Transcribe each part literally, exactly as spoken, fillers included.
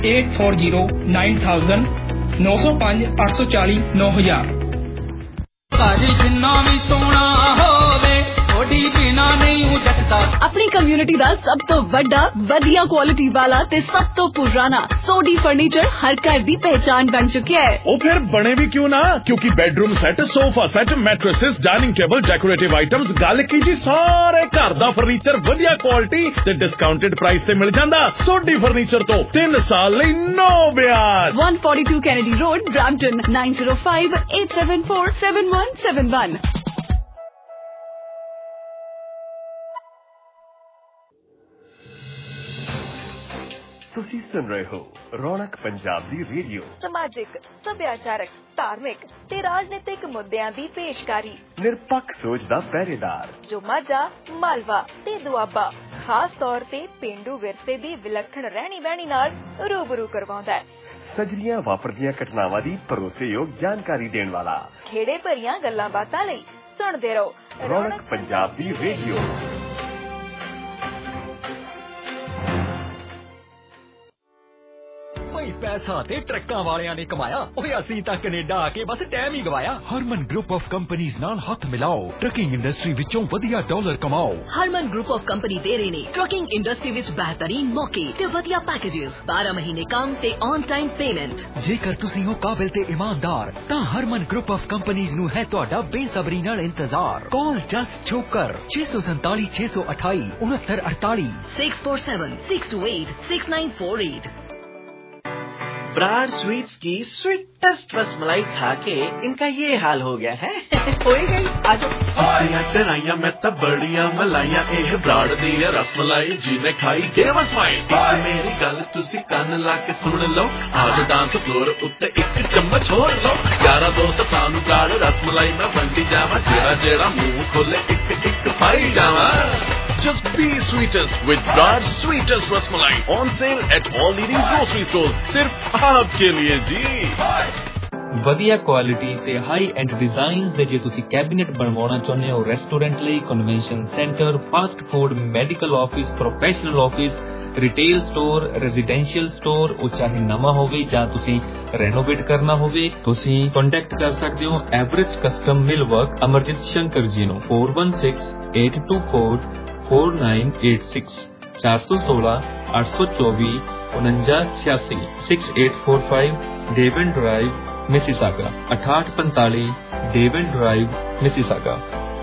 Eight four zero nine thousand नौ सौ पांच अठ सौ चाली नौ हजार। जिन्ना भी सोना होवे थोड़ी बिना नहीं जचदा। अपनी कम्युनिटी दा सब तो बड़ा वधिया क्वालिटी वाला ते सब तो पुराना सोडी फर्नीचर हर घर दी पहचान बन चुका है। ओ फिर बने भी क्यों ना, क्योंकि bedroom set, sofa set, mattresses, dining table, decorative items, गल की जी सारे घर दा फर्नीचर वधिया क्वालिटी ते डिस्काउंटेड प्राइस ते मिल जांदा। सोडी फर्नीचर तो तीन साल लई नो ब्याज। One forty two Kennedy Road, Brampton, nine zero five eight seven four seven one seven one. ਤੁਸੀਂ ਸੁਣ ਰਹੇ ਹੋ ਰੌਣਕ ਪੰਜਾਬ ਦੀ ਰੇਡੀਓ। ਸਮਾਜਿਕ, ਸੱਭਿਆਚਾਰਕ, ਧਾਰਮਿਕ ਤੇ ਰਾਜਨੀਤਿਕ ਮੁੱਦਿਆਂ ਦੀ ਪੇਸ਼ਕਾਰੀ। ਨਿਰਪੱਖ ਸੋਚ ਦਾ ਪਹਿਰੇਦਾਰ ਜੋ ਮਾਝਾ, ਮਾਲਵਾ ਤੇ ਦੁਆਬਾ ਖਾਸ ਤੌਰ ਤੇ ਪੇਂਡੂ ਵਿਰਸੇ ਦੀ ਵਿਲੱਖਣ ਰਹਿਣੀ ਬਹਿਣੀ ਨਾਲ ਰੂਬਰੂ ਕਰਵਾਉਂਦਾ ਹੈ। ਸਜਰੀਆਂ ਵਾਪਰਦੀਆਂ ਘਟਨਾਵਾਂ ਦੀ ਭਰੋਸੇਯੋਗ ਜਾਣਕਾਰੀ ਦੇਣ ਵਾਲਾ। ਖੇੜੇ ਭਰੀਆਂ ਗੱਲਾਂ ਬਾਤਾਂ ਲਈ ਸੁਣਦੇ ਰਹੋ ਰੌਣਕ ਪੰਜਾਬ ਦੀ ਰੇਡੀਓ। पैसा ते ट्रक्कां वालियां ने कमाया, ओए असीं तां कनेडा आके बस टाइम ही गवाया। हरमन ग्रुप ऑफ कंपनीज नाल हथ मिलाओ, ट्रकिंग इंडस्ट्री विचों वधिया डॉलर कमाओ। हरमन ग्रुप ऑफ कंपनी दे रहे ने ट्रकिंग इंडस्ट्री विच बेहतरीन मौके ते वधिया पैकेजेस, बारह महीने काम ते ऑन टाइम पेमेंट। जेकर तुसीं हो काबिल ते ईमानदार तां हरमन ग्रुप ऑफ कंपनीज नू है तुहाडा बेसब्री नाल इंतजार। कॉल जस्ट छोकर छे सौ सैंताली छे सौ अठाई उनहत्तर अड़ताली six four seven six two eight six nine four eight. ब्राड स्वीट्स की स्वीटेस्ट रसमलाई खा के इनका ये हाल हो गया है। हो ही गई आज डराइया मैं तब बड़िया मलाइया ए ब्राड दी रसमलाई जी ने खाई गेवस फाइन। मेरी गल तुसी कान ला के सुन लो, आज डांस फ्लोर उत्ते एक चम्मच होर लो। यारा दोस्त तानू गाड़ रसमलाई मैं बंटी जावा, जेड़ा जेड़ा मुंह खोले एक एक पाई जावा। Just be sweetest with Brad's sweetest rasmalai on sale at all leading grocery stores. सिर्फ आपके लिए जी। ਵਧੀਆ ਕੁਆਲਿਟੀ ਤੇ ਹਾਈ ਐਂਡ ਡਿਜ਼ਾਈਨਸ ਦੇ ਜੇ ਤੁਸੀਂ ਕੈਬਨਿਟ ਬਣਵਾਉਣਾ ਚਾਹੁੰਦੇ ਹੋ ਰੈਸਟੋਰੈਂਟ ਲਈ, convention centre, fast food, medical office, professional office, retail store, residential store, ਉਹ ਚਾਹੇ ਨਵਾਂ ਹੋਵੇ ਜਾਂ ਤੁਸੀਂ ਰੈਨੋਵੇਟ ਕਰਨਾ ਹੋਵੇ, ਤੁਸੀਂ ਕੰਟੈਕਟ ਕਰ ਸਕਦੇ ਹੋ average custom millwork Amarjit Shankar ji ਨੂੰ four one six eight two four four nine eight six चार सौ सोलह आठ सौ चौबीस उनंजा छियासी six eight four five Devon drive Mississauga अठाठ पैंतालीस डेवन ड्राइव मिसिसागा।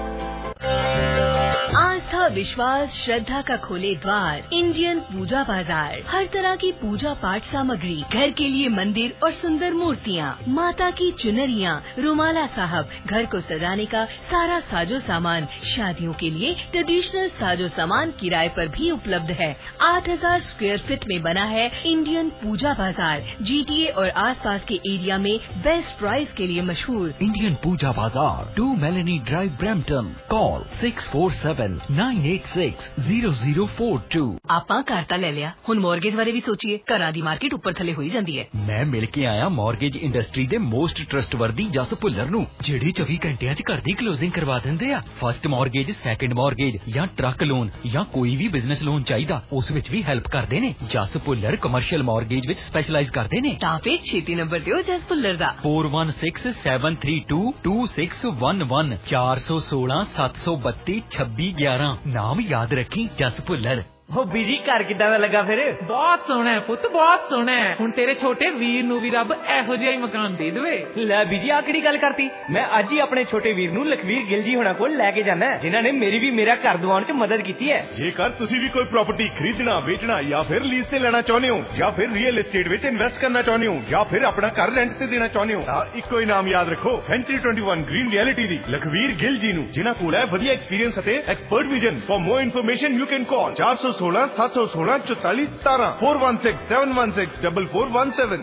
आस्था, विश्वास, श्रद्धा का खोले द्वार इंडियन पूजा बाजार। हर तरह की पूजा पाठ सामग्री, घर के लिए मंदिर और सुंदर मूर्तियाँ, माता की चुनरियाँ, रुमाला साहब, घर को सजाने का सारा साजो सामान, शादियों के लिए ट्रेडिशनल साजो सामान किराए पर भी उपलब्ध है। आठ हजार स्क्वायर फीट में बना है इंडियन पूजा बाजार। जीटीए और आसपास के एरिया में बेस्ट प्राइस के लिए मशहूर Indian Puja Bazaar, two Melanie drive, Brampton. Call six four seven nine eight six zero zero four two. ਆਪਾਂ ਘਰ ਤਾਂ ਲੈ ਲਿਆ, ਹੁਣ ਮੌਰਗੇਜ ਬਾਰੇ ਵੀ ਸੋਚੀਏ। ਘਰਾਂ ਦੀ ਮਾਰਕੀਟ ਉੱਪਰ ਥੱਲੇ ਹੋਈ ਜਾਂਦੀ ਹੈ। ਮੈਂ ਮਿਲ ਕੇ ਆਇਆ ਮੌਰਗੇਜ ਇੰਡਸਟਰੀ ਦੇ ਮੋਸਟ ਟਰਸਟਵਰਦੀ ਜਸ ਭੁੱਲਰ ਨੂੰ, ਜਿਹੜੇ ਚੌਵੀ ਘੰਟਿਆਂ 'ਚ ਘਰ ਦੀ ਕਲੋਜ਼ਿੰਗ ਕਰਵਾ ਦਿੰਦੇ ਆ। ਫਸਟ ਮੌਰਗੇਜ, ਸੈਕੰਡ ਮੌਰਗੇਜ ਜਾਂ ਟਰੱਕ ਲੋਨ ਜਾਂ ਕੋਈ ਵੀ ਬਿਜ਼ਨਸ ਲੋਨ ਚਾਹੀਦਾ, ਉਸ ਵਿੱਚ ਵੀ ਹੈਲਪ ਕਰਦੇ ਨੇ। ਜਸ ਭੁੱਲਰ ਕਮਰਸ਼ੀਅਲ ਮੌਰਗੇਜ ਵਿੱਚ ਸਪੈਸ਼ਲਾਈਜ਼ ਕਰਦੇ ਨੇ। ਤਾਂ ਫਿਰ ਛੇਤੀ ਨੰਬਰ ਦਿਓ ਜਸ ਭੁੱਲਰ ਦਾ four one six seven three two two six one one चार सौ सोलह सात सौ बत्ती छब्बी ग्यारह। नाम याद रखी जस भुल्लर। हो बीजी घर किदां दा लगा फिर? बहुत सोहना है पुत, बहुत सोहना है। हुण तेरे छोटे वीर नूं भी रब एहो जिहा ही मकान दे देवे। ले बीजी आ किहड़ी गल करती? मैं अज ही अपने छोटे वीर नूं लखवीर गिल जी होना कोल लेके जाना है, जिन्हां ने मेरी भी मेरा घर दिवाउण च मदद कीती है। जेकर तुसीं भी कोई प्रॉपर्टी खरीदना, बेचना या फिर लीज ते लेना चाहुंदे हो, या फिर रियल एस्टेट विच इन्वेस्ट करना चाहुंदे हो, या फिर अपना घर रेंट ते देना चाहुंदे हो, तां इक्को ही नाम याद रखो, century twenty one green realty दी लखवीर गिल जी नूं, जिन्हां कोल है वधिया एक्सपीरियंस अते expert vision. For more information you can call चार सौ सोलह सात सौ सोलह चौतालीस सतारह four one six seven one six double four one seven.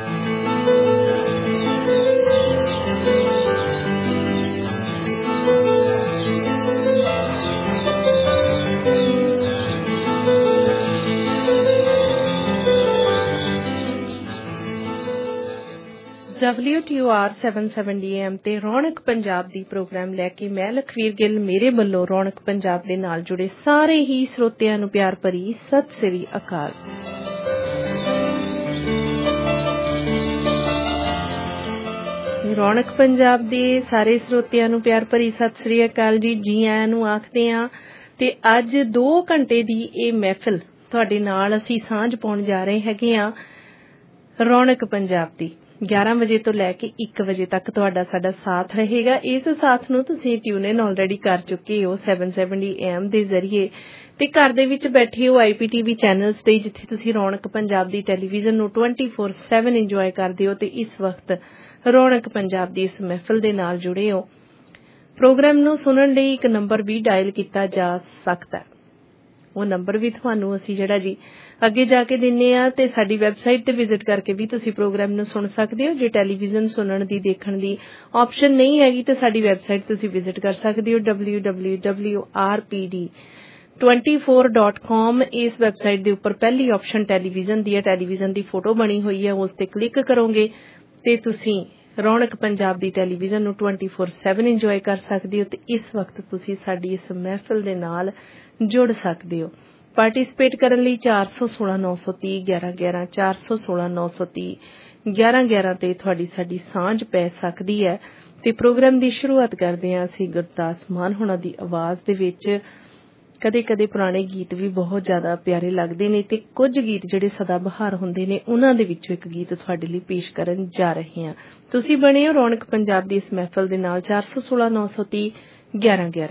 W T O R seven seventy M ते रौनक पंजाब दी प्रोग्राम लैके मैं लखवीर गिल मेरे बल्लों रौनक पंजाब दे नाल जुड़े सारे ही श्रोतियां नूं प्यार भरी सत श्री अकाल। ਰੌਣਕ ਪੰਜਾਬ ਦੇ ਸਾਰੇ ਸਰੋਤਿਆਂ ਨੂੰ ਪਿਆਰ ਭਰੀ ਸਤਿ ਸ੍ਰੀ ਅਕਾਲ ਜੀ। ਜੀ ਆਇਆਂ ਨੂੰ ਆਖਦੇ ਹਾਂ ਤੇ ਅੱਜ ਦੋ ਘੰਟੇ ਦੀ ਇਹ ਮਹਿਫਿਲ ਤੁਹਾਡੇ ਨਾਲ ਅਸੀਂ ਸਾਂਝ ਪਾਉਣ ਜਾ ਰਹੇ ਹੈਗੇ ਆ ਰੌਣਕ ਪੰਜਾਬ ਦੀ। ਗਿਆਰਾਂ ਵਜੇ ਤੋਂ ਲੈ ਕੇ ਇੱਕ ਵਜੇ ਤੱਕ ਤੁਹਾਡਾ ਸਾਡਾ ਸਾਥ ਰਹੇਗਾ। ਇਸ ਸਾਥ ਨੂੰ ਤੁਸੀਂ ਟਿਊਨ ਇਨ ਆਲਰੇਡੀ ਕਰ ਚੁੱਕੇ ਹੋ ਸੈਵਨ ਸੈਵਨਟੀ ਏ ਐਮ ਦੇ ਜ਼ਰੀਏ ਤੇ ਘਰ ਦੇ ਵਿੱਚ ਬੈਠੇ ਹੋ ਆਈ ਪੀ ਟੀ ਵੀ ਚੈਨਲਸ ਤੇ, ਜਿੱਥੇ ਤੁਸੀਂ ਰੌਣਕ ਪੰਜਾਬ ਦੀ ਟੈਲੀਵਿਜ਼ਨ ਨੂੰ ਟਵੈਂਟੀ ਫੋਰ ਸੈਵਨ ਇੰਜੋਏ ਕਰਦੇ ਹੋ ਤੇ ਇਸ ਵਕਤ ਰੌਣਕ ਪੰਜਾਬ ਦੀ ਇਸ ਮਹਿਫਿਲ ਦੇ ਨਾਲ ਜੁੜੇ ਹੋ। ਪ੍ਰੋਗਰਾਮ ਨੂੰ ਸੁਣਨ ਲਈ ਇੱਕ ਨੰਬਰ ਵੀ ਡਾਇਲ ਕੀਤਾ ਜਾ ਸਕਦਾ, ਉਹ ਨੰਬਰ ਵੀ ਤੁਹਾਨੂੰ ਅਸੀਂ ਜਿਹੜਾ ਜੀ ਅੱਗੇ ਜਾ ਕੇ ਦਿੰਨੇ ਆ ਤੇ ਸਾਡੀ ਵੈਬਸਾਈਟ ਤੇ ਵਿਜ਼ਿਟ ਕਰਕੇ ਵੀ ਤੁਸੀਂ ਪ੍ਰੋਗਰਾਮ ਨੂੰ ਸੁਣ ਸਕਦੇ ਹੋ। ਜੇ ਟੈਲੀਵਿਜ਼ਨ ਸੁਣਨ ਦੀ ਦੇਖਣ ਦੀ ਆਪਸ਼ਨ ਨਹੀਂ ਹੈਗੀ ਤਾਂ ਸਾਡੀ ਵੈਬਸਾਈਟ ਤੁਸੀਂ ਵਿਜ਼ਿਟ ਕਰ ਸਕਦੇ ਹੋ W W W dot R P D twenty four dot com. ਇਸ ਵੈਬਸਾਈਟ ਦੇ ਉੱਪਰ ਪਹਿਲੀ ਆਪਸ਼ਨ ਟੈਲੀਵਿਜ਼ਨ ਦੀ ਹੈ, ਟੈਲੀਵਿਜ਼ਨ ਦੀ ਫੋਟੋ ਬਣੀ ਹੋਈ ਹੈ, ਉਸ ਤੇ ਕਲਿੱਕ ਕਰੋਗੇ ਤੇ ਤੁਸੀਂ ਰੌਣਕ ਪੰਜਾਬ ਦੀ ਟੈਲੀਵਿਜ਼ਨ ਨੂੰ ਟਵੈਂਟੀ ਫੋਰ ਸੈਵਨ ਇੰਜੋਏ ਕਰ ਸਕਦੇ ਹੋ ਤੇ ਇਸ ਵਕਤ ਤੁਸੀਂ ਸਾਡੀ ਇਸ ਮਹਿਫਿਲ ਦੇ ਨਾਲ ਜੁੜ ਸਕਦੇ ਹੋ। ਪਾਰਟੀਸਪੇਟ ਕਰਨ ਲਈ ਚਾਰ ਸੌ ਸੋਲਾਂ ਨੌ ਸੌ ਤੀਹ ਗਿਆਰਾਂ ਗਿਆਰਾਂ ਚਾਰ ਸੌ ਸੋਲਾਂ ਨੌ ਸੌ ਤੀਹ ਗਿਆਰਾਂ ਗਿਆਰਾਂ ਤੇ ਤੁਹਾਡੀ ਸਾਡੀ ਸਾਂਝ ਪੈ ਸਕਦੀ ਹੈ ਤੇ ਪ੍ਰੋਗਰਾਮ ਦੀ ਸ਼ੁਰੂਆਤ ਕਰਦੇ ਹਾਂ ਅਸੀਂ ਗੁਰਦਾਸ ਮਾਨ ਹੋਣਾ ਦੀ ਆਵਾਜ਼ ਦੇ ਵਿੱਚ। ਕਦੇ ਕਦੇ ਪੁਰਾਣੇ ਗੀਤ ਵੀ ਬਹੁਤ ਜ਼ਿਆਦਾ ਪਿਆਰੇ ਲੱਗਦੇ ਨੇ ਤੇ ਕੁਝ ਗੀਤ ਜਿਹੜੇ ਸਦਾ ਬਹਾਰ ਹੁੰਦੇ ਨੇ ਉਹਨਾਂ ਦੇ ਵਿੱਚੋਂ ਇੱਕ ਗੀਤ ਤੁਹਾਡੇ ਲਈ ਪੇਸ਼ ਕਰਨ ਜਾ ਰਹੇ ਹਾਂ। ਤੁਸੀਂ ਬਣੇ ਹੋ ਰੌਣਕ ਪੰਜਾਬ ਦੀ ਇਸ ਮਹਿਫਿਲ ਦੇ ਨਾਲ ਚਾਰ ਸੌ ਸੋਲਾਂ ਨੌ ਸੌ ਤੀਹ ਗਿਆਰਾਂ ਗਿਆਰਾਂ।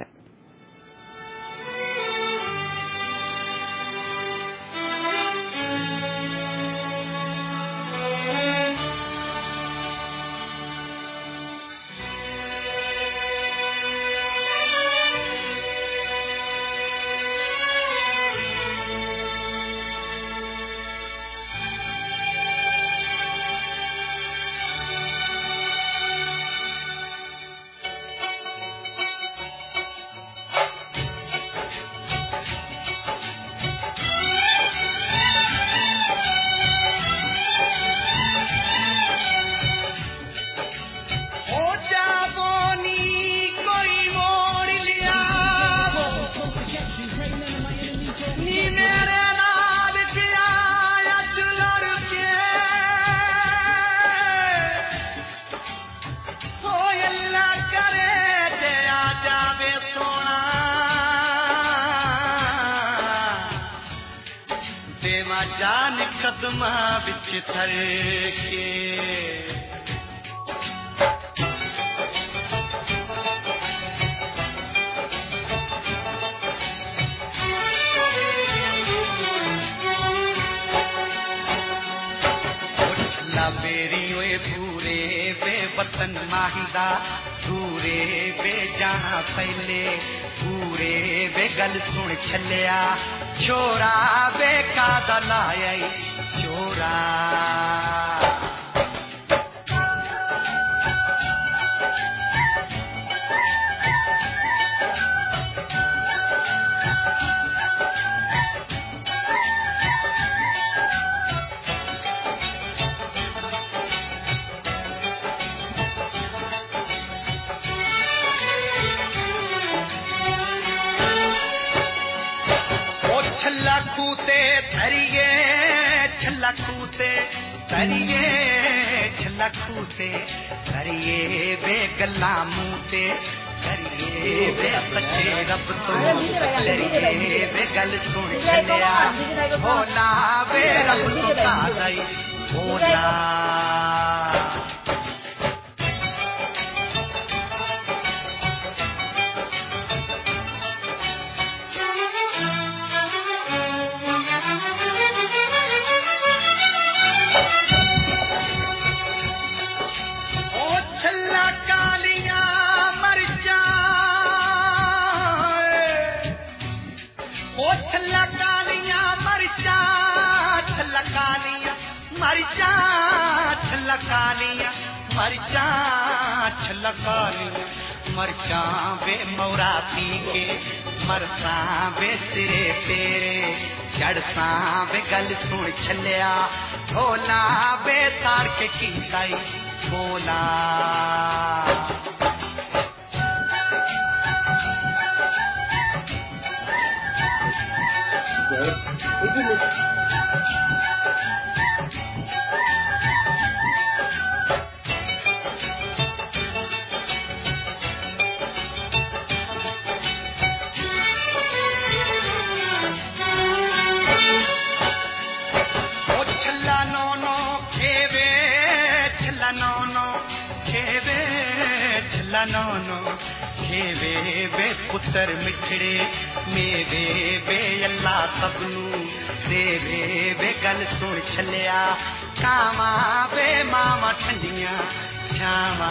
छल्ला नौ नौ खेवे वे पुत्र मिठड़े मेवे वे अल्लाह सबनू देवे वे गल सुन छलिया कावा वे मावा ठंडिया छावा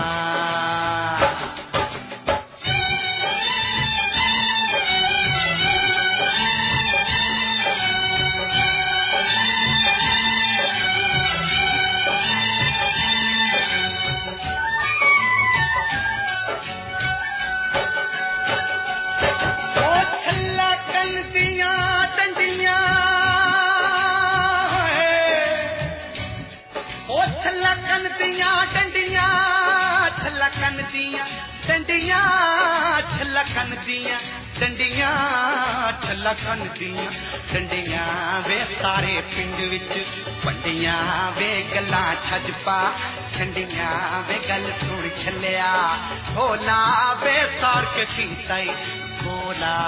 छलकन दिया डंडिया छलकन दिया डंडिया छलकन दिया डंडिया वे सारे पिंड विच वंडिया वे गल्ला छज पा छंडिया वे गल सुन छलिया भोला वे सार के सीताई भोला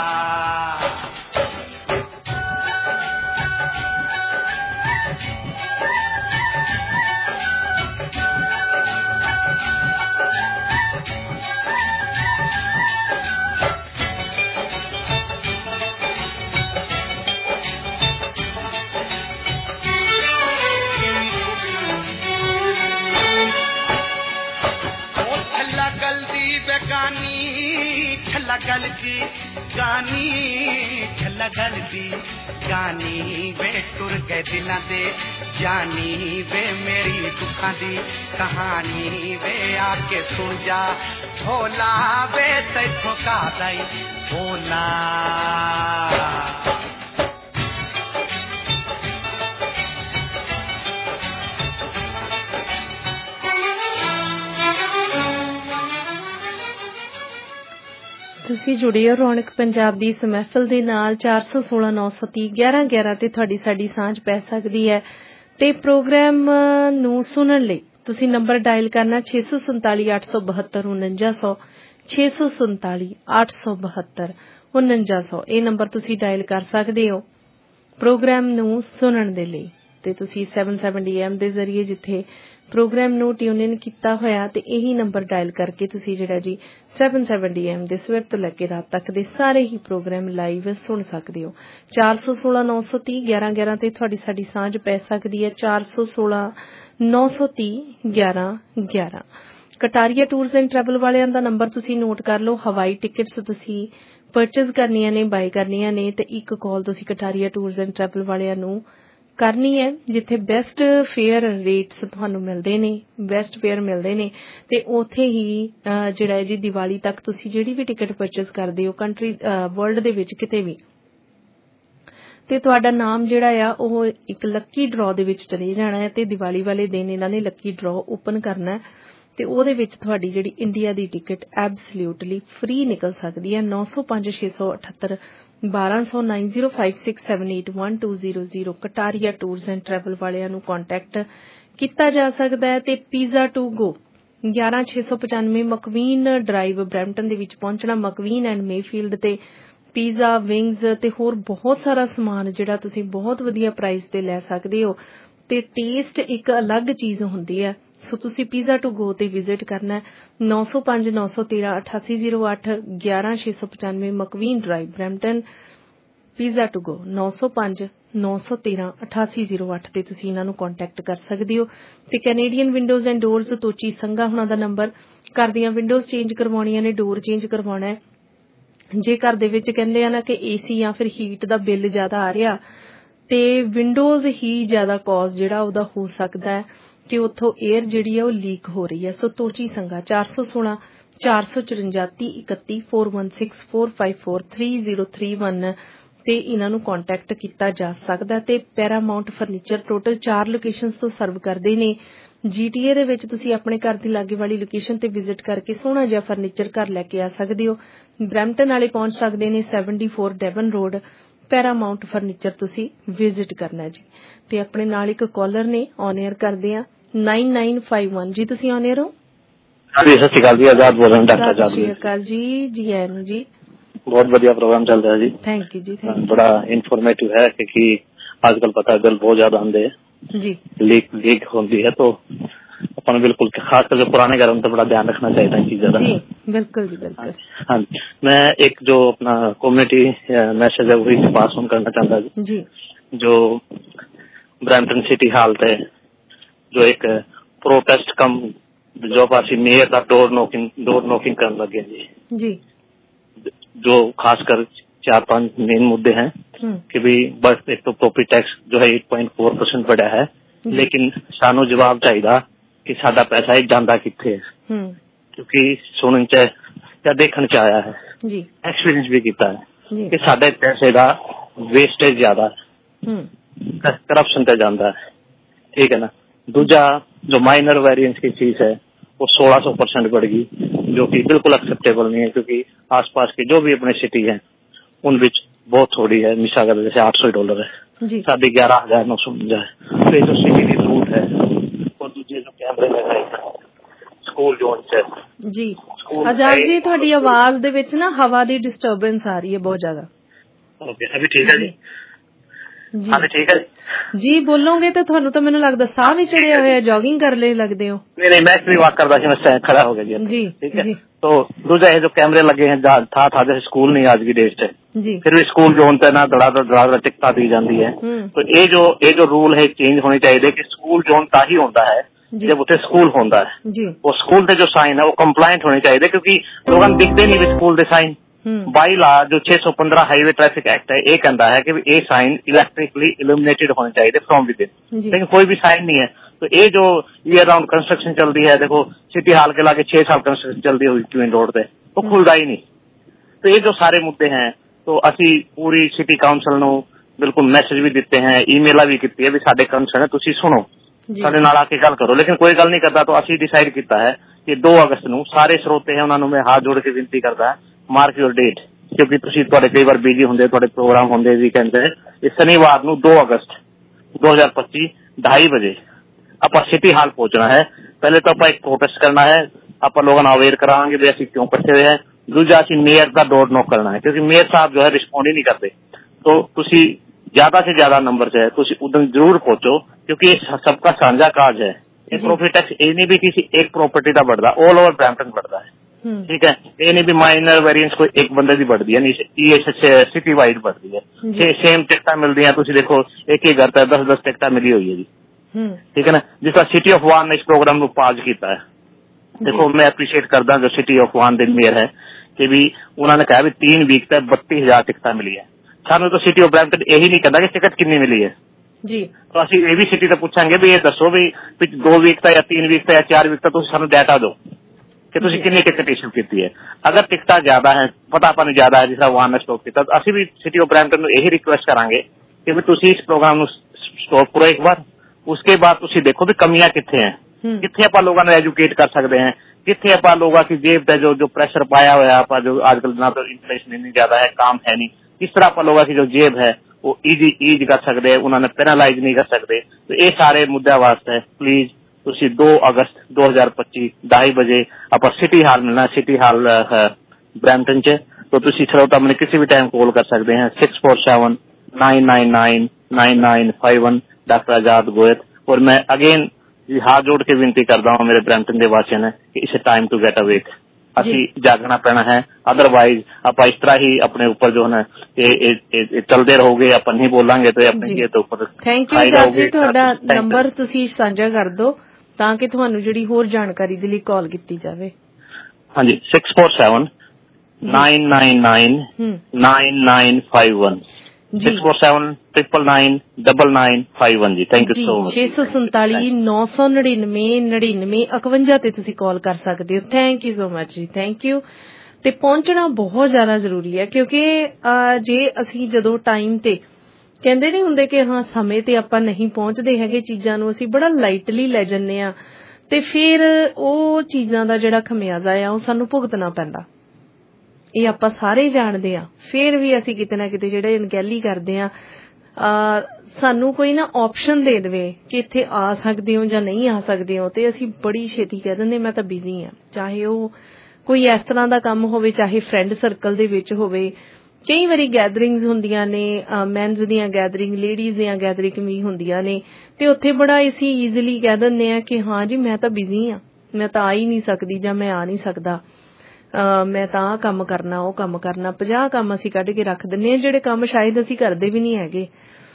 छल्ला गल दी गानी छल्ला गल दी गानी वे टुर गए दिलां दे जानी वे मेरी दुखां दी कहानी वे आके सुन जा भोला वे तैथों का दई भोला ਤੁਸੀਂ ਜੁੜੇ ਹੋ ਰੌਣਕ ਪੰਜਾਬ ਦੀ ਇਸ ਮਹਿਫਲ ਦੇ ਨਾਲ ਚਾਰ ਸੌ ਸੋਲਾਂ ਨੌ ਸੌ ਤੀਹ ਗਿਆਰਾਂ ਗਿਆਰਾਂ ਤੇ ਤੁਹਾਡੀ ਸਾਡੀ ਸਾਂਝ ਪੈ ਸਕਦੀ ਹੈ ਤੇ ਪ੍ਰੋਗਰਾਮ ਨੂੰ ਸੁਣਨ ਲਈ ਤੁਸੀਂ ਨੰਬਰ ਡਾਇਲ ਕਰਨਾ ਛੇ ਸੌ ਸੰਤਾਲੀ ਅੱਠ ਸੌ ਬਹੱਤਰ ਉਨੰਜਾ ਸੌ ਛੇ ਸੌ ਸੰਤਾਲੀ ਅੱਠ ਸੌ ਬਹੱਤਰ ਉਨੰਜਾ ਸੌ ਇਹ ਨੰਬਰ ਤੁਸੀਂ ਡਾਇਲ ਕਰ ਸਕਦੇ ਹੋ ਪ੍ਰੋਗਰਾਮ ਨੂੰ ਸੁਣਨ ਦੇ ਲਈ ਤੇ ਤੁਸੀਂ ਸੱਤ ਸੌ ਸੱਤਰ ਐਮ ਦੇ ਜ਼ਰੀਏ ਜਿੱਥੇ ਪ੍ਰੋਗਰਾਮ ਨੂੰ ਟਿਊਨ ਇਨ ਕੀਤਾ ਹੋਇਆ ਤੇ ਇਹੀ ਨੰਬਰ ਡਾਇਲ ਕਰਕੇ ਤੁਸੀਂ ਜਿਹੜਾ ਜੀ ਸੱਤ ਸੌ ਸੱਤਰ ਐਮ ਦੇ ਸਵੇਰ ਤੋਂ ਲੈ ਕੇ ਰਾਤ ਤੱਕ ਦੇ ਸਾਰੇ ਹੀ ਪ੍ਰੋਗਰਾਮ ਲਾਈਵ ਸੁਣ ਸਕਦੇ ਹੋ ਚਾਰ ਸੌ ਸੋਲਾਂ ਨੌ ਸੌ ਤੀਹ ਗਿਆਰਾਂ ਗਿਆਰਾਂ ਤੇ ਤੁਹਾਡੀ ਸਾਡੀ ਸਾਂਝ ਪੈ ਸਕਦੀ ਹੈ ਚਾਰ ਸੌ ਸੋਲਾਂ ਨੌ ਸੌ ਤੀਹ ਗਿਆਰਾਂ ਗਿਆਰਾਂ ਕਟਾਰੀਆ ਟੂਰਸ ਐਂਡ ਟਰੈਵਲ ਵਾਲਿਆਂ ਦਾ ਨੰਬਰ ਤੁਸੀਂ ਨੋਟ ਕਰ ਲਓ ਹਵਾਈ ਟਿਕਟਸ ਤੁਸੀਂ ਪਰਚੇਜ਼ ਕਰਨੀਆਂ ਨੇ ਬਾਈ ਕਰਨੀਆਂ ਨੇ ਤੇ ਇੱਕ ਕਾਲ ਤੁਸੀਂ ਕਟਾਰੀਆ ਟੂਰਸ ਐਂਡ ਟਰੈਵਲ ਵਾਲਿਆਂ ਨੂੰ ਕਰਨੀ ਹੈ ਜਿੱਥੇ ਬੈਸਟ ਫੇਅਰ ਰੇਟਸ ਤੁਹਾਨੂੰ ਮਿਲਦੇ ਨੇ ਬੈਸਟ ਫੇਅਰ ਮਿਲਦੇ ਨੇ ਤੇ ਉੱਥੇ ਹੀ ਜਿਹੜਾ ਹੈ ਜੀ ਦੀਵਾਲੀ ਤੱਕ ਤੁਸੀਂ ਜਿਹੜੀ ਵੀ ਟਿਕਟ ਪਰਚੇਜ਼ ਕਰਦੇ ਹੋ ਕੰਟਰੀ ਵਰਲਡ ਦੇ ਵਿੱਚ ਕਿਤੇ ਵੀ ਤੇ ਤੁਹਾਡਾ ਨਾਮ ਜਿਹੜਾ ਆ ਉਹ ਇੱਕ ਲੱਕੀ ਡਰਾਅ ਦੇ ਵਿੱਚ ਚਲੇ ਜਾਣਾ ਹੈ ਤੇ ਦੀਵਾਲੀ ਵਾਲੇ ਦਿਨ ਇਹਨਾਂ ਨੇ ਲੱਕੀ ਡਰਾਅ ਓਪਨ ਕਰਨਾ ਤੇ ਉਹਦੇ ਵਿੱਚ ਤੁਹਾਡੀ ਜਿਹੜੀ ਇੰਡੀਆ ਦੀ ਟਿਕਟ ਐਬਸੋਲਿਊਟਲੀ ਫ੍ਰੀ ਨਿਕਲ ਸਕਦੀ ਹੈ ਨੌ ਸੌ ਪੰਜ ਛੇ ਸੌ ਅਠੱਤਰ ਬਾਰਾਂ ਸੌ nine zero five six seven eight one two zero zero Kataria tours and travel ਵਾਲਿਆਂ ਨੂੰ ਕੰਟੈਕਟ ਕੀਤਾ ਜਾ ਸਕਦਾ ਹੈ ਤੇ ਪੀਜ਼ਾ ਟੂ ਗੋ ਗਿਆਰਾਂ ਛੇ ਸੌ ਪਚਾਨਵੇਂ ਮਕਵੀਨ ਡਰਾਈਵ ਬਰੈਂਪਟਨ ਦੇ ਵਿੱਚ ਪਹੁੰਚਣਾ ਮਕਵੀਨ ਐਂਡ ਮੇਫੀਲਡ ਤੇ ਪੀਜ਼ਾ ਵਿੰਗਸ ਤੇ ਹੋਰ ਬਹੁਤ ਸਾਰਾ ਸਮਾਨ ਜਿਹੜਾ ਤੁਸੀਂ ਬਹੁਤ ਵਧੀਆ ਪ੍ਰਾਈਸ ਤੇ ਲੈ ਸਕਦੇ ਹੋ ਤੇ ਟੇਸਟ ਇੱਕ ਅਲੱਗ ਚੀਜ਼ ਹੁੰਦੀ ਹੈ ਸੋ ਤੁਸੀਂ ਪੀਜ਼ਾ ਟੂ ਗੋ ਤੇ ਵਿਜ਼ਿਟ ਕਰਨਾ ਨੌ ਸੌ ਪੰਜ ਨੌ ਸੌ ਤੇਰਾਂ ਅਠਾਸੀ ਜ਼ੀਰੋ ਅੱਠ ਗਿਆਰਾਂ ਛੇ ਸੌ ਪਚਾਨਵੇਂ McQueen drive Brampton pizza to go ਨੌ ਸੌ ਪੰਜ ਨੌ ਸੌ ਤੇਰਾਂ ਅਠਾਸੀ ਜ਼ੀਰੋ ਅੱਠ ਤੇ ਤੁਸੀਂ ਇਹਨਾਂ ਨੂੰ ਕੰਟੈਕਟ ਕਰ ਸਕਦੇ ਹੋ ਤੇ Canadian windows and doors Tochi Sangha ਹੁਣਾਂ ਦਾ ਨੰਬਰ ਘਰ ਦੀਆਂ ਵਿੰਡੋਜ਼ ਚੇਂਜ ਕਰਵਾਉਣੀਆਂ ਨੇ ਡੋਰ ਚੇਂਜ ਕਰਵਾਉਣਾ ਹੈ ਜੇ ਘਰ ਦੇ ਵਿੱਚ ਕਹਿੰਦੇ ਆ ਨਾ ਕਿ ਏਸੀ ਜਾਂ ਫਿਰ ਹੀਟ ਦਾ ਬਿੱਲ ਜ਼ਿਆਦਾ ਆ ਰਿਹਾ ਤੇ ਵਿੰਡੋਜ਼ ਹੀ ਜ਼ਿਆਦਾ ਕਾਜ਼ ਜਿਹੜਾ ਉਹਦਾ ਹੋ ਸਕਦਾ ਹੈ ਕਿ ਉੱਥੋਂ 에ਅਰ ਜਿਹੜੀ ਹੈ ਉਹ ਲੀਕ ਹੋ ਰਹੀ ਹੈ ਸੋ ਤੋਚੀ ਸੰਘਾ ਚਾਰ ਸੌ ਸੋਲਾਂ ਚਾਰ ਸੌ ਚੁਰੰਜਾ ਤੀਹ ਇਕੱਤੀ four one six four five four three zero three one ਤੇ ਇਹਨਾਂ ਨੂੰ ਕੰਟੈਕਟ ਕੀਤਾ ਜਾ ਸਕਦਾ ਤੇ ਪੈਰਾਮਾਉਂਟ ਫਰਨੀਚਰ ਟੋਟਲ ਚਾਰ ਲੋਕੇਸ਼ਨਸ ਤੋਂ ਸਰਵ ਕਰਦੇ ਨੇ ਜੀਟੀਏ ਦੇ ਵਿੱਚ ਤੁਸੀਂ ਆਪਣੇ ਘਰ ਦੀ ਲਾਗੇ ਵਾਲੀ ਲੋਕੇਸ਼ਨ ਤੇ ਵਿਜ਼ਿਟ ਕਰਕੇ ਸੋਹਣਾ ਜਿਹਾ ਫਰਨੀਚਰ ਘਰ ਲੈ ਕੇ ਆ ਸਕਦੇ ਹੋ ਬਰੈਂਪਟਨ ਵਾਲੇ ਪਹੁੰਚ ਸਕਦੇ ਨੇ seventy four Devon road Paramount furniture ਤੁਸੀਂ ਵਿਜ਼ਿਟ ਕਰਨਾ ਜੀ ਤੇ ਆਪਣੇ ਨਾਲ ਇੱਕ ਕਾਲਰ ਨੇ ਔਨ 에ਅਰ ਕਰਦੇ ਆ ਨਾਈਨ ਨਾਈਨ ਫਾਈਵ ਵਨ ਜੀ ਤੁਸੀਂ ਔਨ 에ਅਰ ਹੋ ਹਾਂਜੀ ਸਤਿ ਸ਼੍ਰੀ ਅਕਾਲ ਜੀ ਆਜ਼ਾਦ ਬੋਲ ਰਿਹਾ ਡਾਕਟਰ ਆਜ਼ਾਦ ਸਤਿ ਸ਼੍ਰੀ ਅਕਾਲ ਜੀ ਜੀ ਆਇਆਂ ਨੂੰ ਜੀ ਬਹੁਤ ਵਧੀਆ ਪ੍ਰੋਗਰਾਮ ਚੱਲ ਰਿਹਾ ਜੀ ਥੈਂਕ ਯੂ ਜੀ ਥੈਂਕ ਯੂ ਬੜਾ ਇਨਫੋਰਮੇटिव है क्योंकि आजकल पता है बिल बहुत ज्यादा आते हैं जी लीक लीक होती है तो ਆਪਾਂ ਨੂੰ ਬਿਲਕੁਲ ਖਾਸ ਕਰਕੇ ਪੁਰਾਣੇ ਘਰਾਂ ਤੋਂ ਬੜਾ ਧਿਆਨ ਰੱਖਣਾ ਚਾਹੀਦਾ ਇਹ ਚੀਜ਼ਾਂ ਦਾ ਜੀ ਬਿल्कुल जी बिल्कुल हाँ मैं एक जो अपना कम्युनिटी मैसेज है वही पास ऑन करना चाहता हूँ जी जो ब्रैम्पटन सिटी हाल थे जो एक प्रोटेस्ट कम जो पासी मेयर का डोर नॉकिंग डोर नॉकिंग करने लगे जी जी जो खासकर चार पांच मेन मुद्दे हैं कि भी बस एक तो प्रॉपर्टी टैक्स जो है एट पॉइंट फोर परसेंट बढ़ा है लेकिन सानू जवाब चाहिए कि साडा पैसा ही जांदा किथे है क्योंकि सुनन च या देखने च आया है जी एक्सपीरियंस भी किया है कि साडे पैसे का वेस्टेज ज्यादा है करप्शन पे जाता है ठीक है ना दूजा जो माइनर वेरिएंस की चीज है वो सोलह सौ परसेंट बढ़ गई जो कि बिल्कुल एक्सेप्टेबल नहीं है क्योंकि आसपास के जो भी अपने सिटी है उन बिच बहुत थोड़ी है मिसाल जैसे आठ सौ डॉलर है साढ़े ग्यारह हजार नौ सौ उनजा है तो ये जो सिटी की रूट है और दूसरे जो कैमरे लगाए ਸਕੂਲ ਜ਼ੋਨ ਚ ਜੀ ਆਜ਼ਾਦ ਜੀ ਤੁਹਾਡੀ ਆਵਾਜ਼ ਦੇ ਵਿੱਚ ਨਾ ਹਵਾ ਦੀ ਡਿਸਟਰਬੈਂਸ ਆ ਰਹੀ ਹੈ ਬਹੁਤ ਜ਼ਿਆਦਾ ਓਕੇ ਅਭੀ ਠੀਕ ਹੈ ਜੀ ਜੀ ਹਾਂ ਠੀਕ ਹੈ ਜੀ ਬੋਲੋਗੇ ਤਾਂ ਤੁਹਾਨੂੰ ਤਾਂ ਮੈਨੂੰ ਲੱਗਦਾ ਸਾਹ ਵੀ ਚੜਿਆ ਹੋਇਆ ਜੋਗਿੰਗ ਕਰ ਲਈ ਲੱਗਦੇ ਹੋ नहीं नहीं मैं भी वॉक करता थी मैं खड़ा हो गया जी ठीक है तो दूसरा ये जो कैमरे लगे हैं था था जैसे स्कूल नहीं आज की डेट से फिर भी स्कूल जो होता है ना दड़ा दड़ा टिकटा दी जाती है तो ये जो ये जो रूल है चेंज होनी चाहिए कि स्कूल जोन ता ही होता है जब उसे स्कूल होता है वो स्कूल के जो साइन है वो कंप्लाइंट होने चाहिए क्योंकि लोगों दिखते नहीं भी स्कूल के साइन बाई ला जो छह सौ पंद्रह हाईवे ट्रैफिक एक्ट है ये कहता है कि ये साइन इलेक्ट्रिकली इल्यूमिनेटेड होने चाहिए फ्रॉम विद इन लेकिन कोई भी साइन नहीं है तो ये जो ईयर राउंड कंस्ट्रक्शन चल रही है देखो सिटी हाल के लागे छह साल कंस्ट्रक्शन चल रही है क्वीन रोड पे वो खुलता ही नहीं तो ये जो सारे मुद्दे हैं तो असी पूरी सिटी काउंसिल नु बिल्कुल मैसेज भी दिते हैं ईमेल भी की है भी साडे कंसर्न है तुसी सुनो साडे नाल आके गल करो लेकिन कोई गल नहीं करता तो असी डिसाइड किया है कि दो अगस्त नु सारे स्रोते हैं उन्होंने मैं हाथ जोड़ के विनती करता है मार्क योर डेट क्योंकि तुसी तुहाडे कई बार बिजी होंदे तुहाडे प्रोग्राम होंदे वीकेंड ते इस शनिवार नु दो अगस्त दो हजार पच्ची ढाई बजे ਆਪਾਂ सिटी हाल पहुंचना है पहले तो ਆਪਾਂ एक प्रोटेस्ट करना है ਆਪਾਂ लोगों को अवेयर करांगे भी ਅਸੀਂ क्यों इकट्ठे हुए हैं दूजा ਅਸੀਂ मेयर का डोर नॉक करना है क्योंकि मेयर साहब जो है रिस्पॉन्ड ही नहीं करते तो तुसी ज्यादा से ज्यादा नंबर से तुसी उधर जरूर पहुंचो क्योंकि ये सबका साझा काज है ये प्रॉपर्टी टैक्स ये नहीं भी किसी एक प्रॉपर्टी का बढ़ता ऑल ओवर ब्रैम्पटन बढ़ता है ठीक है ये नहीं भी माइनर वेरिएंस कोई एक बंदे की बढ़ती है नहीं ये सिटी वाइड बढ़ती है सेम टिकटा मिलती है तुसी देखो एक ही घर तक दस दस टिकटा मिली हुई है जी ठीक है ना जिस तरह सिटी ऑफ वान ने इस प्रोग्राम को पाज किया है देखो मैं अप्रीशिएट करता जो सिटी ऑफ वान दे मेयर है कि भी उन्होंने कहा भी तीन वीक तक बत्तीस हजार टिकटा मिली है सानू तो सिटी ऑफ ब्रैम्पटन यही नहीं कहता कि टिकट कितनी मिली है जी तो असं ये भी सिटी तो पूछांगे भी ये दसो भी दो वीक तक या तीन वीक तक या चार वीक तक सानू डाटा दो कि तुसी कितनी टिकट इशू की है अगर टिकटा ज्यादा है पता पानी ज्यादा है जिस तरह वान ने स्टॉप किया असं भी सिटी ऑफ ब्रैम्पटन यही रिक्वेस्ट करांगे कि भी तुसी इस प्रोग्राम स्टॉप करो एक बार उसके बाद तुसी देखो भी कमियां किथे हैं किथे आप लोगों ने एजुकेट कर सकते हैं किथे आप लोगों की जेब पे जो जो प्रेशर पाया हुआ है आप जो आजकल ना तो इन्फ्लेशन इतनी ज्यादा है काम है नहीं किस तरह आप लोगों की जो जेब है वो ईजी ईज कर सकते हैं उन्होंने पेनलाइज नहीं कर सकते तो ये सारे मुद्दे वास्ते प्लीज तुसी दो अगस्त दो हजार पच्ची ढाई बजे आप सिटी हाल मिलना सिटी हाल ब्रैम्पटन च तो तुसी श्रोता मैंने किसी भी टाइम कॉल कर सकते हैं six four seven nine nine nine nine nine five one doctor Azad Goyat और मैं अगेन हाथ जोड़ के विनती करता हूँ मेरे ब्रैम्पटन के वासियों ने कि इसे टाइम टू गेट अवेक असी जागना पैना है अदरवाइज आप इस तरह ही अपने ऊपर जो है चलते रहोगे आप नहीं बोलांगे तो अपने ये तो ऊपर थैंक यू आजाद जी ਤੁਹਾਡਾ ਨੰਬਰ ਤੁਸੀਂ ਸਾਂਝਾ ਕਰ ਦਿਓ ਤਾਂ ਕਿ ਤੁਹਾਨੂੰ ਜਿਹੜੀ ਹੋਰ ਜਾਣਕਾਰੀ ਦੇ ਲਈ ਕਾਲ ਕੀਤੀ ਜਾਵੇ ਹਾਂਜੀ six four seven nine nine nine nine nine five one six four seven triple nine double nine five one जी थैंक यू सो मच छे सौ संताली नौ सौ नड़िनवे नड़िनवे इकवंजा ते तुसी कॉल कर सकते हो थैंक यू सो मच जी थैंक यू ते पहुंचना बहुत ज्यादा जरूरी है क्योंकि जे ਅਸੀਂ ਜਦੋਂ ਟਾਈਮ ਤੇ ਕਹਿੰਦੇ ਨਹੀਂ ਹੁੰਦੇ ਕਿ ਹਾਂ ਸਮੇਂ ਤੇ ਆਪਾਂ ਨਹੀਂ ਪਹੁੰਚਦੇ ਹੈਗੇ ਚੀਜ਼ਾਂ ਨੂੰ ਅਸੀਂ ਬੜਾ ਲਾਈਟਲੀ ਲੈ ਜੰਨੇ ਆ ਤੇ ਫਿਰ ਉਹ ਚੀਜ਼ਾਂ ਦਾ ਜਿਹੜਾ ਖਮਿਆਜ਼ਾ ਆ ਉਹ ਸਾਨੂੰ ਭੁਗਤਣਾ ਪੈਂਦਾ ਇਹ ਆਪਾਂ ਸਾਰੇ ਜਾਣਦੇ ਆ ਫਿਰ ਵੀ ਅਸੀਂ ਕਿਤੇ ਨਾ ਕਿਤੇ ਜਿਹੜੇ ਅਣਗਹਿਲੀ ਕਰਦੇ ਆ ਸਾਨੂੰ ਕੋਈ ਨਾ ਆਪਸ਼ਨ ਦੇ ਦੇਵੇ ਕਿ ਇੱਥੇ ਆ ਸਕਦੇ ਹੋ ਜਾਂ ਨਹੀਂ ਆ ਸਕਦੇ ਹੋ ਤੇ ਅਸੀਂ ਬੜੀ ਛੇਤੀ ਕਹਿ ਦਿੰਦੇ ਮੈਂ ਤਾਂ ਬਿਜ਼ੀ ਆ ਚਾਹੇ ਉਹ ਕੋਈ ਇਸ ਤਰ੍ਹਾਂ ਦਾ ਕੰਮ ਹੋਵੇ ਚਾਹੇ ਫਰੈਂਡ ਸਰਕਲ ਦੇ ਵਿੱਚ ਹੋਵੇ ਕਈ ਵਾਰੀ ਗੈਦਰਿੰਗਸ ਹੁੰਦੀਆਂ ਨੇ, ਮੈਨਸ ਦੀਆਂ ਗੈਦਰਿੰਗ, ਲੇਡੀਜ਼ ਦੀਆਂ ਗੈਦਰਿੰਗ ਵੀ ਹੁੰਦੀਆਂ ਨੇ, ਤੇ ਉੱਥੇ ਬੜਾ ਅਸੀਂ ਈਜ਼ੀਲੀ ਕਹਿ ਦਿੰਦੇ ਆ ਕਿ ਹਾਂ ਜੀ ਮੈਂ ਤਾਂ ਬਿਜ਼ੀ ਆ, ਮੈਂ ਤਾਂ ਆ ਹੀ ਨਹੀਂ ਸਕਦੀ ਜਾਂ ਮੈਂ ਆ ਨਹੀਂ ਸਕਦਾ, ਮੈਂ ਤਾਂ ਆਹ ਕੰਮ ਕਰਨਾ, ਉਹ ਕੰਮ ਕਰਨਾ। ਪੰਜਾਹ ਕੰਮ ਅਸੀਂ ਕੱਢ ਕੇ ਰੱਖ ਦਿੰਦੇ ਹਾਂ ਜਿਹੜੇ ਕੰਮ ਸ਼ਾਇਦ ਅਸੀਂ ਕਰਦੇ ਵੀ ਨਹੀਂ ਹੈਗੇ।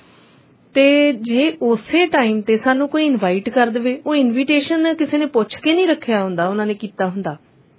ਤੇ ਜੇ ਉਸੇ ਟਾਈਮ ਤੇ ਸਾਨੂੰ ਕੋਈ ਇਨਵਾਈਟ ਕਰ ਦੇਵੇ, ਉਹ ਇਨਵੀਟੇਸ਼ਨ ਕਿਸੇ ਨੇ ਪੁੱਛ ਕੇ ਨਹੀਂ ਰੱਖਿਆ ਹੁੰਦਾ, ਉਹਨਾਂ ਨੇ ਕੀਤਾ ਹੁੰਦਾ,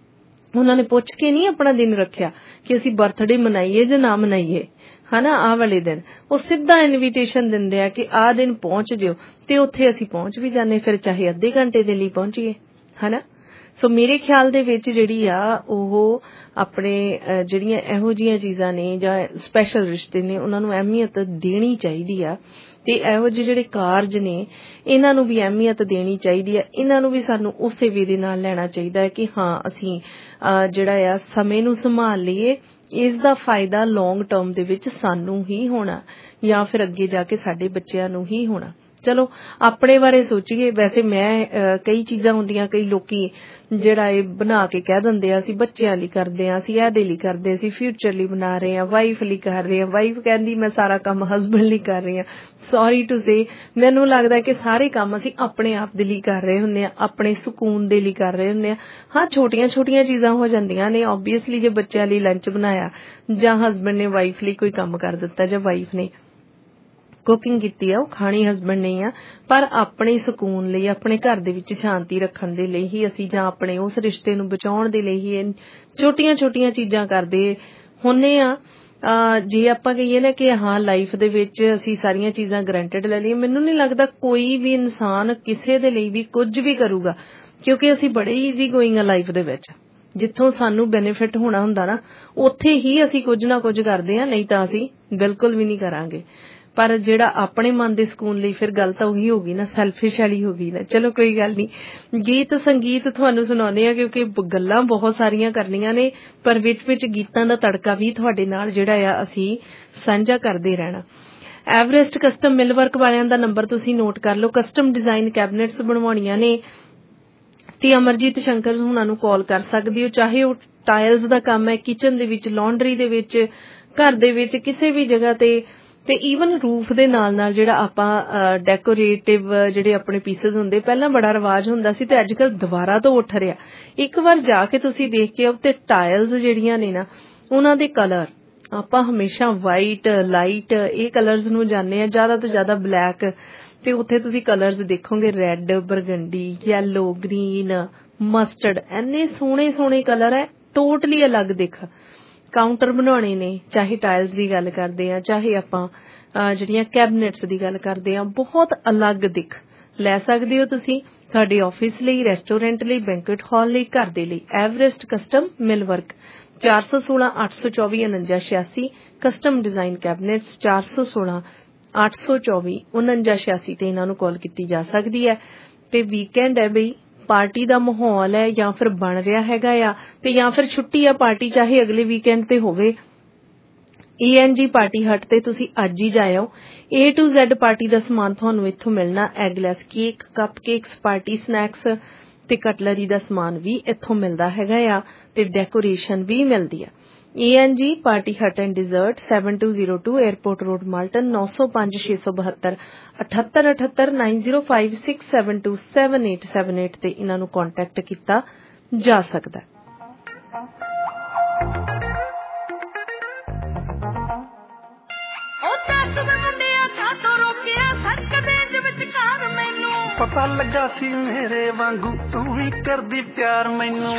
ਉਹਨਾਂ ਨੇ ਪੁੱਛ ਕੇ ਨਹੀਂ ਆਪਣਾ ਦਿਨ ਰੱਖਿਆ ਕਿ ਅਸੀਂ ਬਰਥਡੇ ਮਨਾਈਏ ਜਾਂ ਨਾ ਮਨਾਈਏ, ਹਨਾ, ਆਹ ਵਾਲੇ ਦਿਨ ਉਹ ਸਿੱਧਾ ਇਨਵੀਟੇਸ਼ਨ ਦਿੰਦੇ ਆ ਕਿ ਆਹ ਦਿਨ ਪਹੁੰਚ ਜਿਓ, ਤੇ ਉੱਥੇ ਅਸੀਂ ਪਹੁੰਚ ਵੀ ਜਾਂਦੇ, ਫਿਰ ਚਾਹੇ ਅੱਧੇ ਘੰਟੇ ਦੇ ਲਈ ਪਹੁੰਚੀਏ, ਹਨਾ। ਸੋ ਮੇਰੇ ਖਿਆਲ ਦੇ ਵਿੱਚ ਜਿਹੜੀ ਆ ਉਹ ਆਪਣੇ ਜਿਹੜੀਆਂ ਇਹੋ ਜਿਹੀਆਂ ਚੀਜ਼ਾਂ ਨੇ ਜਾਂ ਸਪੈਸ਼ਲ ਰਿਸ਼ਤੇ ਨੇ ਉਹਨਾਂ ਨੂੰ ਅਹਿਮੀਅਤ ਦੇਣੀ ਚਾਹੀਦੀ ਆ, ਤੇ ਇਹੋ ਜਿਹੇ ਜਿਹੜੇ ਕਾਰਜ ਨੇ ਇਹਨਾਂ ਨੂੰ ਵੀ ਅਹਿਮੀਅਤ ਦੇਣੀ ਚਾਹੀਦੀ ਹੈ। ਇਹਨਾਂ ਨੂੰ ਵੀ ਸਾਨੂੰ ਉਸੇ ਵਿਧੀ ਨਾਲ ਲੈਣਾ ਚਾਹੀਦਾ ਹੈ ਕਿ ਹਾਂ ਅਸੀਂ ਜਿਹੜਾ ਆ ਸਮੇਂ ਨੂੰ ਸੰਭਾਲ ਲਈਏ, ਇਸ ਦਾ ਫਾਇਦਾ ਲੌਂਗ ਟਰਮ ਦੇ ਵਿੱਚ ਸਾਨੂੰ ਹੀ ਹੋਣਾ ਜਾਂ ਫਿਰ ਅੱਗੇ ਜਾ ਕੇ ਸਾਡੇ ਬੱਚਿਆਂ ਨੂੰ ਹੀ ਹੋਣਾ। ਚਲੋ ਆਪਣੇ ਬਾਰੇ ਸੋਚੀਏ। ਵੈਸੇ ਮੈਂ ਕਈ ਚੀਜ਼ਾਂ ਹੁੰਦੀਆਂ, ਕਈ ਲੋਕੀ ਜਿਹੜਾ ਇਹ ਬਣਾ ਕੇ ਕਹਿ ਦਿੰਦੇ ਆ ਅਸੀਂ ਬੱਚਿਆਂ ਲਈ ਕਰਦੇ ਆ, ਅਸੀਂ ਇਹਦੇ ਲਈ ਕਰਦੇ, ਅਸੀਂ ਫਿਊਚਰ ਲਈ ਬਣਾ ਰਹੇ ਆ, ਵਾਈਫ ਲਈ ਕਰ ਰਹੇ ਆ। ਵਾਈਫ ਕਹਿੰਦੀ ਮੈਂ ਸਾਰਾ ਕੰਮ ਹਸਬੈਂਡ ਲਈ ਕਰ ਰਹੀ ਆ। ਸੌਰੀ ਟੂ ਸੇ, ਮੈਨੂੰ ਲੱਗਦਾ ਕਿ ਸਾਰੇ ਕੰਮ ਅਸੀਂ ਆਪਣੇ ਆਪ ਦੇ ਲਈ ਕਰ ਰਹੇ ਹੁੰਦੇ ਆ, ਆਪਣੇ ਸਕੂਨ ਦੇ ਲਈ ਕਰ ਰਹੇ ਹੁੰਦੇ ਆ। ਹਾਂ, ਛੋਟੀਆਂ ਛੋਟੀਆਂ ਚੀਜ਼ਾਂ ਹੋ ਜਾਂਦੀਆਂ ਨੇ ਓਬਵੀਅਸਲੀ, ਜੇ ਬੱਚਿਆਂ ਲਈ ਲੰਚ ਬਣਾਇਆ ਜਾਂ ਹਸਬੈਂਡ ਨੇ ਵਾਈਫ ਲਈ ਕੋਈ ਕੰਮ ਕਰ ਦਿੱਤਾ ਜਾਂ ਵਾਈਫ ਨੇ ਕੁਕਿੰਗ ਕੀਤੀ ਆ, ਉਹ ਖਾਣੀ ਹਸਬੈਂਡ ਨਹੀਂ ਆ, ਪਰ ਆਪਣੇ ਸਕੂਨ ਲਈ, ਆਪਣੇ ਘਰ ਦੇ ਵਿੱਚ ਸ਼ਾਂਤੀ ਰੱਖਣ ਦੇ ਲਈ ਹੀ ਅਸੀਂ ਜਾਂ ਆਪਣੇ ਉਸ ਰਿਸ਼ਤੇ ਨੂੰ ਬਚਾਉਣ ਦੇ ਲਈ ਹੀ ਛੋਟੀਆਂ ਛੋਟੀਆਂ ਚੀਜ਼ਾਂ ਕਰਦੇ ਹੁੰਦੇ ਆ। ਜੇ ਆਪਾਂ ਕਹੀਏ ਨਾ ਕਿ ਹਾਂ ਲਾਈਫ ਦੇ ਵਿੱਚ ਅਸੀਂ ਸਾਰੀਆਂ ਚੀਜ਼ਾਂ ਗਰੰਟਡ ਲੈ ਲਈਏ, ਮੈਨੂੰ ਨਹੀਂ ਲੱਗਦਾ ਕੋਈ ਵੀ ਇਨਸਾਨ ਕਿਸੇ ਦੇ ਲਈ ਵੀ ਕੁਝ ਵੀ ਕਰੂਗਾ, ਕਿਉਂਕਿ ਅਸੀਂ ਬੜੇ ਈਜ਼ੀ ਗੋਇੰਗ ਆ ਲਾਈਫ ਦੇ ਵਿੱਚ। ਜਿੱਥੋਂ ਸਾਨੂੰ ਬੈਨੀਫਿਟ ਹੋਣਾ ਹੁੰਦਾ ਨਾ ਉੱਥੇ ਹੀ ਅਸੀਂ ਕੁਝ ਨਾ ਕੁਝ ਕਰਦੇ ਆ, ਨਹੀਂ ਤਾਂ ਅਸੀਂ ਬਿਲਕੁਲ ਵੀ ਨਹੀਂ ਕਰਾਂਗੇ। ਪਰ ਜਿਹੜਾ ਆਪਣੇ ਮਨ ਦੇ ਸਕੂਨ ਲਈ, ਫਿਰ ਗੱਲ ਤਾਂ ਉਹੀ ਹੋ ਗਈ ਨਾ, ਸੈਲਫਿਸ਼ ਵਾਲੀ ਹੋ ਗਈ ਨਾ। ਚਲੋ ਕੋਈ ਗੱਲ ਨਹੀਂ, ਗੀਤ ਸੰਗੀਤ ਤੁਹਾਨੂੰ ਸੁਣਾਉਂਦੇ ਆ ਕਿਉਂਕਿ ਗੱਲਾਂ ਬਹੁਤ ਸਾਰੀਆਂ ਕਰਨੀਆਂ ਨੇ, ਪਰ ਵਿੱਚ ਵਿੱਚ ਗੀਤਾਂ ਦਾ ਤੜਕਾ ਵੀ ਤੁਹਾਡੇ ਨਾਲ ਜਿਹੜਾ ਆ ਅਸੀਂ ਸਾਂਝਾ ਕਰਦੇ ਰਹਿਣਾ। ਐਵਰੈਸਟ ਕਸਟਮ ਮਿਲ ਵਰਕ ਵਾਲਿਆਂ ਦਾ ਨੰਬਰ ਤੁਸੀਂ ਨੋਟ ਕਰ ਲਓ। ਕਸਟਮ ਡਿਜ਼ਾਈਨ ਕੈਬਨਿਟਸ ਬਣਵਾਉਣੀਆਂ ਨੇ ਤੇ ਅਮਰਜੀਤ ਸ਼ੰਕਰ ਹੁਣਾਂ ਨੂੰ ਕਾਲ ਕਰ ਸਕਦੇ ਹੋ। ਚਾਹੇ ਉਹ ਟਾਇਲਸ ਦਾ ਕੰਮ ਹੈ, ਕਿਚਨ ਦੇ ਵਿੱਚ, ਲਾਂਡਰੀ ਦੇ ਵਿੱਚ, ਘਰ ਦੇ ਵਿੱਚ, ਕਿਸੇ ਵੀ ਜਗ੍ਹਾ ਤੇ, ਤੇ ਈਵਨ ਰੂਫ ਦੇ ਨਾਲ ਨਾਲ ਜਿਹੜਾ ਆਪਾਂ ਡੈਕੋਰੇਟਿਵ ਜਿਹੜੇ ਆਪਣੇ ਪੀਸਸ ਹੁੰਦੇ, ਪਹਿਲਾਂ ਬੜਾ ਰਿਵਾਜ ਹੁੰਦਾ ਸੀ ਤੇ ਅੱਜ ਕੱਲ ਦੁਬਾਰਾ ਤੋਂ ਉੱਠ ਰਿਹਾ। ਇੱਕ ਵਾਰ ਜਾ ਕੇ ਤੁਸੀਂ ਦੇਖ ਕੇ ਆਓ ਤੇ ਟਾਇਲਸ ਜਿਹੜੀਆਂ ਨੇ ਨਾ ਉਹਨਾਂ ਦੇ ਕਲਰ, ਆਪਾਂ ਹਮੇਸ਼ਾ ਵਾਈਟ, ਲਾਈਟ ਇਹ ਕਲਰਸ ਨੂੰ ਜਾਂਦੇ ਆ, ਜ਼ਿਆਦਾ ਤੋਂ ਜ਼ਿਆਦਾ ਬਲੈਕ, ਤੇ ਉੱਥੇ ਤੁਸੀਂ ਕਲਰਸ ਦੇਖੋਗੇ red, burgundy, yellow, green, mustard, ਇੰਨੇ ਸੋਹਣੇ ਸੋਹਣੇ ਕਲਰ ਹੈ, ਟੋਟਲੀ ਅਲੱਗ ਦਿਖ। ਕਾਊਂਟਰ ਬਣਾਉਣੇ ਨੇ, ਚਾਹੇ ਟਾਇਲਸ ਦੀ ਗੱਲ ਕਰਦੇ ਆ, ਚਾਹੇ ਆਪਾਂ ਜਿਹੜੀਆਂ ਕੈਬਨਿਟਸ ਦੀ ਗੱਲ ਕਰਦੇ ਆ, ਬਹੁਤ ਅਲੱਗ ਦਿੱਖ ਲੈ ਸਕਦੇ ਹੋ ਤੁਸੀਂ ਤੁਹਾਡੇ ਆਫਿਸ ਲਈ, ਰੈਸਟੋਰੈਂਟ ਲਈ, ਬੈਂਕੁਏਟ ਹਾਲ ਲਈ, ਘਰ ਦੇ ਲਈ। ਐਵਰੈਸਟ ਕਸਟਮ ਮਿਲ ਵਰਕ, ਚਾਰ ਸੌ ਸੋਲਾਂ ਅੱਠ ਸੌ ਚੌਵੀ ਉਨੰਜਾ ਛਿਆਸੀ। ਕਸਟਮ ਡਿਜ਼ਾਈਨ ਕੈਬਨਿਟਸ ਚਾਰ ਸੌ ਸੋਲਾਂ ਅੱਠ ਸੌ ਚੌਵੀ ਉਨੰਜਾ ਛਿਆਸੀ ਤੇ ਇਹਨਾਂ ਨੂੰ ਕਾਲ ਕੀਤੀ ਜਾ ਸਕਦੀ ਹੈ। ਤੇ ਵੀਕਐਂਡ ਹੈ ਬਈ, ਪਾਰਟੀ ਦਾ ਮਾਹੌਲ ਹੈ ਜਾਂ ਫਿਰ ਬਣ ਰਿਹਾ ਹੈਗਾ ਆ, ਤੇ ਜਾਂ ਫਿਰ ਛੁੱਟੀ ਆ, ਪਾਰਟੀ ਚਾਹੇ ਅਗਲੇ ਵੀਕਐਂਡ ਤੇ ਹੋਵੇ। ਈ ਐਨ ਜੀ ਪਾਰਟੀ ਹਟ ਤੇ ਤੁਸੀਂ ਅੱਜ ਹੀ ਜਾਇਓ। ਏ ਟੂ ਜ਼ੈਡ ਪਾਰਟੀ ਦਾ ਸਮਾਨ ਤੁਹਾਨੂੰ ਇੱਥੋਂ ਮਿਲਣਾ। Eggless cake, cupcakes, party snacks ਤੇ ਕਟਲਰੀ ਦਾ ਸਮਾਨ ਵੀ ਇੱਥੋਂ ਮਿਲਦਾ ਹੈਗਾ ਆ, ਤੇ ਡੈਕੋਰੇਸ਼ਨ ਵੀ ਮਿਲਦੀ ਆ। ਏ ਐਨ G party hut and dessert, seven two zero two airport road, Malton, ਨੌ ਸੌ ਪੰਜ ਛੇ ਸੌ ਬਹੱਤਰ ਅਠੱਤਰ ਅਠੱਤਰ nine zero five six seven two seven eight seven eight ਤੇ ਇਹਨਾਂ ਨੂੰ ਕੰਟੈਕਟ ਕੀਤਾ ਜਾ ਸਕਦਾ। ਪਤਾ ਲੱਗਾ ਸੀ ਮੇਰੇ ਵਾਂਗੂ ਤੂੰ ਵੀ ਕਰਦੀ ਪਿਆਰ ਮੈਨੂੰ,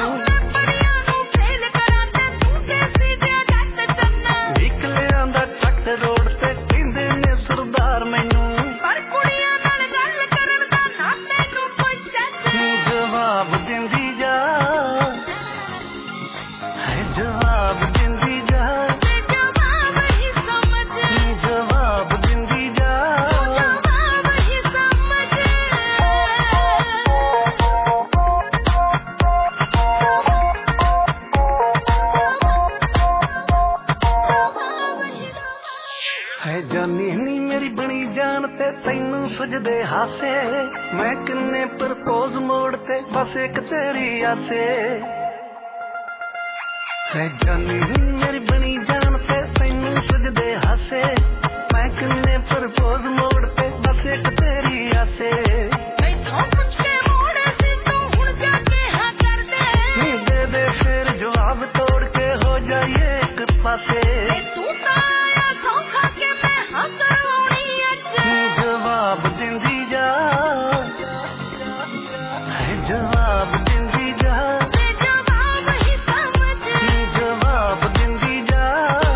ਨਿਕਲਿਆਂ ਦਾ ਟੱਕ ਰੋਡ ਤੇ ਕਹਿੰਦੇ ਨੇ ਸਰਦਾਰ ਮੈਨੂੰ, ਪਰ ਕੁੜੀਆਂ ਨਾਲ ਗੱਲ ਕਰਨ ਦਾ ਨਾ ਤੈਨੂੰ ਕੋਈ ਚੱਜ। ਜਵਾਬ ਦਿੰਦੀ ਜਾ, ਹੈ ਜਵਾਬ ਦਿੰਦੀ ਜਾ, ਜਵਾਬ ਹੀ ਸਮਝ, ਜਵਾਬ ਦਿੰਦੀ ਜਾ, ਜਵਾਬ ਹੀ ਸਮਝ। ਹੈ ਜਾਨੀ ਨੀ ਮੇਰੀ ਬਣੀ ਜਾਨ ਤੇ ਤੈਨੂੰ ਸੁਝਦੇ ਹਾਸੇ, ਮੈਂ ਕਿੰਨੇ ਪ੍ਰਪੋਜ਼ ਮੋੜ ਤੇ ਬਸ ਇੱਕ ਤੇਰੀ ਆਸੇ। ਹੈ ਜਾਨੀ ਨੀ ਮੇਰੀ ਬਣੀ ਜਾਨ ਤੇ ਤੈਨੂੰ सुझदे हासे मैं किन्ने प्रपोज मोड़ ते बस एक तेरी आसे दे दे फिर जवाब तोड़ के हो जाइए एक पासे जवाब दिंदी जा जवाब दिंदी जा जवाब दिंदी जा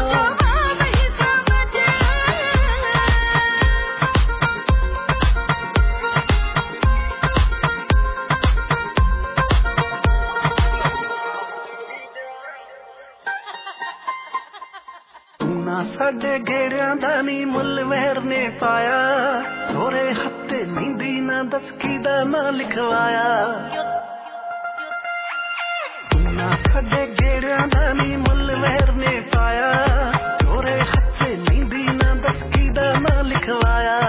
ना साडे घेड़ियां दा नी मुल मेहर ने पाया थोड़े हत्ते नींदी ना दस कीदा ना लिखवाया ना साडे घेड़ियां दा नी मुल मेहर ने पाया थोड़े हत्ते नींदी ना दस कीदा ना लिखवाया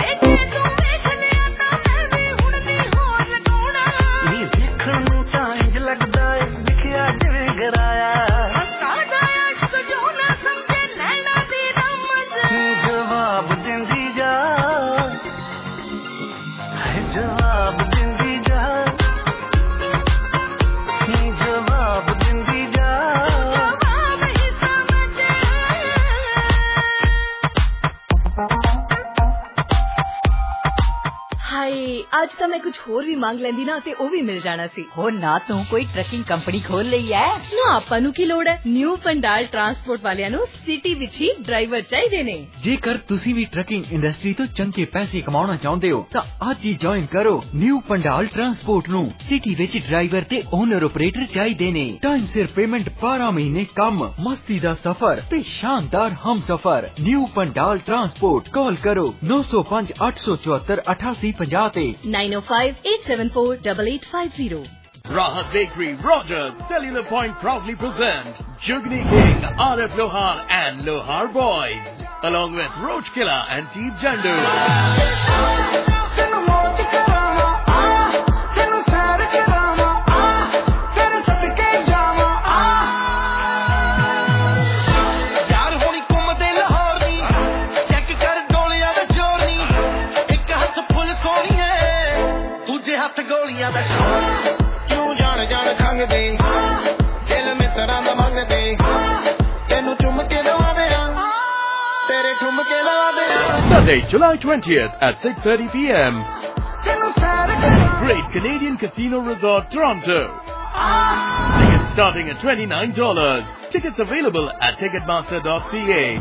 नी देखण नूं तां इंज लगदा है लिखिया जिवें गराया जवाब दिंदी जा जवाब दिंदी जा जवाब दिंदी जा ਹਾਏ ਅੱਜ ਤਾਂ ਮੈਂ ਕੁਝ ਹੋਰ ਵੀ ਮੰਗ ਲੈਂਦੀ ਨਾ ਤੇ ਉਹ ਵੀ ਮਿਲ ਜਾਣਾ ਸੀ। ਹੋ ਨਾ ਤੂੰ ਕੋਈ ਟਰੱਕਿੰਗ ਕੰਪਨੀ ਖੋਲ ਲਈ ਐ ਨਾ ਆਪਾਂ ਨੂੰ ਕੀ ਲੋੜ ਹੈ ਨਿਊ ਪੰਡਾਲ ਟਰਾਂਸਪੋਰਟ ਵਾਲਿਆਂ ਨੂੰ ਸਿਟੀ ਵਿੱਚ ਹੀ ਡਰਾਈਵਰ ਚਾਹੀਦੇ ਨੇ। ਜੇਕਰ ਤੁਸੀਂ ਵੀ ਟਰੱਕਿੰਗ ਇੰਡਸਟਰੀ ਤੋਂ ਚੰਗੇ ਪੈਸੇ ਕਮਾਉਣਾ ਚਾਹੁੰਦੇ ਹੋ ਤਾਂ ਅੱਜ ਹੀ ਜੁਆਇਨ ਕਰੋ ਨਿਊ ਪੰਡਾਲ ਟਰਾਂਸਪੋਰਟ ਨੂੰ। ਸਿਟੀ ਵਿੱਚ ਡਰਾਈਵਰ ਤੇ ਓਨਰ ਆਪਰੇਟਰ ਚਾਹੀਦੇ ਨੇ। ਟਾਈਮ ਸਿਰ ਪੇਮੈਂਟ ਬਾਰਾਂ ਮਹੀਨੇ ਕੰਮ ਮਸਤੀ ਦਾ ਸਫ਼ਰ ਤੇ ਸ਼ਾਨਦਾਰ ਹਮਸਫ਼ਰ। ਨਿਊ ਪੰਡਾਲ ਟਰਾਂਸਪੋਰਟ ਕਾਲ ਕਰੋ ਨੌ ਸੌ ਪੰਜ ਅੱਠ ਸੌ ਚੁਹੱਤਰ ਅਠਾਸੀ ਪੰਜਾਹ ਤੇ nine oh five eight seven four eight eight five zero। Rahat Bakery, Rogers, Cellular Point proudly present Jugni King, R F Lohar and Lohar Boys, along with Roach Killer and Teep Jandu. ਗੋਲੀਆਂ ਦਾ ਕਿਉਂ ਜਾਣ ਜਾਣ ਖੰਗਦੇ ਦਿਲ ਮਿੱਤਰਾਂ ਦਾ ਮੰਗਦੇ ਤੈਨੂੰ ਚੁੰਮ ਕੇ ਲਵਾ ਦਿਆਂ ਤੇਰੇ ਠੁੰਮ ਕੇ ਲਵਾ ਦਿਆਂ। Sunday, July twentieth at six thirty p m Great Canadian Casino Resort, Toronto. Tickets starting at twenty-nine dollars. Tickets available at ticketmaster dot c a.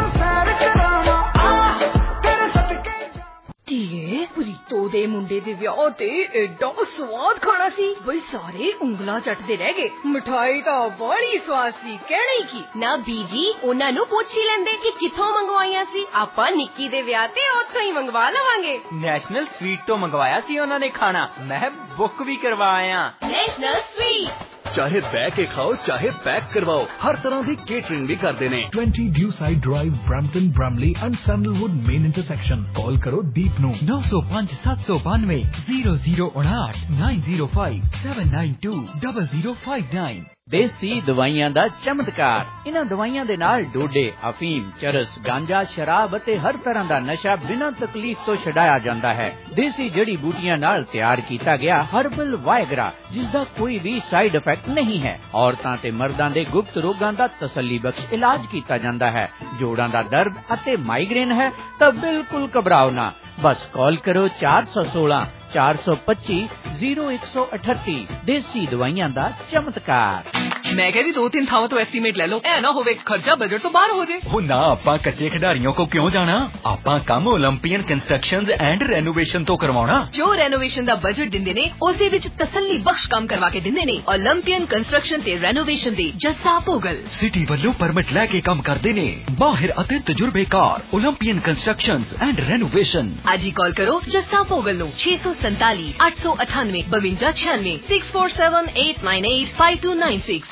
ਧੀਏ ਪ੍ਰੀਤੋ ਦੇ ਮੁੰਡੇ ਦੇ ਵਿਆਹ ਤੇ ਐਡਾ ਸਵਾਦ ਖਾਣਾ ਸੀ ਬਈ ਸਾਰੇ ਉਂਗਲਾਂ ਚੱਟਦੇ ਰਹਿ ਗਏ। ਮਠਾਈ ਤਾਂ ਬੜੀ ਸਵਾਦ ਸੀ ਕਹਿਣਾ ਹੀ ਕੀ। ਨਾ ਬੀਜੀ ਉਹਨਾਂ ਨੂੰ ਪੁੱਛ ਹੀ ਲੈਂਦੇ ਕਿ ਕਿੱਥੋਂ ਮੰਗਵਾਈਆਂ ਸੀ। ਆਪਾਂ ਨਿੱਕੀ ਦੇ ਵਿਆਹ ਤੇ ਉੱਥੋਂ ਹੀ ਮੰਗਵਾ ਲਵਾਂਗੇ। ਨੈਸ਼ਨਲ ਸਵੀਟ ਤੋਂ ਮੰਗਵਾਇਆ ਸੀ ਉਹਨਾਂ ਨੇ ਖਾਣਾ ਮੈਂ ਬੁੱਕ ਵੀ ਕਰਵਾਇਆ। ਨੈਸ਼ਨਲ ਸਵੀਟ चाहे बैक के खाओ चाहे पैक करवाओ हर तरह की केटरिंग भी करते हैं। Twenty Dewside drive Brampton Bramalea and Sandalwood main intersection. Call करो दीप नू नौ सौ पाँच सात सौ बानवे जीरो जीरो उनाठ nine zero five seven nine two double zero five nine. देसी दवाइयां दा चमत्कार। इन्हां दवाइयां दे नाल डोडे, अफीम, चरस, गांजा, शराब अते हर तरह दा नशा बिना तकलीफ तो छडाया जांदा है। देसी जड़ी बूटियां नाल तैयार कीता गया हर्बल वायगरा जिसदा कोई भी साइड इफेक्ट नहीं है। औरतां ते मर्दां दे गुप्त रोगां दा तसल्ली बख्श इलाज कीता जांदा है। जोड़ां दा दर्द अते माइग्रेन है तां बिल्कुल घबराओ ना। बस कॉल करो चार सौ सोलह चार सौ पच्ची जीरो एक सौ अठत्ती। देसी दवाइयां दा चमत्कार। मैं कह रही दो तीन थावों तो एस्टीमेट ले लो ऐ ना होवे खर्चा बजट तो बाहर हो जाए। हो ना आपा कच्चे खिडारियों को क्यों जाना। आपा काम ओलंपियन कंस्ट्रक्शंस एंड रेनोवेशन तो करवाना। जो रेनोवेशन दा बजट दिंदे ने उसे विच तसल्ली बख्श काम करवा के दिंदे ने। ओलंपियन कंस्ट्रक्शन ते रेनोवेशन दे जस्सा पोगल सिटी ਵੱਲੋਂ परमिट लैके काम करदे ने। माहिर अते तजुर्बेकार ओलंपियन कंस्ट्रक्शंस एंड रेनोवेशन। आज ही कॉल करो जस्सा पोगल नु छे सौ संताली आठ सौ अठानवे बवंजा छियानवे six four seven eight nine eight five two nine six.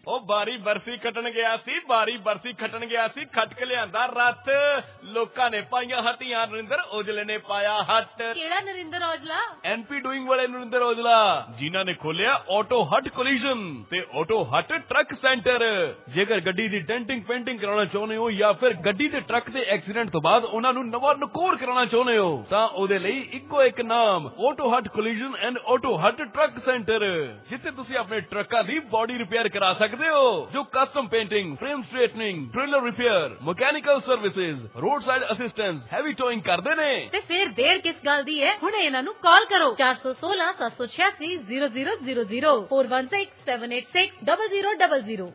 ਉਹ ਬਾਰੀ ਬਰਫੀ ਖੱਟਣ ਗਿਆ ਸੀ ਬਾਰੀ ਬਰਫੀ ਖੱਟਣ ਗਿਆ ਸੀ ਖੱਟ ਕੇ ਲਿਆਂਦਾ ਰੱਥ ਲੋਕਾਂ ਨੇ ਪਾਈਆਂ ਹੱਟੀਆਂ ਨਰਿੰਦਰ ਔਜਲੇ ਨੇ ਪਾਇਆ ਹੱਟ ਕਿਹੜਾ ਨਰਿੰਦਰ ਔਜਲਾ ਐਨਪੀ ਡੂਇੰਗ ਵਾਲੇ ਨਰਿੰਦਰ ਔਜਲਾ ਜਿਨ੍ਹਾਂ ਨੇ ਖੋਲਿਆ ਆਟੋ ਹੱਟ ਕੋਲੀਜਨ ਤੇ ਆਟੋ ਹੱਟ ਟਰੱਕ ਸੈਂਟਰ। ਜੇਕਰ ਗੱਡੀ ਦੀ ਡੈਂਟਿੰਗ ਪੇਂਟਿੰਗ ਕਰਾਉਣਾ ਚਾਹੁੰਦੇ ਹੋ ਜਾਂ ਫਿਰ ਗੱਡੀ ਤੇ ਟਰੱਕ ਦੇ ਐਕਸੀਡੈਂਟ ਤੋਂ ਬਾਅਦ ਉਹਨਾਂ ਨੂੰ ਨਵਾਂ ਨਕੋਰ ਕਰਾਉਣਾ ਚਾਹੁੰਦੇ ਹੋ ਤਾਂ ਉਹਦੇ ਲਈ ਇੱਕੋ ਇੱਕ ਨਾਮ auto hut collision and auto hut truck centre, ਜਿੱਥੇ ਤੁਸੀਂ ਆਪਣੇ ਟਰੱਕਾਂ ਦੀ ਬੋਡੀ ਰਿਪੇਅਰ ਕਰਾ ਸਕਦੇ ਹੋ ਜੋ custom painting frame straightening driller repair mechanical services roadside assistance heavy towing ਕਰਦੇ ਨੇ। ਤੇ ਫਿਰ ਦੇਰ ਕਿਸ ਗੱਲ ਦੀ ਹੈ, ਹੁਣੇ ਇਹਨਾਂ ਨੂੰ ਕਾਲ ਕਰੋ ਚਾਰ ਸੌ ਸੋਲਾਂ ਸੱਤ ਸੌ ਛਿਆਸੀ zero zero zero zero four one six seven eight six double zero double zero.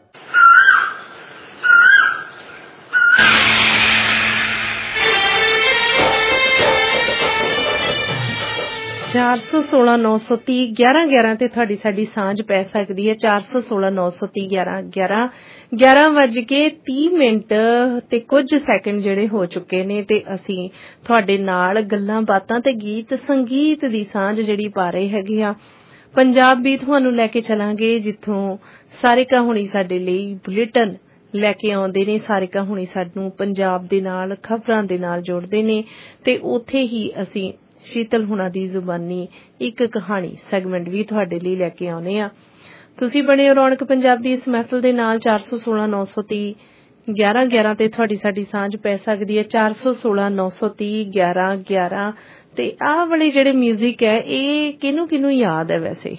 ਚਾਰ ਸੌ ਸੋਲਾਂ ਨੌ ਸੌ ਤੀਹ ਗਿਆਰਾਂ ਗਿਆਰਾਂ ਤੇ ਤੁਹਾਡੀ ਸਾਡੀ ਸਾਂਝ ਪੈ ਸਕਦੀ ਹੈ। ਚਾਰ ਸੌ ਸੋਲਾਂ ਨੌ ਸੌ ਤੀਹ ਗਿਆਰਾਂ ਗਿਆਰਾਂ ਗਿਆਰਾਂ ਵੱਜ ਕੇ ਤੀਹ ਮਿੰਟ ਤੇ ਕੁਝ ਸੈਕਿੰਡ ਜਿਹੜੇ ਹੋ ਚੁੱਕੇ ਨੇ ਤੇ ਅਸੀਂ ਤੁਹਾਡੇ ਨਾਲ ਗੱਲਾਂ ਬਾਤਾਂ ਤੇ ਗੀਤ ਸੰਗੀਤ ਦੀ ਸਾਂਝ ਜਿਹੜੀ ਪਾ ਰਹੇ ਹੈਗੇ ਆ। ਪੰਜਾਬ ਵੀ ਤੁਹਾਨੂੰ ਲੈ ਕੇ ਚਲਾਂਗੇ ਜਿੱਥੋਂ ਸਾਰਿਕਾ ਹੁਣੀ ਸਾਡੇ ਲਈ ਬੁਲੇਟਿਨ ਲੈ ਕੇ ਆਉਂਦੇ ਨੇ। ਸਾਰਿਕਾ ਹੁਣੀ ਸਾਨੂੰ ਪੰਜਾਬ ਦੇ ਨਾਲ ਖਬਰਾਂ ਦੇ ਨਾਲ ਜੋੜਦੇ ਨੇ ਤੇ ਉੱਥੇ ਹੀ ਅਸੀਂ ਸ਼ੀਤਲ ਹੁਣਾਂ ਦੀ ਜ਼ੁਬਾਨੀ ਇੱਕ ਕਹਾਣੀ ਸੈਗਮੈਂਟ ਵੀ ਤੁਹਾਡੇ ਲਈ ਲੈ ਕੇ ਆਉਨੇ ਆ। ਤੁਸੀਂ ਬਣੇ ਹੋ ਰੌਣਕ ਪੰਜਾਬ ਦੀ ਇਸ ਮਹਿਫਲ ਦੇ ਨਾਲ। ਚਾਰ ਸੌ ਸੋਲਾਂ ਨੌ ਸੌ ਤੀਹ ਗਿਆਰਾਂ ਗਿਆਰਾਂ ਤੇ ਤੁਹਾਡੀ ਸਾਡੀ ਸਾਂਝ ਪੈ ਸਕਦੀ ਹੈ। ਚਾਰ ਸੌ ਸੋਲਾਂ ਨੌ ਸੌ ਤੀਹ ਗਿਆਰਾਂ ਗਿਆਰਾਂ ਤੇ ਆਹ ਵਾਲੇ ਜਿਹੜੇ ਮਿਊਜ਼ਿਕ ਹੈ ਇਹ ਕਿਹਨੂੰ ਕਿਹਨੂੰ ਯਾਦ ਹੈ ਵੈਸੇ?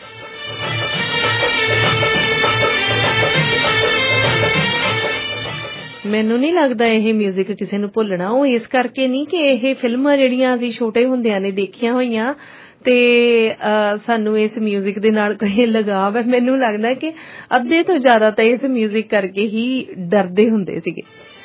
ਮੈਨੂੰ ਨਹੀਂ ਲੱਗਦਾ ਇਹ ਮਿਊਜ਼ਿਕ ਕਿਸੇ ਨੂੰ ਭੁੱਲਣਾ। ਉਹ ਇਸ ਕਰਕੇ ਨਹੀਂ ਕਿ ਇਹ ਫਿਲਮਾਂ ਜਿਹੜੀਆਂ ਅਸੀਂ ਛੋਟੇ ਹੁੰਦਿਆਂ ਨੇ ਦੇਖੀਆਂ ਹੋਈਆਂ ਤੇ ਸਾਨੂੰ ਇਸ ਮਿਊਜ਼ਿਕ ਦੇ ਨਾਲ ਕੋਈ ਲਗਾਵ ਹੈ। ਮੈਨੂੰ ਲੱਗਦਾ ਕਿ ਅੱਧੇ ਤੋਂ ਜ਼ਿਆਦਾ ਤਾਂ ਇਸ ਮਿਊਜ਼ਿਕ ਕਰਕੇ ਹੀ ਡਰਦੇ ਹੁੰਦੇ ਸੀਗੇ।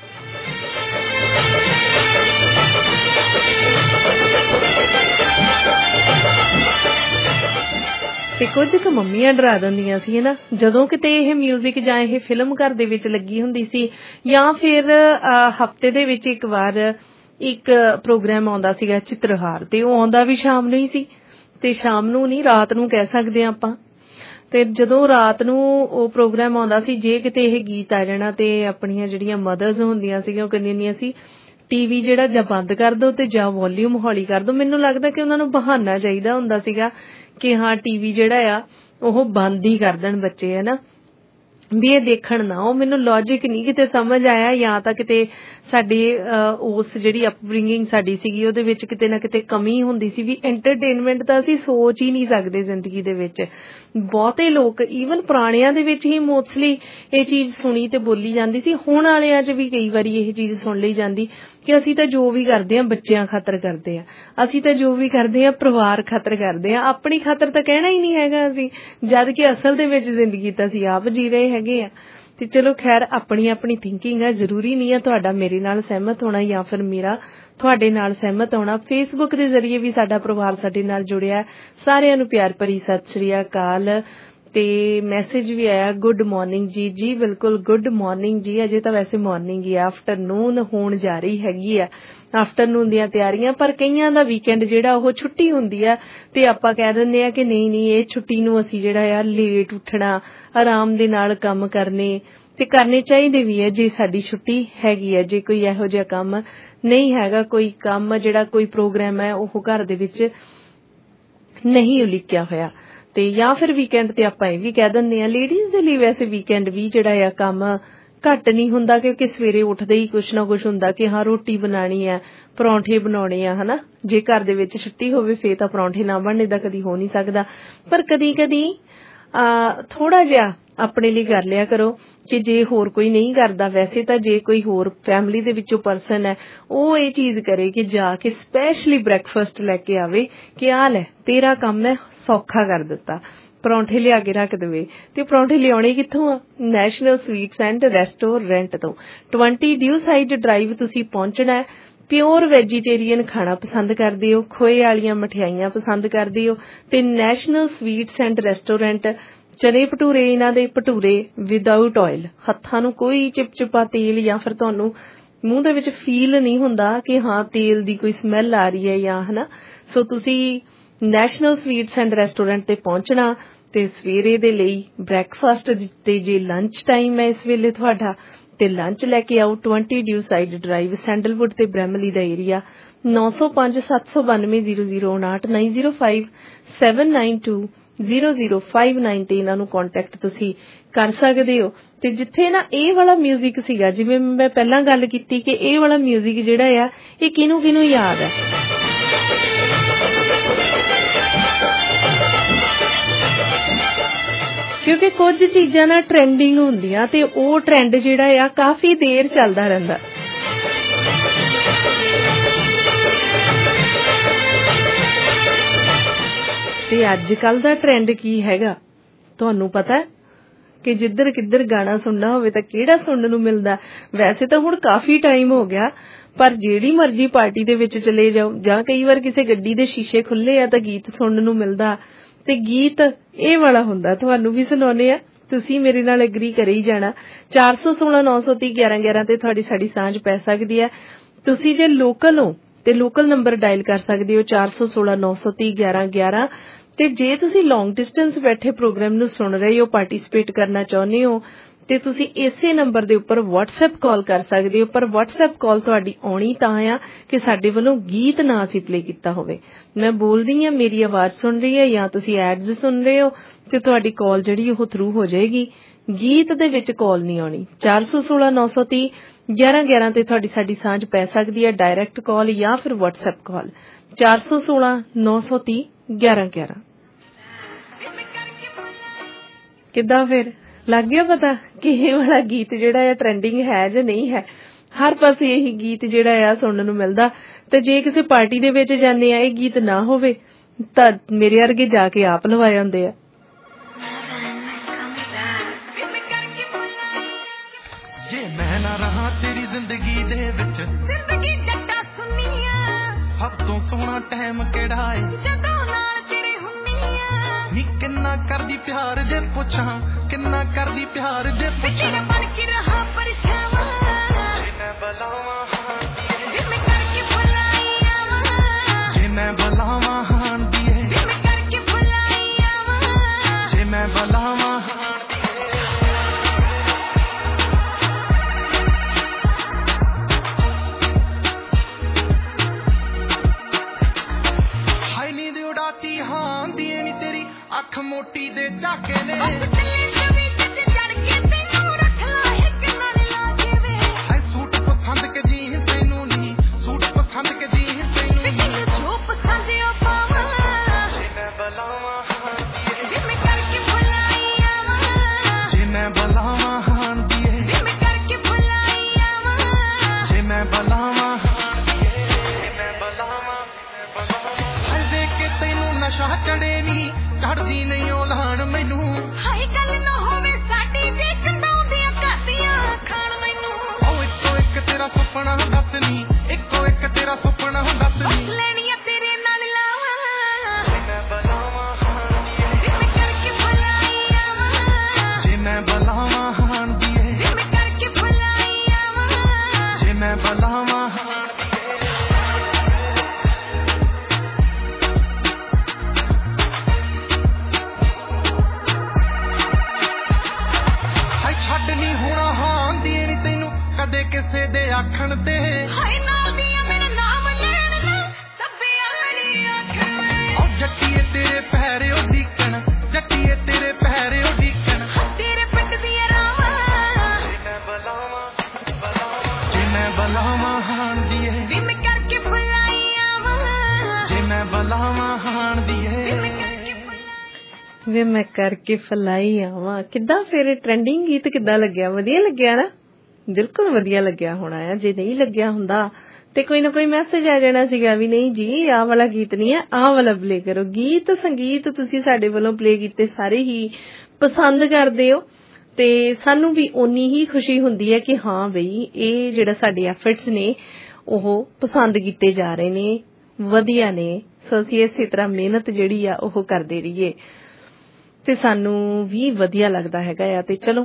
ਤੇ ਕੁਝ ਕੁ ਮੰਮੀਆਂ ਡਰਾ ਦਿੰਦੀਆਂ ਸੀ ਨਾ ਜਦੋਂ ਕਿਤੇ ਇਹ ਮਿਊਜ਼ਿਕ ਜਾਂ ਇਹ ਫਿਲਮ ਘਰ ਦੇ ਵਿੱਚ ਲੱਗੀ ਹੁੰਦੀ ਸੀ ਜਾਂ ਫਿਰ ਹਫਤੇ ਦੇ ਵਿੱਚ ਇੱਕ ਵਾਰ ਇੱਕ ਪ੍ਰੋਗਰਾਮ ਆਉਂਦਾ ਸੀਗਾ ਚਿੱਤਰਹਾਰ ਤੇ ਉਹ ਆਉਂਦਾ ਵੀ ਸ਼ਾਮ ਨੂੰ ਹੀ ਸੀ ਤੇ ਸ਼ਾਮ ਨੂੰ ਨਹੀਂ ਰਾਤ ਨੂੰ ਕਹਿ ਸਕਦੇ ਹਾਂ ਆਪਾਂ। ਤੇ ਜਦੋਂ ਰਾਤ ਨੂੰ ਉਹ ਪ੍ਰੋਗਰਾਮ ਆਉਂਦਾ ਸੀ ਜੇ ਕਿਤੇ ਇਹ ਗੀਤ ਆ ਜਾਣਾ ਤੇ ਆਪਣੀਆਂ ਜਿਹੜੀਆਂ ਮਦਰਸ ਹੁੰਦੀਆਂ ਸੀਗੀਆਂ ਉਹ ਕਹਿੰਦੀਆਂ ਸੀ ਟੀਵੀ ਜਿਹੜਾ ਜਾਂ ਬੰਦ ਕਰ ਦੋ ਤੇ ਜਾਂ ਵੋਲਿਊਮ ਹੌਲੀ ਕਰ ਦੋ। ਮੈਨੂੰ ਲੱਗਦਾ ਕਿ ਉਹਨਾਂ ਨੂੰ ਬਹਾਨਾ ਚਾਹੀਦਾ ਹੁੰਦਾ ਸੀਗਾ ਕਿ ਹਾਂ ਟੀਵੀ ਜਿਹੜਾ ਆ ਉਹ ਬੰਦ ਹੀ ਕਰ ਦੇਣ ਬੱਚੇ ਹੈ ਨਾ ਵੀ ਇਹ ਦੇਖਣ ਨਾ। ਉਹ ਮੈਨੂੰ ਲੌਜਿਕ ਨਹੀਂ ਕਿਤੇ ਸਮਝ ਆਇਆ ਜਾਂ ਤਾਂ ਕਿਤੇ ਸਾਡੀ ਉਸ ਜਿਹੜੀ ਅਪਬ੍ਰਿੰਗਿੰਗ ਸਾਡੀ ਸੀਗੀ ਉਹਦੇ ਵਿੱਚ ਕਿਤੇ ਨਾ ਕਿਤੇ ਕਮੀ ਹੁੰਦੀ ਸੀ ਵੀ ਐਂਟਰਟੇਨਮੈਂਟ ਤਾਂ ਅਸੀਂ ਸੋਚ ਹੀ ਨਹੀਂ ਸਕਦੇ ਜ਼ਿੰਦਗੀ ਦੇ ਵਿੱਚ। ਬਹੁਤੇ ਲੋਕ ਈਵਨ ਪੁਰਾਣਿਆਂ ਦੇ ਵਿੱਚ ਹੀ ਮੋਸਟਲੀ ਇਹ ਚੀਜ਼ ਸੁਣੀ ਤੇ ਬੋਲੀ ਜਾਂਦੀ ਸੀ। ਹੁਣ ਵਾਲਿਆਂ 'ਚ ਵੀ ਕਈ ਵਾਰੀ ਇਹ ਚੀਜ਼ ਸੁਣ ਲਈ ਜਾਂਦੀ ਕਿ ਅਸੀਂ ਤਾਂ ਜੋ ਵੀ ਕਰਦੇ ਹਾਂ ਬੱਚਿਆਂ ਖਾਤਰ ਕਰਦੇ ਹਾਂ, ਅਸੀਂ ਤਾਂ ਜੋ ਵੀ ਕਰਦੇ ਹਾਂ ਪਰਿਵਾਰ ਖਾਤਰ ਕਰਦੇ ਹਾਂ, ਆਪਣੀ ਖਾਤਰ ਤਾਂ ਕਹਿਣਾ ਹੀ ਨਹੀਂ ਹੈਗਾ ਅਸੀਂ, ਜਦ ਕਿ ਅਸਲ ਦੇ ਵਿੱਚ ਜ਼ਿੰਦਗੀ ਤਾਂ ਅਸੀਂ ਆਪ ਜੀ ਰਹੇ ਹੈਗੇ ਆ। ਤੇ ਚਲੋ ਖੈਰ ਆਪਣੀ ਆਪਣੀ ਥਿੰਕਿੰਗ ਹੈ, ਜ਼ਰੂਰੀ ਨਹੀਂ ਹੈ ਤੁਹਾਡਾ ਮੇਰੇ ਨਾਲ ਸਹਿਮਤ ਹੋਣਾ ਜਾਂ ਫਿਰ ਮੇਰਾ ਤੁਹਾਡੇ ਨਾਲ ਸਹਿਮਤ ਹੋਣਾ। ਫੇਸਬੁੱਕ ਦੇ ਜ਼ਰੀਏ ਵੀ ਸਾਡਾ ਪਰਿਵਾਰ ਸਾਡੇ ਨਾਲ ਜੁੜਿਆ। ਸਾਰਿਆਂ ਨੂੰ ਪਿਆਰ ਭਰੀ ਸਤਿ ਸ੍ਰੀ ਅਕਾਲ ਤੇ ਮੈਸੇਜ ਵੀ ਆਇਆ ਗੁੱਡ ਮਾਰਨਿੰਗ ਜੀ। ਜੀ ਬਿਲਕੁਲ ਗੁੱਡ ਮਾਰਨਿੰਗ ਜੀ। ਅਜੇ ਤਾਂ ਵੈਸੇ ਮਾਰਨਿੰਗ ਹੀ ਆ, ਆਫਟਰਨੂਨ ਹੋਣ ਜਾ ਰਹੀ ਹੈਗੀ ਆ, ਆਫਟਰਨੂਨ ਦੀਆਂ ਤਿਆਰੀਆਂ। ਪਰ ਕਈਆਂ ਦਾ ਵੀਕਐਂਡ ਜਿਹੜਾ ਉਹ ਛੁੱਟੀ ਹੁੰਦੀ ਆ ਤੇ ਆਪਾਂ ਕਹਿ ਦਿੰਦੇ ਆ ਕਿ ਨਹੀਂ ਨਹੀਂ ਇਹ ਛੁੱਟੀ ਨੂੰ ਅਸੀਂ ਜਿਹੜਾ ਆ ਲੇਟ ਉੱਠਣਾ, ਆਰਾਮ ਦੇ ਨਾਲ ਕੰਮ ਕਰਨੇ ਤੇ ਕਰਨੇ ਚਾਹੀਦੇ ਵੀ ਹੈ ਜੇ ਸਾਡੀ ਛੁੱਟੀ ਹੈਗੀ ਹੈ। ਜੇ ਕੋਈ ਇਹੋ ਜਿਹਾ ਕੰਮ ਨਹੀਂ ਹੈਗਾ, ਕੋਈ ਕੰਮ ਜਿਹੜਾ ਕੋਈ ਪ੍ਰੋਗਰਾਮ ਹੈ ਉਹ ਘਰ ਦੇ ਵਿੱਚ ਨਹੀਂ ਉਲੀਕਿਆ ਹੋਇਆ ਤੇ ਜਾਂ ਫਿਰ ਵੀਕਐਂਡ ਤੇ ਆਪਾਂ ਇਹ ਵੀ ਕਹਿ ਦਿੰਦੇ ਆ ਲੇਡੀਜ਼ ਦੇ ਲਈ ਵੈਸੇ ਵੀਕਐਂਡ ਵੀ ਜਿਹੜਾ ਆ ਕੰਮ ਘੱਟ ਨਹੀਂ ਹੁੰਦਾ ਕਿਉਂਕਿ ਸਵੇਰੇ ਉੱਠਦੇ ਹੀ ਕੁਛ ਨਾ ਕੁਛ ਹੁੰਦਾ ਕਿ ਹਾਂ ਰੋਟੀ ਬਣਾਉਣੀ ਹੈ, ਪਰੌਂਠੇ ਬਣਾਉਣੇ ਆ ਹਨਾ। ਜੇ ਘਰ ਦੇ ਵਿੱਚ ਛੁੱਟੀ ਹੋਵੇ ਫੇਰ ਤਾਂ ਪਰੌਂਠੇ ਨਾ ਬਣਨੇ ਦਾ ਕਦੀ ਹੋ ਨਹੀਂ ਸਕਦਾ। ਪਰ ਕਦੀ ਕਦੀ ਅਹ ਥੋੜਾ ਜਿਹਾ ਆਪਣੇ ਲਈ ਕਰ ਲਿਆ ਕਰੋ ਕਿ ਜੇ ਹੋਰ ਕੋਈ ਨਹੀਂ ਕਰਦਾ, ਵੈਸੇ ਤਾਂ ਜੇ ਕੋਈ ਹੋਰ ਫੈਮਿਲੀ ਦੇ ਵਿੱਚੋਂ ਪਰਸਨ ਹੈ ਉਹ ਇਹ ਚੀਜ਼ ਕਰੇ ਕਿ ਜਾ ਕੇ ਸਪੈਸ਼ਲੀ ਬ੍ਰੈਕਫਾਸਟ ਲੈ ਕੇ ਆਵੇ ਕਿ ਆਹ ਲੈ ਤੇਰਾ ਕੰਮ ਮੈਂ ਸੌਖਾ ਕਰ ਦਿੱਤਾ, ਪਰੌਂਠੇ ਲਿਆ ਕੇ ਰੱਖ ਦੇਵੇ। ਤੇ ਪਰੌਂਠੇ ਲਿਆਉਣੇ ਕਿੱਥੋਂ ਆ? ਨੈਸ਼ਨਲ ਸਵੀਟਸ ਐਂਡ ਰੈਸਟੋਰੈਂਟ ਤੋਂ। ਟਵੰਟੀ ਡਿਊ ਸਾਈਡ ਡਰਾਈਵ ਤੁਸੀਂ ਪਹੁੰਚਣਾ। ਪਿਓਰ ਵੈਜੀਟੇਰੀਅਨ ਖਾਣਾ ਪਸੰਦ ਕਰਦੇ ਹੋ, ਖੋਏ ਵਾਲੀਆਂ ਮਠਿਆਈਆਂ ਪਸੰਦ ਕਰਦੇ ਹੋ ਤੇ ਨੈਸ਼ਨਲ ਸਵੀਟਸ ਐਂਡ ਰੈਸਟੋਰੈਂਟ ਚਨੇ ਭਟੂਰੇ ਇਹਨਾਂ ਦੇ ਭਟੂਰੇ ਵਿਦਆਊਟ ਆਇਲ, ਹੱਥਾਂ ਨੂੰ ਕੋਈ ਚਿਪਚਿਪਾ ਤੇਲ ਜਾਂ ਫਿਰ ਤੁਹਾਨੂੰ ਮੂੰਹ ਦੇ ਵਿੱਚ ਫੀਲ ਨਹੀਂ ਹੁੰਦਾ ਕਿ ਹਾਂ ਤੇਲ ਦੀ ਕੋਈ ਸਮੈਲ ਆ ਰਹੀ ਹੈ ਜਾਂ ਹਨਾ। ਸੋ ਤੁਸੀਂ ਨੈਸ਼ਨਲ ਸਵੀਟਸ ਐਂਡ ਰੈਸਟੋਰੈਂਟ ਤੇ ਪਹੁੰਚਣਾ ਤੇ ਸਵੇਰੇ ਦੇ ਲਈ ਬ੍ਰੈਕਫਾਸਟ ਤੇ ਜੇ ਲੰਚ ਟਾਈਮ ਹੈ ਇਸ ਵੇਲੇ ਤੁਹਾਡਾ ਤੇ ਲੰਚ ਲੈ ਕੇ ਆਓ ਵੀਹ ਡਿਊ ਸਾਈਡ ਡਰਾਈਵ ਸੈਂਡਲਵੁੱਡ ਤੇ ਬ੍ਰੈਮਲੀ ਦਾ ਏਰੀਆ ਨੌ ਸੌ ਪੰਜ ਸੱਤ ਸੌ ਬਾਨਵੇਂ ਜ਼ੀਰੋ ਜ਼ੀਰੋ ਉਨਾਹਠ nine zero five seven nine two zero zero five nine ਤੇ ਇਹਨਾਂ ਨੂੰ ਕੰਟੈਕਟ ਤੁਸੀਂ ਕਰ ਸਕਦੇ ਹੋ। ਤੇ ਜਿੱਥੇ ਨਾ ਇਹ ਵਾਲਾ ਮਿਊਜ਼ਿਕ ਸੀਗਾ, ਜਿਵੇਂ ਮੈਂ ਪਹਿਲਾਂ ਗੱਲ ਕੀਤੀ ਕਿ ਇਹ ਵਾਲਾ ਮਿਊਜ਼ਿਕ ਜਿਹੜਾ ਆ ਇਹ ਕਿਹਨੂੰ ਕਿਹਨੂੰ ਯਾਦ ਹੈ, ਕਿਉਂਕਿ ਕੁਝ ਚੀਜ਼ਾਂ ਨਾ ਟ੍ਰੈਂਡਿੰਗ ਹੁੰਦੀਆਂ ਤੇ ਉਹ ਟ੍ਰੈਂਡ ਜਿਹੜਾ ਆ ਕਾਫੀ ਦੇਰ ਚੱਲਦਾ ਰਹਿੰਦਾ। ਤੇ ਅੱਜ ਕੱਲ ਦਾ ਟ੍ਰੈਂਡ ਕੀ ਹੈਗਾ ਤੁਹਾਨੂੰ ਪਤਾ ਕਿ ਜਿੱਧਰ ਕਿੱਧਰ ਗਾਣਾ ਸੁਣਨਾ ਹੋਵੇ ਤਾਂ ਕਿਹੜਾ ਸੁਣਨ ਨੂੰ ਮਿਲਦਾ। ਵੈਸੇ ਤਾਂ ਹੁਣ ਕਾਫੀ ਟਾਈਮ ਹੋ ਗਿਆ, ਪਰ ਜਿਹੜੀ ਮਰਜ਼ੀ ਪਾਰਟੀ ਦੇ ਵਿੱਚ ਚਲੇ ਜਾਓ ਜਾਂ ਕਈ ਵਾਰ ਕਿਸੇ ਗੱਡੀ ਦੇ ਸ਼ੀਸ਼ੇ ਖੁੱਲੇ ਆ ਤਾਂ ਗੀਤ ਸੁਣਨ ਨੂੰ ਮਿਲਦਾ। ਤੇ ਗੀਤ ਇਹ ਵਾਲਾ ਹੁੰਦਾ, ਤੁਹਾਨੂੰ ਵੀ ਸੁਣਾਉਣੇ ਆ, ਤੁਸੀਂ ਮੇਰੇ ਨਾਲ ਐਗਰੀ ਕਰੇ ਹੀ ਜਾਣਾ। ਚਾਰ ਸੌ ਸੋਲਾਂ ਨੌ ਸੌ ਤੀਹ ਗਿਆਰਾਂ ਗਿਆਰਾਂ ਤੇ ਤੁਹਾਡੀ ਸਾਡੀ ਸਾਂਝ ਪੈ ਸਕਦੀ ਹੈ। ਤੁਸੀਂ ਜੇ ਲੋਕਲ ਹੋ ਤੇ ਲੋਕਲ ਨੰਬਰ ਡਾਇਲ ਕਰ ਸਕਦੇ ਹੋ ਚਾਰ ਸੌ ਸੋਲਾਂ ਨੌ ਸੌ ਤੀਹ ਗਿਆਰਾਂ ਗਿਆਰਾਂ। ਤੇ ਜੇ ਤੁਸੀਂ ਲੌਂਗ ਡਿਸਟੈਂਸ ਬੈਠੇ ਪ੍ਰੋਗਰਾਮ ਨੂੰ ਸੁਣ ਰਹੇ ਹੋ, ਪਾਰਟਿਸਿਪੇਟ ਕਰਨਾ ਚਾਹੁੰਦੇ ਹੋ ਤੇ ਤੁਸੀਂ ਇਸੇ ਨੰਬਰ ਦੇ ਉੱਪਰ WhatsApp ਕਾਲ ਕਰ ਸਕਦੇ ਹੋ। ਪਰ WhatsApp ਕਾਲ ਤੁਹਾਡੀ ਆਉਣੀ ਤਾਂ ਆ ਕਿ ਸਾਡੇ ਵੱਲੋਂ ਗੀਤ ਨਾ ਅਸੀਂ ਪਲੇ ਕੀਤਾ ਹੋਵੇ। ਮੈਂ ਬੋਲਦੀ ਹਾਂ, ਮੇਰੀ ਆਵਾਜ਼ ਸੁਣ ਰਹੀ ਹੈ ਜਾਂ ਤੁਸੀਂ ਐਡਸ ਸੁਣ ਰਹੇ ਹੋ ਤੇ ਤੁਹਾਡੀ ਕਾਲ ਜਿਹੜੀ ਉਹ ਥਰੂ ਹੋ ਜਾਏਗੀ। ਗੀਤ ਦੇ ਵਿੱਚ ਕਾਲ ਨਹੀਂ ਆਉਣੀ। ਚਾਰ ਸੌ ਸੋਲਾਂ ਨੌ ਸੌ ਤੀਹ ਗਿਆਰਾਂ ਗਿਆਰਾਂ ਤੇ ਤੁਹਾਡੀ ਸਾਡੀ ਸਾਂਝ ਪੈ ਸਕਦੀ ਹੈ, ਡਾਇਰੈਕਟ ਕਾਲ ਜਾਂ ਫਿਰ WhatsApp ਕਾਲ ਚਾਰ ਸੌ ਸੋਲਾਂ ਨੌ ਸੌ ਤੀਹ ਗਿਆਰਾਂ ਗਿਆਰਾਂ। ਕਿੱਦਾਂ ਫਿਰ ਲੱਗ ਗਿਆ ਪਤਾ ਕਿ ਇਹ ਵਾਲਾ ਗੀਤ ਜਿਹੜਾ ਆ ਟ੍ਰੈਂਡਿੰਗ ਹੈ ਜਾਂ ਨਹੀਂ ਹੈ। ਹਰ ਪਾਸੇ ਇਹੀ ਗੀਤ ਜਿਹੜਾ ਆ ਸੁਣਨ ਨੂੰ ਮਿਲਦਾ। ਤੇ ਜੇ ਕਿਸੇ ਪਾਰਟੀ ਦੇ ਵਿੱਚ ਜਾਂਦੇ ਆ ਇਹ ਗੀਤ ਨਾ ਹੋਵੇ ਤਾਂ ਮੇਰੇ ਵਰਗੇ ਜਾ ਕੇ ਆਪ ਲਵਾਏ ਹੁੰਦੇ ਆ। ਜੇ ਮੈਂ ਨਾ ਰਹਾ ਤੇਰੀ ਜ਼ਿੰਦਗੀ ਦੇ ਵਿੱਚ, ਜ਼ਿੰਦਗੀ ਜੱਟਾ ਸੁਨੀਆ, ਸਭ ਤੋਂ ਸੋਹਣਾ ਟਾਈਮ ਕਿਹੜਾ ਏ ਜਦੋਂ ਨਾਲ ਤੇਰੇ ਹੁੰਨੀਆਂ। ਨੀ ਕਿੰਨਾ ਕਰਦੀ ਪਿਆਰ ਜੇ ਪੁੱਛਾਂ, ਕਿੰਨਾ ਕਰਦੀ ਪਿਆਰ ਜੇ ਪੁੱਛਾਂ, ਤੇਰਾ ਬਣ ਕੇ ਰਹਾ ਪਰਛਾਵਾਂ। ਜੇ ਮੈਂ ਬੁਲਾਵਾਂ ਹਾਂ ਦੀਏ, ਮੈਂ ਕਰਕੇ ਬੁਲਾਈ ਆਵਾਂ। ਜੇ ਮੈਂ ਬੁਲਾਵਾਂ ਹਾਂ ਦੀਏ, ਮੈਂ ਕਰਕੇ ਬੁਲਾਈ ਆਵਾਂ। ਜੇ ਮੈਂ ਬੁਲਾਵਾਂ ਅੱਖ ਮੋਟੀ ਦੇ ਝਾਕੇ ਨੇ, ਸੂਟ ਪਸੰਦ ਕੇ ਜੀ ਤੈਨੂੰ ਨੀ, ਸੂਟ ਪਸੰਦ ਕੇ ਜੀ ਤੈਨੂੰ ਜੋ ਪਸੰਦ ਆ ਪਾਵਾਂ। ਜੇ ਮੈਂ ਬੁਲਾਵਾਂ ਹਾਂ ਦੀਏ, ਮੈਂ ਕਰਕੇ ਬੁਲਾਈ ਆਵਾਂ। ਜੇ ਮੈਂ ਬੁਲਾਵਾਂ ਹਾਂ ਦੀਏ, ਮੈਂ ਕਰਕੇ ਬੁਲਾਈ ਆਵਾਂ। ਜੇ ਮੈਂ ਬੁਲਾਵਾਂ ਹਾਂ ਦੀਏ, ਮੈਂ ਬੁਲਾਵਾਂ ਹਰ ਦੇਖ ਕੇ ਤੈਨੂੰ ਨਸ਼ਾ ਚੜੇ ਨੀ, ਚੜਦੀ ਨਹੀਂ ਔਲਾਣ ਮੈਨੂੰ। ਹਾਏ ਗੱਲ ਨਾ ਹੋਵੇ ਸਾਡੀ ਜੇ ਚੰਦਾਉਂਦੀਆਂ ਕਾਦੀਆਂ ਖਾਣ ਮੈਨੂੰ। ਉਹ ਇੱਕੋ ਇੱਕ ਤੇਰਾ ਸੁਪਨਾ ਦੱਸ ਨੀ, ਇੱਕੋ ਇੱਕ ਤੇਰਾ ਸੁਪਨਾ ਦੱਸ ਨੀ, ਲੈਣੀਆਂ ਤੇਰੇ ਨਾਲ ਲਾਵਾਂ। ਜੇ ਮੈਂ ਬੁਲਾਵਾਂ ਹਾਂ ਦੀਏ, ਮੈਂ ਕਰਕੇ ਬੁਲਾਈ ਆਵਾਂ। ਜੇ ਮੈਂ ਬੁਲਾਵਾਂ ਹਾਂ ਦੀਏ, ਮੈਂ ਕਰਕੇ ਬੁਲਾਈ ਆਵਾਂ। ਜੇ ਮੈਂ ਬੁਲਾਵਾਂ ਹਾਂ ਕਿਸੇ ਦੇ ਆਖਣ ਤੇ, ਹਾਏ ਨਾਲ ਦੀਆਂ ਮੇਰਾ ਨਾਮ ਲੈਣ ਨਾ ਸੱਬਿਆਂ ਵਾਲੀ ਆਖਣ। ਉਹ ਜੱਟੀਏ ਤੇਰੇ ਪੈਰੇ ਉਡੀਕਣ, ਜੱਟੀਏ ਤੇਰੇ ਪੈਰੇ ਉਡੀਕਣ, ਤੇਰੇ ਪਿੰਡ ਦੀਆਂ ਰਾਵਾਂ। ਜੇ ਮੈਂ ਬੁਲਾਵਾਂ ਬੁਲਾਵਾਂ, ਜੇ ਮੈਂ ਬੁਲਾਵਾਂ ਹਾਂ ਦੀਏ, ਵੀ ਮੈਂ ਕਰਕੇ ਬੁਲਾਈ ਆਵਾਂ। ਜੇ ਮੈਂ ਬੁਲਾਵਾਂ ਹਾਂ ਦੀਏ, ਵੇ ਮੈਂ ਕਰਕੇ ਫਲਾਈ ਆਵਾਂ। ਕਿੱਦਾਂ ਫਿਰ ਟ੍ਰੈਂਡਿੰਗ ਗੀਤ ਕਿੱਦਾਂ ਲੱਗਿਆ? ਵਧੀਆ ਲੱਗਿਆ ਨਾ? ਬਿਲਕੁਲ ਵਧੀਆ ਲੱਗਿਆ ਹੋਣਾ ਆ। ਜੇ ਨਹੀਂ ਲੱਗਿਆ ਹੁੰਦਾ ਤੇ ਕੋਈ ਨਾ ਕੋਈ ਮੈਸੇਜ ਆ ਜਾਣਾ ਸੀਗਾ ਵੀ ਨਹੀਂ ਜੀ ਆਹ ਵਾਲਾ ਗੀਤ ਨਹੀਂ ਹੈ, ਆਹ ਵਾਲਾ ਪਲੇ ਕਰੋ। ਗੀਤ ਸੰਗੀਤ ਤੁਸੀਂ ਸਾਡੇ ਵੱਲੋਂ ਪਲੇ ਕੀਤੇ ਸਾਰੇ ਹੀ ਪਸੰਦ ਕਰਦੇ ਹੋ ਤੇ ਸਾਨੂੰ ਵੀ ਓਨੀ ਹੀ ਖੁਸ਼ੀ ਹੁੰਦੀ ਹੈ ਕਿ ਹਾਂ ਬਈ ਇਹ ਜਿਹੜਾ ਸਾਡੇ ਐਫਰਟਸ ਨੇ ਉਹ ਪਸੰਦ ਕੀਤੇ ਜਾ ਰਹੇ ਨੇ, ਵਧੀਆ ਨੇ। ਸੋ ਅਸੀਂ ਇਸੇ ਤਰ੍ਹਾਂ ਮਿਹਨਤ ਜਿਹੜੀ ਆ ਉਹ ਕਰਦੇ ਰਹੀਏ ਤੇ ਸਾਨੂੰ ਵੀ ਵਧੀਆ ਲੱਗਦਾ ਹੈਗਾ ਆ। ਤੇ ਚਲੋ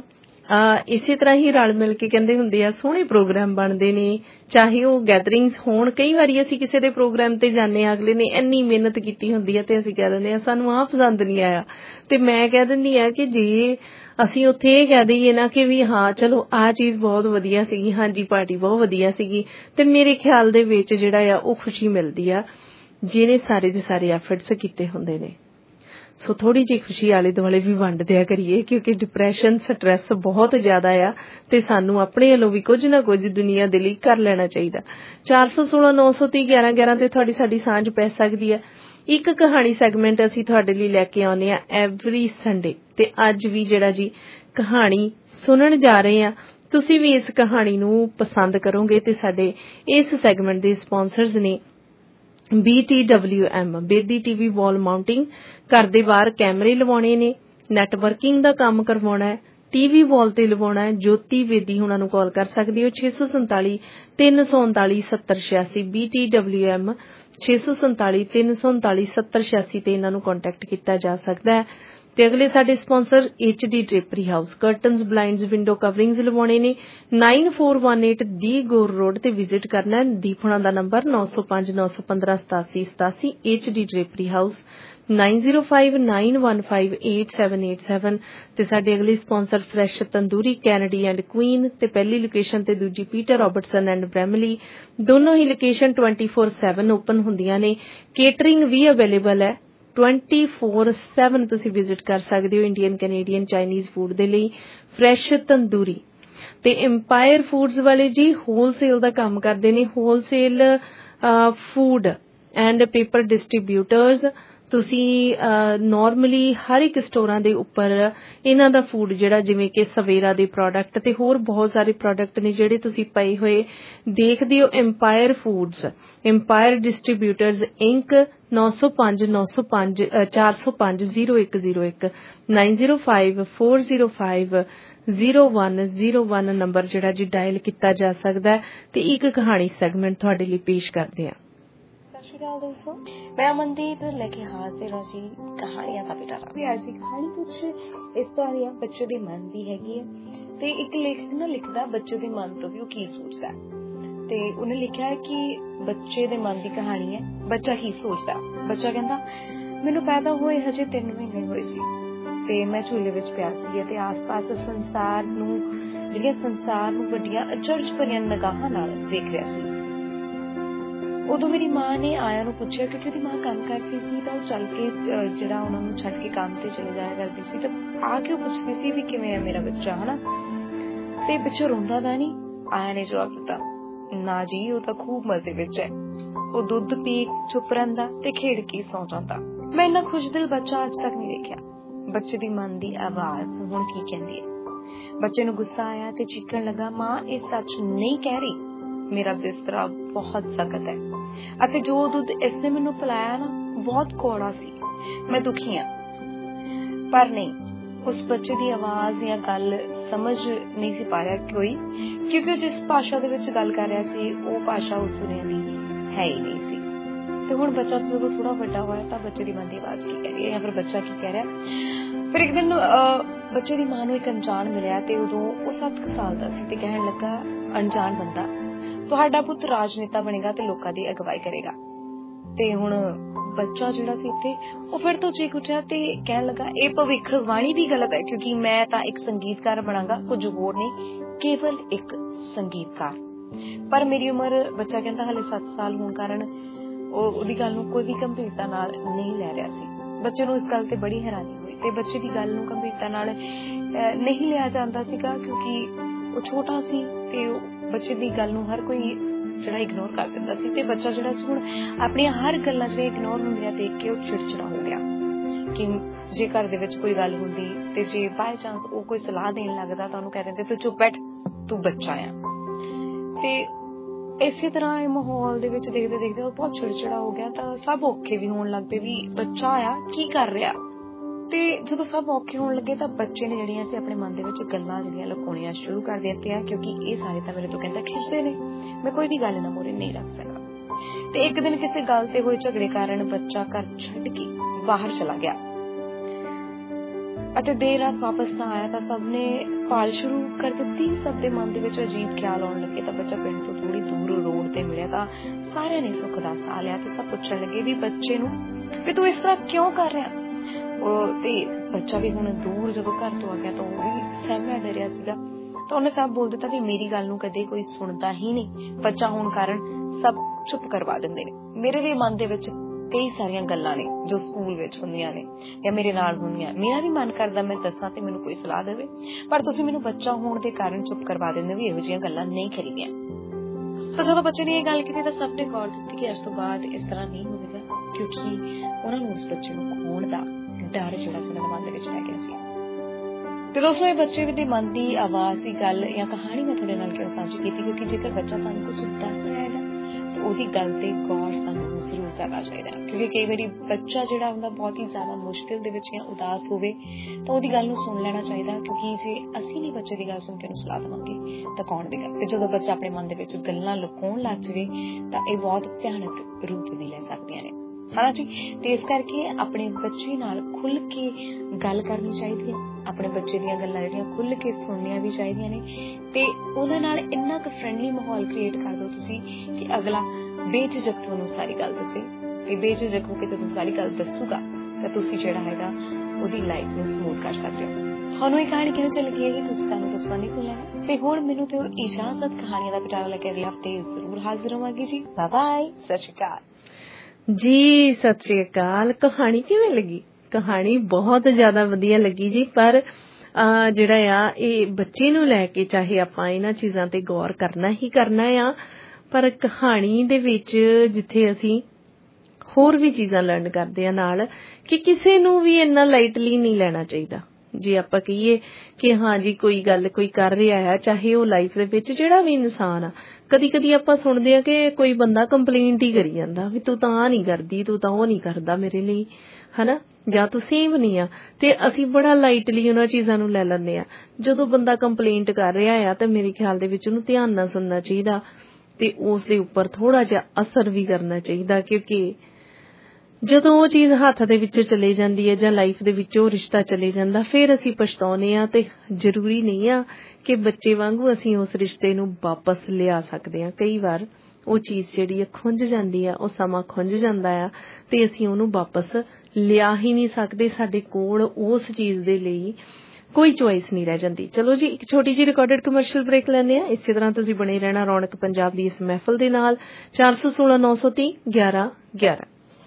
ਇਸੇ ਤਰ੍ਹਾਂ ਹੀ ਰਲ ਮਿਲ ਕੇ ਕਹਿੰਦੇ ਹੁੰਦੇ ਆ ਸੋਹਣੇ ਪ੍ਰੋਗਰਾਮ ਬਣਦੇ ਨੇ, ਚਾਹੇ ਉਹ ਗੈਦਰਿੰਗਸ ਹੋਣ। ਕਈ ਵਾਰੀ ਅਸੀਂ ਕਿਸੇ ਦੇ ਪ੍ਰੋਗਰਾਮ ਤੇ ਜਾਂਦੇ ਹਾਂ, ਅਗਲੇ ਨੇ ਇੰਨੀ ਮਿਹਨਤ ਕੀਤੀ ਹੁੰਦੀ ਹੈ ਤੇ ਅਸੀਂ ਕਹਿ ਦਿੰਦੇ ਹਾਂ ਸਾਨੂੰ ਆਹ ਪਸੰਦ ਨਹੀਂ ਆਇਆ, ਤੇ ਮੈਂ ਕਹਿ ਦਿੰਦੀ ਆ ਕਿ ਜੇ ਅਸੀਂ ਉੱਥੇ ਇਹ ਕਹਿ ਦਈਏ ਨਾ ਕਿ ਵੀ ਹਾਂ ਚਲੋ ਆਹ ਚੀਜ਼ ਬਹੁਤ ਵਧੀਆ ਸੀਗੀ, ਹਾਂਜੀ ਪਾਰਟੀ ਬਹੁਤ ਵਧੀਆ ਸੀਗੀ, ਤੇ ਮੇਰੇ ਖਿਆਲ ਦੇ ਵਿੱਚ ਜਿਹੜਾ ਆ ਉਹ ਖੁਸ਼ੀ ਮਿਲਦੀ ਆ ਜਿਹਨੇ ਸਾਰੇ ਦੇ ਸਾਰੇ ਐਫਰਟਸ ਕੀਤੇ ਹੁੰਦੇ ਨੇ। ਸੋ ਥੋੜੀ ਜਿਹੀ ਖੁਸ਼ੀ ਆਲੇ ਦੁਆਲੇ ਵੀ ਵੰਡ ਦਿਆ ਕਰੀਏ, ਕਿਉਂਕਿ ਡਿਪਰੈਸ਼ਨ ਸਟਰੈਸ ਬਹੁਤ ਜ਼ਿਆਦਾ ਆ ਤੇ ਸਾਨੂੰ ਆਪਣੇ ਵੱਲੋਂ ਵੀ ਕੁਝ ਨਾ ਕੁਝ ਦੁਨੀਆ ਦੇ ਲਈ ਕਰ ਲੈਣਾ ਚਾਹੀਦਾ। ਚਾਰ ਸੌ ਸੋਲਾਂ ਨੌ ਸੌ ਤੀਹ ਗਿਆਰਾਂ ਗਿਆਰਾਂ ਤੇ ਤੁਹਾਡੀ ਸਾਡੀ ਸਾਂਝ ਪੈ ਸਕਦੀ ਹੈ। ਇੱਕ ਕਹਾਣੀ ਸੈਗਮੈਂਟ ਅਸੀਂ ਤੁਹਾਡੇ ਲਈ ਲੈ ਕੇ ਆਉਂਦੇ ਹਾਂ ਐਵਰੀ ਸੰਡੇ, ਤੇ ਅੱਜ ਵੀ ਜਿਹੜਾ ਜੀ ਕਹਾਣੀ ਸੁਣਨ ਜਾ ਰਹੇ ਹਾਂ। ਤੁਸੀਂ ਵੀ ਇਸ ਕਹਾਣੀ ਨੂੰ ਪਸੰਦ ਕਰੋਗੇ ਤੇ ਸਾਡੇ ਇਸ ਸੈਗਮੈਂਟ ਦੇ ਸਪਾਂਸਰਸ ਨੇ B T W M Bedi TV wall mounting, ਘਰ ਦੇ ਬਾਹਰ ਕੈਮਰੇ ਲਵਾਉਣੇ ਨੇ, ਨੈਟਵਰਕਿੰਗ ਦਾ ਕੰਮ ਕਰਵਾਉਣਾ ਹੈ, ਟੀਵੀ ਵਾਲ ਤੇ ਲਵਾਉਣਾ ਹੈ। ਜੋਤੀ ਬੇਦੀ ਹੁਣਾਂ ਨੂੰ ਕਾਲ ਕਰ ਸਕਦੇ ਹੋ ਛੇ ਸੌ ਸੰਤਾਲੀ ਤਿੰਨ ਸੌ ਉਨਤਾਲੀ ਸੱਤਰ ਛਿਆਸੀ ਬੀ ਟੀ ਡਬਲਿਊ ਐਮ ਛੇ ਸੌ ਸੰਤਾਲੀ ਤਿੰਨ ਸੌ ਉਨਤਾਲੀ ਸੱਤਰ ਛਿਆਸੀ ਤੇ ਇਹਨਾਂ ਨੂੰ ਕੰਟੈਕਟ ਕੀਤਾ ਜਾ ਸਕਦਾ ਹੈ। ਤੇ ਅਗਲੇ ਸਾਡੇ sponsor H D drapery house, curtains, blinds, window coverings ਲਵਾਉਣੇ ਨੇ। ਨਾਈਨ ਫੋਰ ਵਨ ਏਟ ਦੀ ਗੋਰ ਰੋਡ ਤੇ ਵਿਜ਼ਿਟ ਕਰਨਾ। ਦੀਪ ਹੁਣਾਂ ਦਾ ਨੰਬਰ ਨੌ ਸੌ ਪੰਜ ਨੌ ਸੌ ਪੰਦਰਾਂ ਸਤਾਸੀ ਸਤਾਸੀ H D drapery house nine zero five nine one five eight seven eight seven. ਤੇ ਸਾਡੇ ਅਗਲੇ sponsor fresh tandoori, Kennedy and Queen, ਤੇ ਪਹਿਲੀ ਲੋਕੇਸ਼ਨ ਤੇ ਦੂਜੀ ਪੀਟਰ ਰੋਬਰਟਸਨ ਐਂਡ ਬ੍ਰੈਮਲੀ। ਦੋਨੋਂ ਹੀ location twenty four seven open ਹੁੰਦੀਆਂ ਨੇ। ਕੇਟਰਿੰਗ ਵੀ ਅਵੇਲੇਬਲ ਹੈ ਟਵੈਂਟੀ ਫੋਰ ਸੈਵਨ। ਤੁਸੀਂ ਵਿਜ਼ਿਟ ਕਰ ਸਕਦੇ ਹੋ ਇੰਡੀਅਨ, ਕੈਨੇਡੀਅਨ, ਚਾਈਨੀਜ਼ ਫੂਡ ਦੇ ਲਈ। ਫਰੈਸ਼ ਤੰਦੂਰੀ ਤੇ ਇੰਪਾਇਰ ਫੂਡਸ ਵਾਲੇ ਜੀ ਹੋਲਸੇਲ ਦਾ ਕੰਮ ਕਰਦੇ ਨੇ, wholesale food and paper distributors. ਤੁਸੀਂ ਨਾਰਮਲੀ ਹਰ ਇੱਕ ਸਟੋਰਾਂ ਦੇ ਉੱਪਰ ਇਹਨਾਂ ਦਾ ਫੂਡ ਜਿਹੜਾ ਜਿਵੇਂ ਕਿ ਸਵੇਰਾ ਦੇ ਪ੍ਰੋਡਕਟ ਤੇ ਹੋਰ ਬਹੁਤ ਸਾਰੇ ਪ੍ਰੋਡਕਟ ਨੇ ਜਿਹੜੇ ਤੁਸੀਂ ਪਏ ਹੋਏ ਦੇਖਦੇ ਹੋ। Empire Foods, Empire Distributors Inc ਨੌ ਸੌ ਪੰਜ ਨੌ ਸੌ ਪੰਜ ਚਾਰ ਸੌ ਪੰਜ ਜ਼ੀਰੋ ਇੱਕ ਜ਼ੀਰੋ ਇੱਕ nine zero five four zero five zero one zero one number ਜਿਹੜਾ ਜੀ ਡਾਇਲ ਕੀਤਾ ਜਾ ਸਕਦਾ ਹੈ। ਤੇ ਇੱਕ ਕਹਾਣੀ ਸੈਗਮੈਂਟ ਤੁਹਾਡੇ ਲਈ ਪੇਸ਼ ਕਰਦੇ ਹਾਂ। ਸਤਿ ਸ਼੍ਰੀ ਅਕਾਲ ਦੋਸਤੋ, ਮੈਂ ਅਮਨਦੀਪ ਲੈ ਕੇ ਹਾਜ਼ਰ ਹਾਂ ਜੀ ਕਹਾਣੀਆਂ ਦਾ ਪਿਟਾਰਾ। ਵੀ ਅੱਜ ਦੀ ਕਹਾਣੀ ਕੁਛ ਇਸ ਤਰ੍ਹਾਂ ਦੀ ਆ, ਬੱਚੇ ਦੇ ਮਨ ਦੀ ਹੈਗੀ ਹੈ। ਤੇ ਇੱਕ ਲੇਖਕ ਨਾ ਲਿਖਦਾ ਬੱਚੇ ਦੇ ਮਨ ਤੋਂ ਵੀ ਉਹ ਕੀ ਸੋਚਦਾ, ਤੇ ਉਹਨੇ ਲਿਖਿਆ ਹੈ ਕਿ ਬੱਚੇ ਦੇ ਮਨ ਦੀ ਕਹਾਣੀ ਹੈ ਬੱਚਾ ਕੀ ਸੋਚਦਾ। ਬੱਚਾ ਕਹਿੰਦਾ ਮੈਨੂੰ ਪੈਦਾ ਹੋਏ ਹਜੇ ਤਿੰਨ ਮਹੀਨੇ ਹੋਏ ਸੀ ਤੇ ਮੈਂ ਝੂਲੇ ਵਿੱਚ ਪਿਆ ਸੀ ਤੇ ਆਸ-ਪਾਸ ਸੰਸਾਰ ਨੂੰ ਜਿਹੜੀਆਂ ਸੰਸਾਰ ਨੂੰ ਵੱਡੀਆਂ ਅਚਰਜ ਭਰੀਆਂ ਨਿਗਾਹਾਂ ਨਾਲ ਵੇਖ ਰਿਹਾ ਸੀ। ਉਦੋਂ ਮੇਰੀ ਮਾਂ ਨੇ ਆਇਆ ਨੂੰ ਪੁੱਛਿਆ, ਕਿਉਂਕਿ ਉਹਦੀ ਮਾਂ ਕੰਮ ਕਰਦੀ ਸੀ ਤਾਂ ਉਹ ਚੱਲ ਕੇ ਜਿਹੜਾ ਉਹਨਾਂ ਨੂੰ ਛੱਡ ਕੇ ਕੰਮ ਤੇ ਚਲੇ ਜਾਇਆ ਕਰਦੀ ਸੀ, ਤਾਂ ਆ ਕੇ ਉਹ ਪੁੱਛਦੀ ਸੀ ਵੀ ਕਿਵੇਂ ਹੈ ਮੇਰਾ ਬੱਚਾ, ਹਨਾ। ਤੇ ਬੱਚਾ ਰੋਂਦਾ ਤਾਂ ਨਹੀਂ? ਆਇਆ ਨੇ ਜਵਾਬ ਦਿੱਤਾ, ਨਾ ਜੀ ਉਹ ਤਾਂ ਖੂਬ ਮਜ਼ੇ ਵਿੱਚ ਹੈ। ਉਹ ਦੁੱਧ ਪੀ ਚੁੱਪ ਰਹਿੰਦਾ ਤੇ ਖੇਡ ਕੇ ਸੌਂ ਜਾਂਦਾ। ਮੈਂ ਇੰਨਾ ਖੁਸ਼ਦਿਲ ਬੱਚਾ ਅੱਜ ਤੱਕ ਨਹੀਂ ਦੇਖਿਆ। ਬੱਚੇ ਦੀ ਮਨ ਦੀ ਆਵਾਜ਼ ਹੁਣ ਕੀ ਕਹਿੰਦੀ ਹੈ। ਬੱਚੇ ਨੂੰ ਗੁੱਸਾ ਆਇਆ ਤੇ ਚੀਕਣ ਲੱਗਾ, ਮਾਂ ਇਹ ਸੱਚ ਨਹੀਂ ਕਹਿ ਰਹੀ, ਮੇਰਾ ਬਿਸਤਰਾ ਬਹੁਤ ਸਖਤ ਹੈ ਅਤੇ ਜੋ ਦੁੱਧ ਇਸਨੇ ਮੈਨੂੰ ਪਿਲਾਇਆ ਨਾ ਬਹੁਤ ਕੌੜਾ ਸੀ, ਮੈਂ ਦੁਖੀ ਹਾਂ। ਪਰ ਨਹੀਂ, ਉਸ ਬੱਚੇ ਦੀ ਆਵਾਜ਼ ਜਾਂ ਗੱਲ ਸਮਝ ਨਹੀਂ ਸੀ ਪਾ ਰਿਹਾ ਕੋਈ, ਕਿਉਂਕਿ ਜਿਸ ਭਾਸ਼ਾ ਦੇ ਵਿੱਚ ਗੱਲ ਕਰ ਰਿਹਾ ਸੀ ਉਹ ਭਾਸ਼ਾ ਉਸ ਦੁਨੀਆ ਦੀ ਹੈ ਹੀ ਨਹੀਂ ਸੀ। ਤੇ ਹੁਣ ਬੱਚਾ ਜਦੋਂ ਥੋੜਾ ਵੱਡਾ ਹੋਇਆ ਤਾਂ ਬੱਚੇ ਦੀ ਮਨ ਦੀ ਆਵਾਜ਼ ਕੀ ਕਹਿ ਰਹੀ ਹੈ ਜਾਂ ਫਿਰ ਬੱਚਾ ਕੀ ਕਹਿ ਰਿਹਾ। ਫਿਰ ਇੱਕ ਦਿਨ ਬੱਚੇ ਦੀ ਮਾਂ ਨੂੰ ਇੱਕ ਅਣਜਾਣ ਮਿਲਿਆ ਤੇ ਉਦੋਂ ਉਹ ਸੱਤ ਕੁ ਸਾਲ ਦਾ ਸੀ ਤੇ ਕਹਿਣ ਲੱਗਾ, ਅਣਜਾਣ ਬੰਦਾ, ਤੁਹਾਡਾ ਪੁੱਤ ਰਾਜਨੇਤਾ ਬਣੇਗਾ ਤੇ ਲੋਕਾਂ ਦੀ ਅਗਵਾਈ ਕਰੇਗਾ। ਤੇ ਹੁਣ ਬੱਚਾ ਜਿਹੜਾ ਸੀ ਉੱਥੇ ਉਹ ਫਿਰ ਤੋਂ ਚੀਕ ਉੱਠਿਆ ਤੇ ਕਹਿਣ ਲੱਗਾ, ਇਹ ਭਵਿੱਖਬਾਣੀ ਵੀ ਗਲਤ ਹੈ ਕਿਉਂਕਿ ਮੈਂ ਤਾਂ ਇੱਕ ਸੰਗੀਤਕਾਰ ਬਣਾਂਗਾ, ਕੁਝ ਹੋਰ ਨਹੀਂ, ਕੇਵਲ ਇੱਕ ਸੰਗੀਤਕਾਰ। ਪਰ ਮੇਰੀ ਉਮਰ, ਬੱਚਾ ਕਹਿੰਦਾ, ਹਲੇ ਸੱਤ ਸਾਲ ਹੋਣ ਕਾਰਨ ਉਹ ਉਹਦੀ ਗੱਲ ਨੂੰ ਕੋਈ ਵੀ ਗੰਭੀਰਤਾ ਨਾਲ ਨਹੀਂ ਲੈ ਰਿਹਾ ਸੀ। ਬੱਚੇ ਨੂੰ ਇਸ ਗੱਲ ਤੇ ਬੜੀ ਹੈਰਾਨੀ ਹੋਈ ਤੇ ਬੱਚੇ ਦੀ ਗੱਲ ਨੂੰ ਗੰਭੀਰਤਾ ਨਾਲ ਨਹੀਂ ਲਿਆ ਜਾਂਦਾ ਸੀਗਾ ਕਿਉਂਕਿ ਉਹ ਛੋਟਾ ਸੀ ਤੇ ਬੱਚੇ ਦੀ ਗੱਲ ਨੂੰ ਹਰ ਕੋਈ ਜਿਹੜਾ ਇਗਨੋਰ ਕਰ ਦਿੰਦਾ ਸੀ। ਤੇ ਬੱਚਾ ਜਿਹੜਾ ਸੀ ਹੁਣ ਆਪਣੀਆਂ ਹਰ ਗੱਲਾਂ ਜਿਹੜੀਆਂ ਇਗਨੋਰ ਹੁੰਦੀਆਂ ਦੇਖ ਕੇ ਉਹ ਚਿੜਚਿੜਾ ਹੋ ਗਿਆ ਕਿ ਜੇ ਘਰ ਦੇ ਵਿੱਚ ਕੋਈ ਗੱਲ ਹੁੰਦੀ ਤੇ ਜੇ ਬਾਈ ਚਾਂਸ ਉਹ ਕੋਈ ਸਲਾਹ ਦੇਣ ਲੱਗਦਾ ਤਾਂ ਉਹਨੂੰ ਕਹਿ ਦਿੰਦੇ ਤੂੰ ਚੁੱਪ ਬੈਠ, ਤੂੰ ਬੱਚਾ ਆ। ਤੇ ਇਸੇ ਤਰ੍ਹਾਂ ਇਹ ਮਾਹੌਲ ਦੇ ਵਿੱਚ ਦੇਖਦੇ ਦੇਖਦੇ ਉਹ ਬਹੁਤ ਚਿੜਚਿੜਾ ਹੋ ਗਿਆ ਤਾਂ ਸਭ ਔਖੇ ਵੀ ਹੋਣ ਲੱਗ ਪਏ ਵੀ ਬੱਚਾ ਆ ਕੀ ਕਰ ਰਿਹਾ। ਤੇ ਜਦੋਂ ਸਭ ਔਖੇ ਹੋਣ ਲੱਗੇ ਤਾਂ ਬੱਚੇ ਨੇ ਜਿਹੜੀਆਂ ਸੀ ਆਪਣੇ ਮਨ ਦੇ ਵਿੱਚ ਗੱਲਾਂ ਜਿਹੜੀਆਂ ਲੁਕਾਉਣੀਆਂ ਸ਼ੁਰੂ ਕਰ ਦਿੱਤੀਆਂ ਕਿਉਂਕਿ ਇਹ ਸਾਰੇ ਤਾਂ ਮੇਰੇ ਤੋਂ ਕਹਿੰਦਾ ਖਿੱਚਦੇ ਨੇ, ਮੈਂ ਕੋਈ ਵੀ ਗੱਲ ਨਾ ਮੂਹਰੇ ਨਹੀਂ ਰੱਖ ਸਕਦਾ। ਤੇ ਇੱਕ ਦਿਨ ਕਿਸੇ ਗੱਲ ਤੇ ਹੋਏ ਝਗੜੇ ਕਾਰਨ ਬੱਚਾ ਘਰ ਛੱਡ ਕੇ ਬਾਹਰ ਚਲਾ ਗਿਆ। ਅਤੇ ਦੇਰ ਰਾਤ ਵਾਪਸ ਨਾ ਆਇਆ ਤਾਂ ਸਭ ਨੇ ਭਾਲ ਸ਼ੁਰੂ ਕਰ ਦਿੱਤੀ। ਸਭ ਦੇ ਮਨ ਦੇ ਵਿੱਚ ਅਜੀਬ ਖਿਆਲ ਆਉਣ ਲੱਗੇ ਤਾਂ ਬੱਚਾ ਪਿੰਡ ਤੋਂ ਥੋੜੀ ਦੂਰ ਰੋਡ ਤੇ ਮਿਲਿਆ ਤਾਂ ਸਾਰਿਆਂ ਨੇ ਸੁੱਖ ਦਾ ਸਾਹ ਲਿਆ ਤੇ ਸਭ ਪੁੱਛਣ ਲੱਗੇ ਵੀ ਬੱਚੇ ਨੂੰ ਵੀ ਤੂੰ ਇਸ ਤਰ੍ਹਾਂ ਕਿਉਂ ਕਰ ਰਿਹਾ। ਉਹ ਤੇ ਬੱਚਾ ਵੀ ਹੁਣ ਦੂਰ ਜਦੋਂ ਘਰ ਤੋਂ ਆ ਗਿਆ ਤਾਂ ਉਹ ਵੀ ਸਹਿਮਿਆ ਡਰਿਆ ਸੀਗਾ ਤਾਂ ਉਹਨੇ ਸਭ ਬੋਲ ਦਿੱਤਾ ਵੀ ਮੇਰੀ ਗੱਲ ਨੂੰ ਕਦੇ ਕੋਈ ਸੁਣਦਾ ਹੀ ਨਹੀਂ। ਬੱਚਾ ਹੋਣ ਕਾਰਨ ਸਭ ਚੁੱਪ ਕਰਵਾ ਦਿੰਦੇ ਨੇ। ਮੇਰੇ ਵੀ ਮਨ ਦੇ ਵਿੱਚ ਕਈ ਸਾਰੀਆਂ ਗੱਲਾਂ ਨੇ ਜੋ ਸਕੂਲ ਵਿੱਚ ਹੁੰਦੀਆਂ ਨੇ ਜਾਂ ਮੇਰੇ ਨਾਲ ਹੁੰਦੀਆਂ। ਮੇਰਾ ਵੀ ਮਨ ਕਰਦਾ ਮੈਂ ਦੱਸਾਂ ਤੇ ਮੈਨੂੰ ਕੋਈ ਸਲਾਹ ਦੇਵੇ, ਪਰ ਤੁਸੀਂ ਮੈਨੂੰ ਬੱਚਾ ਹੋਣ ਦੇ ਕਾਰਨ ਚੁੱਪ ਕਰਵਾ ਦਿੰਦੇ ਵੀ ਇਹੋ ਜਿਹੀਆਂ ਗੱਲਾਂ ਨਹੀਂ ਕਰੀਦੀਆਂ। ਤਾਂ ਜਦੋਂ ਬੱਚੇ ਨੇ ਇਹ ਗੱਲ ਕੀਤੀ ਤਾਂ ਸਭ ਨੇ ਗੌਰ ਕੀਤੀ ਕਿ ਅੱਜ ਤੋਂ ਬਾਅਦ ਇਸ ਤਰ੍ਹਾਂ ਨਹੀਂ ਹੋਵੇਗਾ, ਕਿਉਂਕਿ ਉਹਨਾਂ ਨੂੰ ਉਸ ਬੱਚੇ ਨੂੰ ਖੋਣ ਦਾ ਡਰ ਜਿਹੜਾ ਸੀ ਉਹਨਾਂ ਦੇ ਮਨ ਦੇ ਵਿੱਚ ਰਹਿ ਗਿਆ ਸੀ। ਤੇ ਦੋਸਤੋ, ਇਹ ਬੱਚੇ ਦੇ ਮਨ ਦੀ ਆਵਾਜ਼ ਦੀ ਗੱਲ ਜਾਂ ਕਹਾਣੀ ਮੈਂ ਤੁਹਾਡੇ ਨਾਲ ਕਿਉਂ ਸਾਂਝੀ ਕੀਤੀ, ਕਿਉਂਕਿ ਜੇਕਰ ਬੱਚਾ ਤੁਹਾਨੂੰ ਕੁਝ ਦੱਸ ਰਿਹਾ ਹੈ ਤਾਂ ਉਹਦੀ ਗੱਲ ਤੇ ਗੌਰ ਸਾਨੂੰ ਜ਼ਰੂਰ ਕਰਨਾ ਚਾਹੀਦਾ, ਕਿਉਂਕਿ ਕਈ ਵਾਰੀ ਬੱਚਾ ਜਿਹੜਾ ਹੁੰਦਾ ਬਹੁਤ ਹੀ ਜ਼ਿਆਦਾ ਮੁਸ਼ਕਿਲ ਦੇ ਵਿੱਚ ਜਾਂ ਉਦਾਸ ਹੋਵੇ ਤਾਂ ਉਹਦੀ ਗੱਲ ਨੂੰ ਸੁਣ ਲੈਣਾ ਚਾਹੀਦਾ, ਕਿਉਂਕਿ ਜੇ ਅਸੀਂ ਨਹੀਂ ਬੱਚੇ ਦੀ ਗੱਲ ਸੁਣ ਕੇ ਉਹਨੂੰ ਸਲਾਹ ਦੇਵਾਂਗੇ ਤਾਂ ਕੌਣ ਦੇਗਾ। ਤੇ ਜਦੋਂ ਬੱਚਾ ਆਪਣੇ ਮਨ ਦੇ ਵਿੱਚ ਗੱਲਾਂ ਲੁਕਾਉਣ ਲੱਗ ਜਾਵੇ ਤਾਂ ਇਹ ਬਹੁਤ ਭਿਆਨਕ ਰੂਪ ਵੀ ਲੈ ਸਕਦੀਆਂ ਨੇ, ਹਨਾ ਜੀ। ਤੇ ਇਸ ਕਰਕੇ ਆਪਣੇ ਬੱਚੇ ਨਾਲ ਖੁੱਲ ਕੇ ਗੱਲ ਕਰਨੀ ਚਾਹੀਦੀ ਹੈ, ਆਪਣੇ ਬੱਚੇ ਦੀਆਂ ਗੱਲਾਂ ਜਿਹੜੀਆਂ ਖੁੱਲ ਕੇ ਸੁਣਨੀਆਂ ਵੀ ਚਾਹੀਦੀਆਂ ਨੇ ਤੇ ਉਹਨਾਂ ਨਾਲ ਇੰਨਾ ਕੁ ਫਰੈਂਡਲੀ ਮਾਹੌਲ ਕ੍ਰੀਏਟ ਕਰ ਦਿਓ ਤੁਸੀਂ ਕਿ ਅਗਲਾ ਬੇਝਿਜਕ ਤੁਹਾਨੂੰ ਸਾਰੀ ਗੱਲ ਦੱਸੇ ਤੇ ਬੇਝਿਜਕ ਹੋ ਕੇ ਜਦੋਂ ਸਾਰੀ ਗੱਲ ਦੱਸੂਗਾ ਤਾਂ ਤੁਸੀਂ ਜਿਹੜਾ ਹੈਗਾ ਉਹਦੀ ਲਾਈਫ ਨੂੰ ਸਮੂਥ ਕਰ ਸਕਦੇ ਹੋ। ਤੁਹਾਨੂੰ ਇਹ ਕਹਾਣੀ ਕਿਵੇਂ ਚੱਲ ਗਈ ਹੈ ਤੁਸੀਂ ਸਾਨੂੰ ਦੱਸਣਾ ਨਹੀਂ ਭੁੱਲਣਾ। ਤੇ ਹੁਣ ਮੈਨੂੰ ਤੇ ਇਜਾਜ਼ਤ, ਕਹਾਣੀਆਂ ਦਾ ਪਿਟਾਰਾ ਲੈ ਕੇ ਅਗਲੇ ਹਫ਼ਤੇ ਜ਼ਰੂਰ ਹਾਜ਼ਰ ਹੋਵਾਂਗੀ ਜੀ। ਬਾਏ ਬਾਏ, ਸਤਿ ਸ਼੍ਰੀ ਅਕਾਲ ਜੀ। ਸਤਿ ਸ਼੍ਰੀ ਅਕਾਲ। ਕਹਾਣੀ ਕਿਵੇਂ ਲੱਗੀ? ਕਹਾਣੀ ਬਹੁਤ ਜ਼ਿਆਦਾ ਵਧੀਆ ਲੱਗੀ ਜੀ, ਪਰ ਜਿਹੜਾ ਆ ਇਹ ਬੱਚੇ ਨੂੰ ਲੈ ਕੇ ਚਾਹੇ ਆਪਾਂ ਇਹਨਾਂ ਚੀਜ਼ਾਂ ਤੇ ਗੌਰ ਕਰਨਾ ਹੀ ਕਰਨਾ ਆ, ਪਰ ਕਹਾਣੀ ਦੇ ਵਿੱਚ ਜਿੱਥੇ ਅਸੀਂ ਹੋਰ ਵੀ ਚੀਜ਼ਾਂ ਲਰਨ ਕਰਦੇ ਆ ਨਾਲ ਕਿ ਕਿਸੇ ਨੂੰ ਵੀ ਇੰਨਾ ਲਾਈਟਲੀ ਨਹੀਂ ਲੈਣਾ ਚਾਹੀਦਾ। ਜੇ ਆਪਾਂ ਕਹੀਏ ਕਿ ਹਾਂ ਜੀ ਕੋਈ ਗੱਲ ਕੋਈ ਕਰ ਰਿਹਾ ਹੈ, ਚਾਹੇ ਉਹ ਲਾਈਫ ਦੇ ਵਿੱਚ ਜਿਹੜਾ ਵੀ ਇਨਸਾਨ ਆ, ਕਦੀ ਕਦੀ ਆਪਾਂ ਸੁਣਦੇ ਆ ਕਿ ਕੋਈ ਬੰਦਾ ਕੰਪਲੇਂਟ ਹੀ ਕਰੀ ਜਾਂਦਾ ਵੀ ਤੂੰ ਤਾਂ ਨਹੀਂ ਕਰਦੀ, ਤੂੰ ਤਾਂ ਉਹ ਨਹੀਂ ਕਰਦਾ ਮੇਰੇ ਲਈ, ਹਨਾ, ਜਾਂ ਤੂੰ ਸੇਮ ਨਹੀਂ ਆ, ਤੇ ਅਸੀਂ ਬੜਾ ਲਾਈਟਲੀ ਉਹਨਾਂ ਚੀਜ਼ਾਂ ਨੂੰ ਲੈ ਲੈਂਦੇ ਆ। ਜਦੋਂ ਬੰਦਾ ਕੰਪਲੇਂਟ ਕਰ ਰਿਹਾ ਆ ਤਾਂ ਮੇਰੇ ਖਿਆਲ ਦੇ ਵਿੱਚ ਉਹਨੂੰ ਧਿਆਨ ਨਾਲ ਸੁਣਨਾ ਚਾਹੀਦਾ ਤੇ ਉਸ ਦੇ ਉੱਪਰ ਥੋੜਾ ਜਿਹਾ ਅਸਰ ਵੀ ਕਰਨਾ ਚਾਹੀਦਾ, ਕਿਉਂਕਿ ਜਦੋਂ ਉਹ ਚੀਜ਼ ਹੱਥ ਦੇ ਵਿੱਚੋਂ ਚਲੇ ਜਾਂਦੀ ਹੈ ਜਾਂ ਲਾਈਫ ਦੇ ਵਿੱਚੋਂ ਰਿਸ਼ਤਾ ਚਲੇ ਜਾਂਦਾ ਫਿਰ ਅਸੀਂ ਪਛਤਾਉਂਦੇ ਆ। ਤੇ ਜ਼ਰੂਰੀ ਨਹੀਂ ਆ ਕਿ ਬੱਚੇ ਵਾਂਗੂ ਅਸੀਂ ਉਸ ਰਿਸ਼ਤੇ ਨੂੰ ਵਾਪਸ ਲਿਆ ਸਕਦੇ ਹਾਂ। ਕਈ ਵਾਰ ਉਹ ਚੀਜ਼ ਜਿਹੜੀ ਹੈ ਖੁੰਝ ਜਾਂਦੀ ਆ, ਉਹ ਸਮਾਂ ਖੁੰਝ ਜਾਂਦਾ ਆ ਤੇ ਅਸੀਂ ਉਹਨੂੰ ਵਾਪਸ ਲਿਆ ਹੀ ਨਹੀਂ ਸਕਦੇ। ਸਾਡੇ ਕੋਲ ਉਸ ਚੀਜ਼ ਦੇ ਲਈ ਕੋਈ ਚੋਇਸ ਨਹੀਂ ਰਹਿ ਜਾਂਦੀ। ਚਲੋ ਜੀ, ਇੱਕ ਛੋਟੀ ਜਿਹੀ ਰਿਕਾਰਡਡ ਕਮਰਸ਼ੀਅਲ ਬ੍ਰੇਕ ਲੈਂਦੇ ਆ। ਇਸੇ ਤਰ੍ਹਾਂ ਤੁਸੀਂ ਬਣੇ ਰਹਿਣਾ ਰੌਣਕ ਪੰਜਾਬ ਦੀ ਇਸ ਮਹਿਫਲ ਦੇ ਨਾਲ। ਚਾਰ ਸੌ ਸੋਲਾਂ ਨੌ ਸੌ ਤੀਹ ਗਿਆਰਾਂ ਗਿਆਰਾਂ।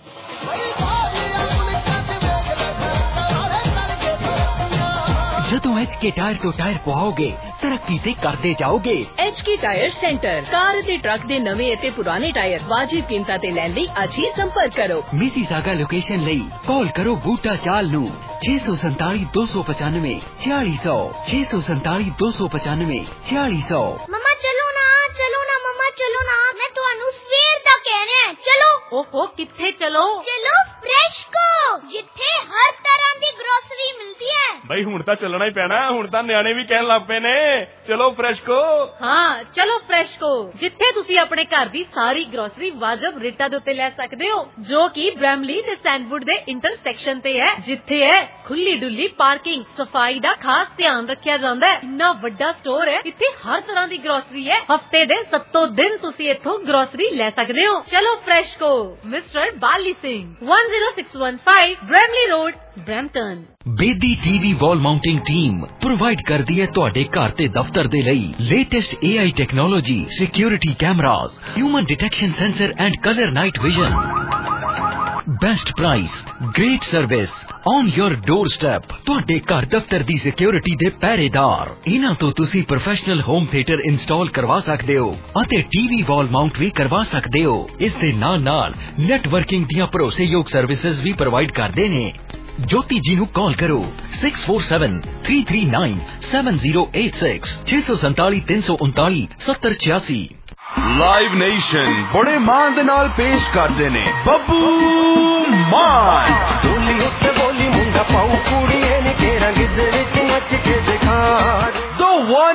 ਜਦੋਂ ਐਚ ਕੇ ਟਾਇਰ ਤੋਂ ਟਾਇਰ ਪਵਾਓਗੇ ਤਰੱਕੀ ਤੇ ਕਰਦੇ ਜਾਓਗੇ। H K tyre centre, car ਅਤੇ ਟਰੱਕ ਦੇ ਨਵੇਂ ਅਤੇ ਪੁਰਾਣੇ ਟਾਇਰ ਵਾਜਿਬ ਕੀਮਤਾਂ ਤੇ ਲੈਣ ਲਈ ਅੱਜ ਹੀ ਸੰਪਰਕ ਕਰੋ। ਮਿਸੀਸਾਗਾ ਲੋਕੇਸ਼ਨ ਲਈ ਕਾਲ ਕਰੋ ਬੂਟਾ ਚਾਲ ਨੂੰ ਛੇ ਸੌ ਸੰਤਾਲੀ ਦੋ ਸੌ ਪਚਾਨਵੇਂ छियालीस सौ छे सौ संताली दो सौ पचानवे छियालीस सौ। मम्मा चलो ना, चलो ना मम्मा, चलो ना, मैं ਤੁਹਾਨੂੰ ਸਵੇਰ ਦਾ ਕਹਿ ਰਿਹਾ ਹਾਂ। ਚਲੋ। ਓਹੋ, ਕਿੱਥੇ ਚਲੋ? ਚਲੋ ਫਰੈਸ਼ਕੋ, ਜਿੱਥੇ ਹਰ ਤਰ੍ਹਾਂ ਦੀ ਗਰੋਸਰੀ ਮਿਲਦੀ ਹੈ। ਬਈ ਹੁਣ ਤਾਂ ਚੱਲਣਾ ਹੀ ਪੈਣਾ, ਹੁਣ ਤਾਂ ਨਿਆਣੇ ਵੀ ਕਹਿਣ ਲੱਗ ਪਏ ਨੇ ਚਲੋ ਫਰੈਸ਼ਕੋ। ਹਾਂ, ਚਲੋ ਫਰੈਸ਼ਕੋ, ਜਿੱਥੇ ਤੁਸੀਂ ਆਪਣੇ ਘਰ ਦੀ ਸਾਰੀ ਗਰੋਸਰੀ ਵਾਜਬ ਰੇਟਾਂ ਦੇ ਉੱਤੇ ਲੈ ਸਕਦੇ ਹੋ, ਜੋ ਕਿ ਬ੍ਰੈਮਲੀ ਤੇ ਸੈਂਡਵੁੱਡ ਦੇ ਇੰਟਰਸੈਕਸ਼ਨ ਤੇ ਹੈ, ਜਿੱਥੇ ਹੈ ਖੁੱਲੀ ਡੁੱਲੀ ਪਾਰਕਿੰਗ, ਸਫਾਈ ਦਾ ਖਾਸ ਧਿਆਨ ਰੱਖਿਆ ਜਾਂਦਾ ਹੈ। ਇੰਨਾ ਵੱਡਾ ਸਟੋਰ ਹੈ, ਇੱਥੇ ਹਰ ਤਰ੍ਹਾਂ ਦੀ ਗਰੋਸਰੀ ਹੈ। ਹਫਤੇ ਦੇ ਸੱਤੋਂ ਦਿਨ ਤੁਸੀਂ ਇੱਥੋਂ ਗਰੋਸਰੀ ਲੈ ਸਕਦੇ ਹੋ। ਚਲੋ FreshCo, mister Bali Singh, one zero six one five Bramalea road, Brampton. Bedi TV wall mounting team provide ਕਰਦੀ ਹੈ ਤੁਹਾਡੇ ਘਰ ਤੇ ਦਫ਼ਤਰ ਦੇ ਲਈ latest A I technology, security cameras, human detection sensor and colour night vision. Best price, great service on your doorstep. ਤੁਹਾਡੇ ਘਰ ਦਫ਼ਤਰ ਦੀ ਸਿਕਿਉਰਿਟੀ ਦੇ ਪਹਿਰੇਦਾਰ। ਇਹਨਾਂ ਤੋਂ ਤੁਸੀਂ ਪ੍ਰੋਫੈਸ਼ਨਲ ਹੋਮ ਥੀਏਟਰ ਇੰਸਟਾਲ ਕਰਵਾ ਸਕਦੇ ਹੋ ਅਤੇ ਟੀਵੀ ਵਾਲ ਮਾਊਂਟ ਵੀ ਕਰਵਾ ਸਕਦੇ ਹੋ। ਇਸ ਦੇ ਨਾਲ ਨਾਲ ਨੈਟਵਰਕਿੰਗ ਦੀਆਂ ਭਰੋਸੇਯੋਗ ਸਰਵਿਸਿਜ਼ ਵੀ ਪ੍ਰੋਵਾਈਡ ਕਰਦੇ ਨੇ। ज्योति जी नु कॉल करो six four seven three three nine seven zero eight six छे सौ संताली तीन सौ उनताली सत्तर छियासी। ਲਾਈਵ ਨੇਸ਼ਨ ਬੜੇ ਮਾਣ ਦੇ ਨਾਲ ਪੇਸ਼ ਕਰਦੇ ਨੇ ਬੱਬੂ ਮਾਨ। ਬੋਲੀ ਉੱਤੇ ਬੋਲੀ ਮੁੰਡਾ ਪਾਉ ਕੁੜੀਏ ਨੀ ਤੇਰਾ ਗਿੱਧੇ ਵਿੱਚ ਨੱਚ ਕੇ ਦਿਖਾ। The one man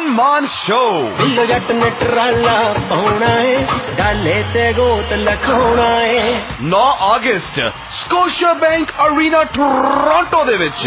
शो बिल्लो जट ने ट्राला पाउना है डाले ते गोत लखाउना है नौ अगस्त स्कोशिया बैंक अरीना टोरंटो दे विच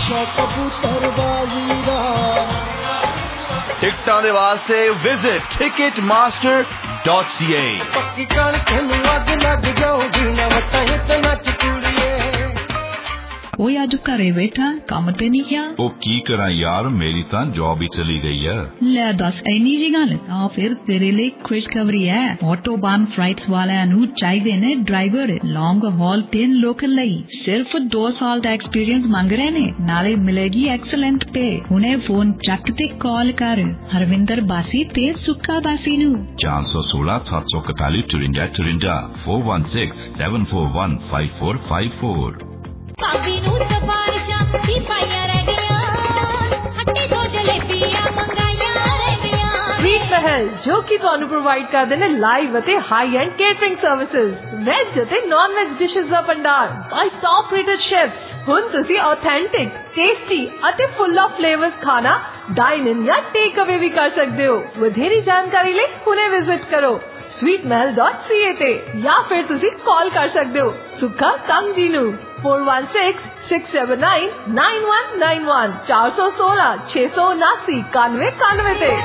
टिकटां दे वास्ते visit Ticketmaster dot C A पक्की कर तेनू अग लग जाऊगी ना वटा ते नच कुड़िए ਉਹ ਅੱਜ ਘਰੇ ਬੈਠਾ ਕੰਮ ਤੇ ਨਹੀਂ ਗਿਆ। ਉਹ ਕੀ ਕਰਾਂ ਯਾਰ ਮੇਰੀ ਤਾਂ ਜੌਬ ਹੀ ਚਲੀ ਗਈ ਹੈ। ਲੈ ਦੱਸ ਇੰਨੀ ਜੀ ਗੱਲ ਤਾਂ ਫਿਰ ਤੇਰੇ ਲਈ ਖੁਸ਼ਖਬਰੀ ਹੈ। ਆਟੋਬਾਨ ਫਲਾਈਟਸ ਵਾਲਿਆਂ ਨੂੰ ਚਾਹੀਦੇ ਨੇ ਡਰਾਈਵਰ ਲੌਂਗ ਹਾਲ ਤਿੰਨ ਲੋਕਲ ਲਈ ਸਿਰਫ ਦੋ ਸਾਲ ਦਾ ਐਕਸਪੀਰੀਅੰਸ ਮੰਗ ਰਹੇ ਨੇ ਨਾਲੇ ਮਿਲੇਗੀ ਐਕਸਲੈਂਟ ਪੇ। ਹੁਣੇ ਫੋਨ ਚੱਕ ਤੇ ਕਾਲ ਕਰ ਹਰਵਿੰਦਰ ਬਾਸੀ ਤੇ ਸੁੱਕਾ ਬਾਸੀ ਨੂੰ ਚਾਰ ਸੌ ਸੋਲਾਂ ਸੱਤ ਸੌ ਇਕਤਾਲੀ ਚੁਰਿੰਜਾ ਚੁਰਿੰਜਾ four one six seven four one five four five four। ਭਾਬੀ ਨੂੰ ਸਫਾਰਿਸ਼ਾਂ ਦੀ ਪਾਈਆਂ ਰਹਿ ਗਈਆਂ ਹੱਟੀ ਤੋਂ ਜਲੇਬੀਆਂ ਮੰਗਾਈਆਂ ਰਹਿ ਗਈਆਂ। ਸਵੀਟ ਮਹਿਲ ਜੋ ਕਿ ਤੁਹਾਨੂੰ ਪ੍ਰੋਵਾਈਡ ਕਰਦੇ ਨੇ ਲਾਈਵ ਅਤੇ high end catering services veg ਅਤੇ ਨਾਨ ਵੈਜ ਡਿਸ਼ਸ ਦਾ ਭੰਡਾਰ ਬਾਈ ਟੌਪ ਰੇਟਡ ਸ਼ੈਫਸ। ਹੁਣ ਤੁਸੀਂ ਆਥੈਂਟਿਕ ਟੇਸਟੀ ਅਤੇ ਫੁੱਲ ਆਫ ਫਲੇਵਰਸ ਖਾਣਾ ਡਾਈਨ ਇਨ ਜਾਂ ਟੇਕ ਅਵੇ ਵੀ ਕਰ ਸਕਦੇ ਹੋ। ਵਧੇਰੀ ਜਾਣਕਾਰੀ ਲਈ ਹੁਣੇ ਵਿਜ਼ਿਟ ਕਰੋ sweet mahal dot c a ਤੇ ਜਾਂ ਫਿਰ ਤੁਸੀਂ ਕਾਲ ਕਰ ਸਕਦੇ ਹੋ ਸੁੱਖਾ ਕੰਗ ਜੀ ਨੂੰ four one six six seven nine nine one nine one ਚਾਰ ਸੌ ਸੋਲਾਂ ਛੇ ਸੌ ਉਨਾਸੀ ਇਕਾਨਵੇਂ ਇਕਾਨਵੇਂ ਤੇ।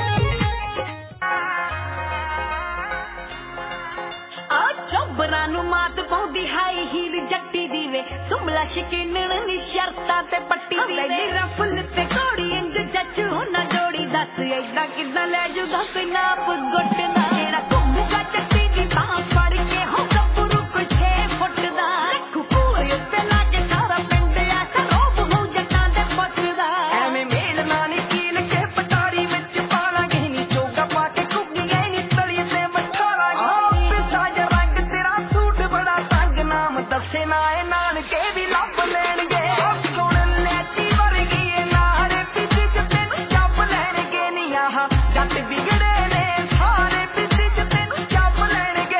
ਆ ਚੋਬਰਾਂ ਨੂੰ ਮਾਤ ਪਾਉਂਦੀ ਹਾਈ ਹੀਲ ਜੱਟੀ ਦੀ ਵੇ ਸੁਮਲਾ ਸ਼ਕੀਨਣ ਨੀ ਸ਼ਰਤਾਂ ਤੇ ਪੱਟੀ ਦੀ ਵੇ ਮੇਰਾ ਫੁੱਲ ਤੇ ਕੋੜੀ ਇੰਜ ਜੱਚੂ ਨਾ ਜੋੜੀ ਦੱਸ ਏਦਾਂ ਕਿਦਾਂ ਲੈ ਜੂਗਾ ਕੋਈ ਨਾਪ ਗੁੱਟਦਾ ਮੇਰਾ ਘੁੰਮੂਗਾ ਚੱਟੀ ਦੀ ਬਾਹ ਫੜ ਕੇ ਹੋ ਗੱਭਰੂ ਕੋਈ ਛੇ ਫੁੱਟ ਦਾ ਰੱਖੂ ਪੂਰੇ ਉੱਤੇ ਲਾ ਕੇ ਸਾਰਾ ਪਿੰਡ ਆ ਸਰੋਬ ਹੋ ਜੱਟਾਂ ਦੇ ਪੁੱਛਦਾ ਐਵੇਂ ਮੇਲ ਨਾ ਨੀ ਕੀਲ ਕੇ ਪਟਾਰੀ ਵਿੱਚ ਪਾ ਲਾਂਗੇ ਨੀ ਚੋਗਾ ਪਾ ਕੇ ਕੁੱਗੀ ਗਏ ਨੀ ਤਲੀ ਤੇ ਮੱਠਾ ਲਾਂਗੇ ਪਿਸਾ ਜਾ ਰੰਗ ਤੇਰਾ ਸੂਟ ਬੜਾ ਤੰਗ ਨਾਮ ਦੱਸੇ ਨਾ ਇਹ ਨਾਲ ਕੇ ਵੀ ਲੱਭ ਲੈਣਗੇ ਸੋਹਣ ਲੈਤੀ ਵਰਗੀ ਇਹ ਨਾਰੇ ਪਿੱਛੇ ਚ ਤੈਨੂੰ ਚੱਪ ਲੈਣਗੇ ਨੀ ਆਹ ਜੱਟ ਵਿਗੜੇ ਨੇ ਸਾਰੇ ਪਿੱਛੇ ਚ ਤੈਨੂੰ ਚੱਪ ਲੈਣਗੇ।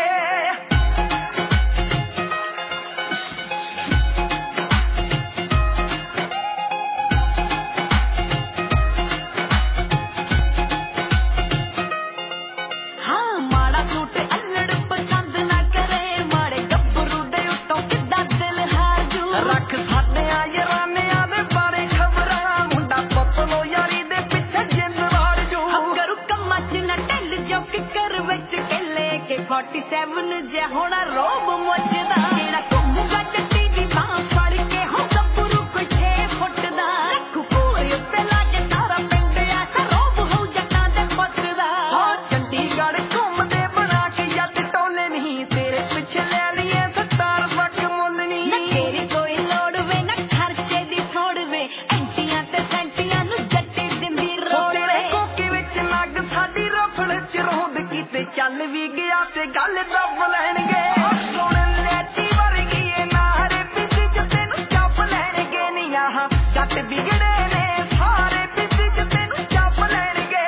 ਹਾਂ ਮਾੜਾ ਸੂਟ ਅਲੜ ਪਸੰਦ ਨਾ ਕਰੇ ਮਾੜੇ ਗੱਭਰੂ ਦੇ ਉੱਤੋਂ ਕਿੱਦਾਂ ਦਿਲ ਹਾਰ ਜੂ ਰੱਖ ਸਾਡਿਆਂ ਯਾਰਾਨਿਆਂ ਦੇ ਬਾਰੇ ਖਬਰਾਂ ਮੁੰਡਾ ਪਤਲੋ ਯਾਰੀ ਦੇ ਪਿੱਛੇ ਜਿੰਦ ਵਾੜ ਜੂ ਕਰੂ ਕੰਮਾਂ ਚ ਨਾ ਢਿੱਲ ਚੁੱਕ ਕਰ ਵਿੱਚ ਕੱਲੇ ਕੇ forty-seven ਜੇ ਹੋਣਾ ਰੋਬ ਮੁੱਚਦਾ ਜਿਹੜਾ ਘੁੰਮੂਗਾ ਚੱਟੀ ਦੀ ਬਾਹ ਫੜ ਕੇ ਹੋ ਗੱਭਰੂ ਕੋਈ ਛੇ ਫੁੱਟ ਦਾ ਰੱਖੂ ਪੂਰੇ ਉੱਤੇ ਲਾ ਕੇ ਸਾਰਾ ਪਿੰਡ ਆ ਸਰੋਬ ਹੋ ਜੱਟਾਂ ਦੇ ਪੁੱਛਦਾ ਹਾਂ ਚੰਡੀਗੜ੍ਹ ਘੁੰਮਦੇ ਬਣਾ ਕੇ ਜੱਟ ਟੋਲੇ ਨਹੀਂ ਤੇਰੇ ਪਿੱਛੇ ਲੈ ਲਈਏ ਸਤਾਰ ਫੱਕ ਮੁੱਲ ਨਹੀਂ ਨਾ ਤੇਰੀ ਕੋਈ ਲੋੜ ਵੇ ਨਾ ਖਰਚੇ ਦੀ ਥੋੜ ਵੇ ਐਂਟੀਆਂ ਤੇ ਸੈਂਟੀਆਂ ਨੂੰ ਜੱਟੀ ਦਿੰਦੀ ਰੋੜ ਵੇ ਕੋਕੇ ਵਿੱਚ ਨੱਗ ਸਾਡੀ ਰੋਫਲ ਚ ਰੋਂਦ ਕੀਤੇ ਚੱਲ ਵੀ ਗਿਆ ਤੇ ਗੱਲ ਦੱਬ ਲੈਣਗੇ ਸੁਣ ਲੈਤੀ ਵਰਗੀ ਇਹ ਨਾਰੇ ਪਿੱਛੇ ਚ ਤੈਨੂੰ ਚੱਪ ਲੈਣਗੇ ਨੀ ਆਹ ਜੱਟ ਵਿਗੜੇ ਨੇ ਸਾਰੇ ਪਿੱਛੇ ਚ ਤੈਨੂੰ ਚੱਪ ਲੈਣਗੇ।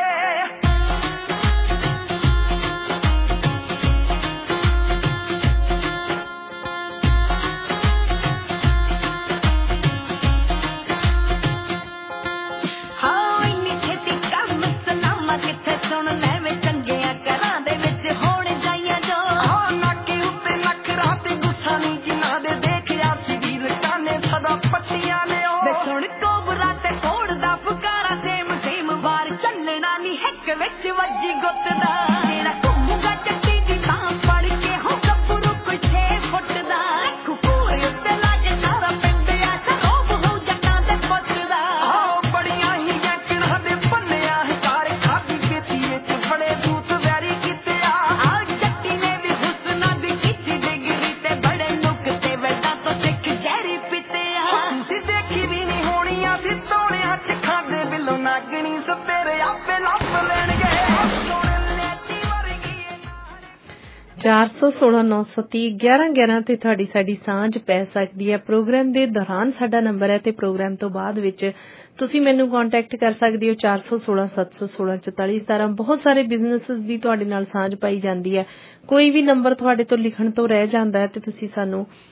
ਹਾਂ ਇੰਨੀ ਛੇਤੀ ਕੰਮ ਸਲਾਮਾ ਕਿੱਥੇ ਸੁਣ ਲੈਵੇਂ ਚੰਗਿਆਂ ਘਰਾਂ ਦੇ ਵਿੱਚ ਹੋਣ ਜਾਈਆਂ ਜੋ ਹਾਂ ਨਾਕੇ ਉੱਤੇ ਨਖਰਾ ਤੇ ਗੁੱਸਾ ਨਹੀਂ ਜਿਨ੍ਹਾਂ ਦੇ ਦੇਖਿਆ ਸੀ ਵੀਰ ਕਾਨੇ ਸਦਾ ਪੱਟੀਆਂ ਨੇ ਉਹ ਵੇ ਸੁਣ ਕੋਬਰਾ ਤੇ ਕੋੜ ਦਾ ਫੁਕਾਰਾ ਸੇਮ ਸੇਮ ਵਾਰ ਚੱਲਣਾ ਨਹੀਂ ਹਿੱਕ ਵਿੱਚ ਵੱਜੀ ਗੁੱਤ ਦਾ ਜਿਹੜਾ ਘੁੰਮੂਗਾ ਚੱਟੀ ਦੀ ਬਾਹ ਫੜ ਕੇ ਹੋ ਗੱਭਰੂ ਕੋਈ ਛੇ ਫੁੱਟ ਦਾ ਰੱਖੂ ਪੂਰੇ ਉੱਤੇ ਲਾ ਕੇ ਸਾਰਾ ਪਿੰਡ ਆ ਸਰੋਬ ਹੋ ਜੱਟਾਂ ਦੇ ਪੁੱਛਦਾ ਆਹ ਬੜੀਆਂ ਹੀ ਜੱਟਾਂ ਦੇ ਪੰਨਿਆ ਹਜ਼ਾਰ ਖਾਦੀ ਪੀਤੀ ਵਿੱਚ ਬੜੇ ਦੂਤ ਵੈਰੀ ਕੀਤੇ ਆ ਆ ਜੱਟੀ ਨੇ ਵੀ ਹੁਸਨਾ ਦੀ ਕੀਤੀ ਡਿਗਰੀ ਤੇ ਬੜੇ ਨੁਕਤੇ ਵੈਦਾਂ ਤੋਂ ਸਿੱਖ ਜ਼ਹਿਰੀ ਪੀਤੇ ਆ ਤੁਸੀਂ ਦੇਖੀ ਵੀ ਨਹੀਂ ਹੋਣੀ ਆ ਸੀ ਸੋਹਣਿਆਂ ਚ ਖਾਂਦੇ ਬਿੱਲੋ ਨਾਗਣੀ ਸਪੇਰੇ ਆਪੇ ਲੱਭ ਲੈਣਗੇ ਸੋਹਣੇ ਲੈਤੀ ਵਰਗੀ ਚਾਰ ਸੌ ਸੋਲਾਂ ਨੌ ਸੌ ਤੀਹ ਗਿਆਰਾਂ ਗਿਆਰਾਂ ਤੇ ਤੁਹਾਡੀ ਸਾਡੀ ਸਾਂਝ ਪੈ ਸਕਦੀ ਹੈ। ਪ੍ਰੋਗਰਾਮ ਦੇ ਦੌਰਾਨ ਸਾਡਾ ਨੰਬਰ ਹੈ ਤੇ ਪ੍ਰੋਗਰਾਮ ਤੋਂ ਬਾਅਦ ਵਿੱਚ ਤੁਸੀਂ ਮੈਨੂੰ ਕੰਟੈਕਟ ਕਰ ਸਕਦੇ ਹੋ ਚਾਰ ਸੌ ਸੋਲਾਂ ਸੱਤ ਸੌ ਸੋਲਾਂ ਚੁਤਾਲੀ ਸਤਾਰਾਂ। ਬਹੁਤ ਸਾਰੇ ਬਿਜ਼ਨੈਸਸ ਦੀ ਤੁਹਾਡੇ ਨਾਲ ਸਾਂਝ ਪਾਈ ਜਾਂਦੀ ਹੈ। ਕੋਈ ਵੀ ਨੰਬਰ ਤੁਹਾਡੇ ਤੋਂ ਲਿਖਣ ਤੋਂ ਰਹਿ ਜਾਂਦਾ ਹੈ ਤੇ ਤੁਸੀਂ ਸਾਨੂੰ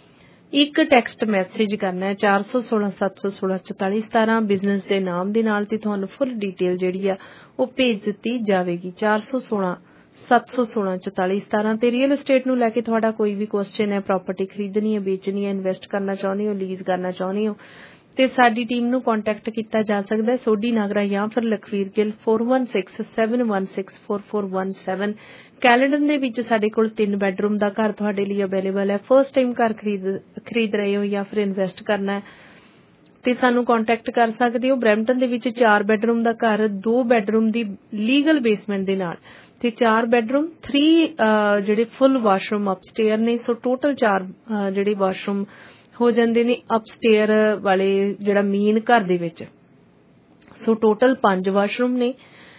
ਇੱਕ ਟੈਕਸਟ ਮੈਸੇਜ ਕਰਨਾ ਹੈ ਚਾਰ ਸੌ ਸੋਲਾਂ ਸੱਤ ਸੌ ਸੋਲਾਂ ਚੁਤਾਲੀ ਸਤਾਰਾਂ ਬਿਜ਼ਨਸ ਦੇ ਨਾਮ ਦੇ ਨਾਲ ਤੇ ਤੁਹਾਨੂੰ ਫੁੱਲ ਡਿਟੇਲ ਜਿਹੜੀ ਆ ਉਹ ਭੇਜ ਦਿੱਤੀ ਜਾਵੇਗੀ। ਚਾਰ ਸੌ ਸੋਲਾਂ ਸੱਤ ਸੌ ਸੋਲਾਂ ਚੁਤਾਲੀ ਸਤਾਰਾਂ ਤੇ ਰੀਅਲ estate ਨੂੰ ਲੈ ਕੇ ਤੁਹਾਡਾ ਕੋਈ ਵੀ ਕੁਐਸਚਨ ਹੈ, ਪ੍ਰਾਪਰਟੀ ਖਰੀਦਣੀ ਹੈ, ਵੇਚਣੀ ਹੈ, ਇਨਵੈਸਟ ਕਰਨਾ ਚਾਹੁੰਦੇ ਹੋ, ਲੀਜ਼ ਕਰਨਾ ਚਾਹੁੰਦੇ ਹੋ ਤੇ ਸਾਡੀ ਟੀਮ ਨੂੰ ਕੰਟੈਕਟ ਕੀਤਾ ਜਾ ਸਕਦਾ ਹੈ ਸੋਢੀ ਨਾਗਰਾ ਜਾਂ ਫਿਰ Lakhvir Gill four one six seven one six four four one seven। Calendar ਦੇ ਵਿੱਚ ਸਾਡੇ ਕੋਲ ਤਿੰਨ ਬੈਡਰੂਮ ਦਾ ਘਰ ਤੁਹਾਡੇ ਲਈ ਅਵੇਲੇਬਲ ਹੈ। ਫਰਸਟ ਟਾਈਮ ਘਰ ਖਰੀਦ ਖਰੀਦ ਰਹੇ ਹੋ ਜਾਂ ਫਿਰ ਇਨਵੈਸਟ ਕਰਨਾ ਹੈ ਤੇ ਸਾਨੂੰ ਕੰਟੈਕਟ ਕਰ ਸਕਦੇ ਹੋ। ਬਰੈਂਪਟਨ ਦੇ ਵਿੱਚ ਚਾਰ ਬੈਡਰੂਮ ਦਾ ਘਰ, ਦੋ ਬੈਡਰੂਮ ਦੀ ਲੀਗਲ ਬੇਸਮੈਂਟ ਦੇ ਨਾਲ ਤੇ ਚਾਰ ਬੈਡਰੂਮ ਥ੍ਰੀ ਜਿਹੜੇ ਫੁੱਲ ਵਾਸ਼ਰੂਮ ਅਪਸਟੇਅਰ ਨੇ। ਸੋ ਟੋਟਲ ਚਾਰ ਜਿਹੜੇ ਵਾਸ਼ਰੂਮ ਹੋ ਜਾਂਦੇ ਨੇ ਅਪਸਟੇਅਰ ਵਾਲੇ ਜਿਹੜਾ ਮੇਨ ਘਰ ਦੇ ਵਿੱਚ। ਸੋ ਟੋਟਲ ਪੰਜ ਵਾਸ਼ਰੂਮ ਨੇ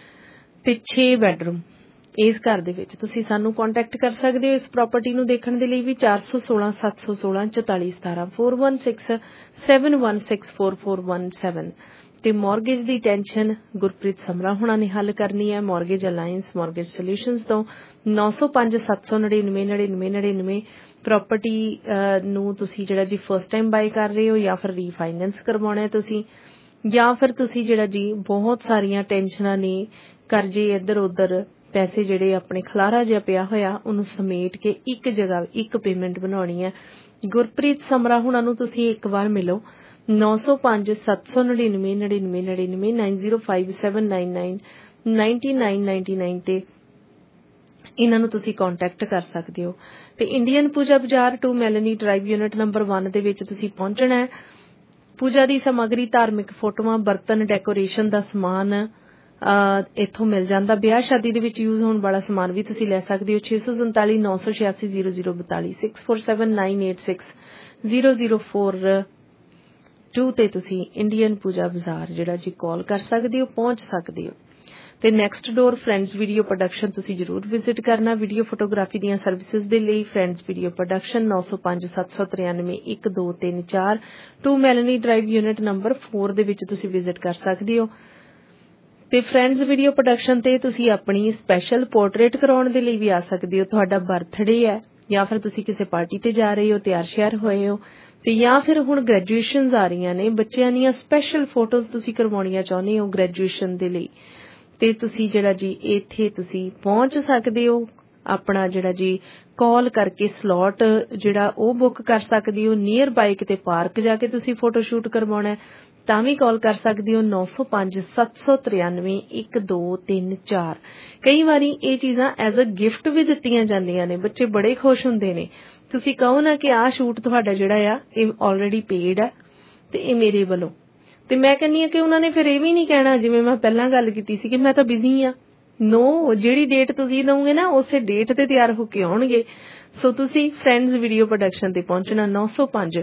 ਤੇ ਛੇ ਬੈਡਰੂਮ ਇਸ ਘਰ ਦੇ ਵਿੱਚ। ਤੁਸੀਂ ਸਾਨੂੰ ਕੰਟੈਕਟ ਕਰ ਸਕਦੇ ਹੋ ਇਸ ਪ੍ਰਾਪਰਟੀ ਨੂੰ ਦੇਖਣ ਦੇ ਲਈ ਵੀ ਚਾਰ ਸੌ ਸੋਲਾਂ ਸੱਤ ਸੌ ਸੋਲਾਂ ਚੁਤਾਲੀ ਸਤਾਰਾਂ four one six seven one six four four one seven। ਤੇ ਮੌਰਗੇਜ ਦੀ ਟੈਨਸ਼ਨ ਗੁਰਪ੍ਰੀਤ ਸਮਰਾ ਹੁਣਾਂ ਨੇ ਹੱਲ ਕਰਨੀ ਹੈ ਮੌਰਗੇਜ ਅਲਾਇੰਸ ਮੌਰਗੇਜ ਸੋਲਿਊਸ਼ਨਸ ਤੋਂ। ਨੌ ਸੌ ਪੰਜ ਸੱਤ ਸੌ ਨੜਿਨਵੇਂ ਨੜਿਨਵੇਂ ਨੜਿਨਵੇਂ ਪ੍ਰਾਪਰਟੀ ਨੂੰ ਤੁਸੀਂ ਜਿਹੜਾ ਜੀ ਫਸਟ ਟਾਈਮ ਬਾਈ ਕਰ ਰਹੇ ਹੋ ਜਾਂ ਫਿਰ ਰੀਫਾਈਨੈਂਸ ਕਰਵਾਉਣਾ ਤੁਸੀਂ ਜਾਂ ਫਿਰ ਤੁਸੀਂ ਜਿਹੜਾ ਜੀ ਬਹੁਤ ਸਾਰੀਆਂ ਟੈਨਸ਼ਨਾਂ ਨੇ, ਕਰਜ਼ੇ ਇੱਧਰ ਉੱਧਰ, ਪੈਸੇ ਜਿਹੜੇ ਆਪਣੇ ਖਲਾਰਾ ਜਿਹਾ ਪਿਆ ਹੋਇਆ ਉਹਨੂੰ ਸਮੇਟ ਕੇ ਇੱਕ ਜਗ੍ਹਾ ਇੱਕ ਪੇਮੈਂਟ ਬਣਾਉਣੀ ਹੈ। ਗੁਰਪ੍ਰੀਤ ਸਮਰਾ ਹੁਣਾਂ ਨੂੰ ਤੁਸੀਂ ਇੱਕ ਵਾਰ ਮਿਲੋ ਨੌ ਸੌ ਪੰਜ ਸੱਤ ਸੌ ਨੜਿਨਵੇਂ ਨੜਿਨਵੇਂ ਨੜਿਨਵੇਂ nine zero five seven nine nine nine nine nine nine ਤੇ ਇਹਨਾਂ ਨੂੰ ਤੁਸੀਂ ਕੰਟੈਕਟ ਕਰ ਸਕਦੇ ਹੋ। ਤੇ Indian Puja Bazaar two Melanie drive unit number one ਦੇ ਵਿੱਚ ਤੁਸੀਂ ਪਹੁੰਚਣਾ ਹੈ। ਪੂਜਾ ਦੀ ਸਮੱਗਰੀ, ਧਾਰਮਿਕ ਫੋਟੋਆਂ, ਬਰਤਨ, ਡੈਕੋਰੇਸ਼ਨ ਦਾ ਸਮਾਨ ਇੱਥੋਂ ਮਿਲ ਜਾਂਦਾ। ਵਿਆਹ ਸ਼ਾਦੀ ਦੇ ਵਿੱਚ ਯੂਜ਼ ਹੋਣ ਵਾਲਾ ਸਮਾਨ ਵੀ ਤੁਸੀਂ ਲੈ ਸਕਦੇ ਹੋ। ਛੇ ਸੌ ਸੰਤਾਲੀ ਨੌ ਸੌ ਛਿਆਸੀ ਜ਼ੀਰੋ ਜ਼ੀਰੋ ਬਤਾਲੀ six four seven nine eight six zero zero four two ਤੇ ਤੁਸੀਂ ਇੰਡੀਅਨ ਪੂਜਾ ਬਾਜ਼ਾਰ ਜਿਹੜਾ ਜੀ ਕਾਲ ਕਰ ਸਕਦੇ ਹੋ, ਪਹੁੰਚ ਸਕਦੇ ਹੋ। ਤੇ next door friends video production ਤੁਸੀਂ ਜ਼ਰੂਰ ਵਿਜ਼ਿਟ ਕਰਨਾ। ਵੀਡੀਓ ਫੋਟੋਗ੍ਰਾਫੀ ਦੀਆਂ ਸਰਵਿਸਿਜ਼ ਦੇ ਲਈ ਫਰੈਂਡਸ ਵੀਡੀਓ ਪ੍ਰੋਡਕਸ਼ਨ ਨੌ ਸੌ ਪੰਜ ਸੱਤ ਸੌ ਤਰਿਆਨਵੇਂ ਇੱਕ ਦੋ ਤਿੰਨ ਚਾਰ two Melanie drive unit number four ਦੇ ਵਿੱਚ ਤੁਸੀਂ ਵਿਜ਼ਿਟ ਕਰ ਸਕਦੇ ਹੋ। ਤੇ ਫਰੈਂਡਸ ਵੀਡੀਓ ਪ੍ਰੋਡਕਸ਼ਨ ਤੇ ਤੁਸੀਂ ਆਪਣੀ ਸਪੈਸ਼ਲ ਪੋਰਟਰੇਟ ਕਰਾਉਣ ਦੇ ਲਈ ਵੀ ਆ ਸਕਦੇ ਹੋ। ਤੁਹਾਡਾ ਬਰਥਡੇ ਹੈ ਜਾਂ ਫਿਰ ਤੁਸੀਂ ਕਿਸੇ ਪਾਰਟੀ ਤੇ ਜਾ ਰਹੇ ਹੋ, ਤਿਆਰ ਸ਼ਿਆਰ ਹੋਏ ਹੋ ਤੇ ਜਾਂ ਫਿਰ ਹੁਣ ਗ੍ਰੈਜੂਏਸ਼ਨਸ ਆ ਰਹੀਆਂ ਨੇ, ਬੱਚਿਆਂ ਦੀਆਂ ਸਪੈਸ਼ਲ ਫੋਟੋਜ਼ ਤੁਸੀਂ ਕਰਵਾਉਣੀਆਂ ਚਾਹੁੰਦੇ ਹੋ ਗ੍ਰੈਜੂਏਸ਼ਨ ਦੇ ਲਈ ਤੇ ਤੁਸੀਂ ਜਿਹੜਾ ਜੀ ਇੱਥੇ ਤੁਸੀਂ ਪਹੁੰਚ ਸਕਦੇ ਹੋ। ਆਪਣਾ ਜਿਹੜਾ ਜੀ ਕਾਲ ਕਰਕੇ ਸਲੋਟ ਜਿਹੜਾ ਉਹ ਬੁੱਕ ਕਰ ਸਕਦੇ ਹੋ। ਨੀਅਰ ਬਾਈ ਕਿਤੇ ਪਾਰਕ ਜਾ ਕੇ ਤੁਸੀਂ ਫੋਟੋ ਸ਼ੂਟ ਕਰਵਾਉਣਾ ਤਾਂ ਵੀ ਕਾਲ ਕਰ ਸਕਦੇ ਹੋ ਨੌ ਸੌ ਪੰਜ ਸੱਤ ਸੌ ਤਰਿਆਨਵੇਂ ਇੱਕ ਦੋ ਤਿੰਨ ਚਾਰ। ਕਈ ਵਾਰੀ ਇਹ ਚੀਜ਼ਾਂ ਐਜ਼ ਅ ਗਿਫਟ ਵੀ ਦਿੱਤੀਆਂ ਜਾਂਦੀਆਂ ਨੇ, ਬੱਚੇ ਬੜੇ ਖੁਸ਼ ਹੁੰਦੇ ਨੇ। ਤੁਸੀਂ ਕਹੋ ਨਾ ਕਿ ਆਹ ਸ਼ੂਟ ਤੁਹਾਡਾ ਜਿਹੜਾ ਆ ਇਹ ਆਲਰੇਡੀ ਪੇਡ ਆ ਤੇ ਇਹ ਮੇਰੇ ਵੱਲੋਂ, ਤੇ ਮੈਂ ਕਹਿੰਦੀ ਹਾਂ ਕਿ ਉਹਨਾਂ ਨੇ ਫਿਰ ਇਹ ਵੀ ਨਹੀਂ ਕਹਿਣਾ ਜਿਵੇਂ ਮੈਂ ਪਹਿਲਾਂ ਗੱਲ ਕੀਤੀ ਸੀ ਕਿ ਮੈਂ ਤਾਂ ਬਿਜ਼ੀ ਆ। ਨੋ, ਜਿਹੜੀ ਡੇਟ ਤੁਸੀਂ ਦਓਗੇ ਨਾ ਉਸੇ ਡੇਟ ਤੇ ਤਿਆਰ ਹੋ ਕੇ ਆਉਣਗੇ। ਸੋ ਤੁਸੀਂ ਫਰੈਂਡਸ ਵੀਡੀਓ ਪ੍ਰੋਡਕਸ਼ਨ ਤੇ ਪਹੁੰਚਣਾ ਨੌ ਸੌ ਪੰਜ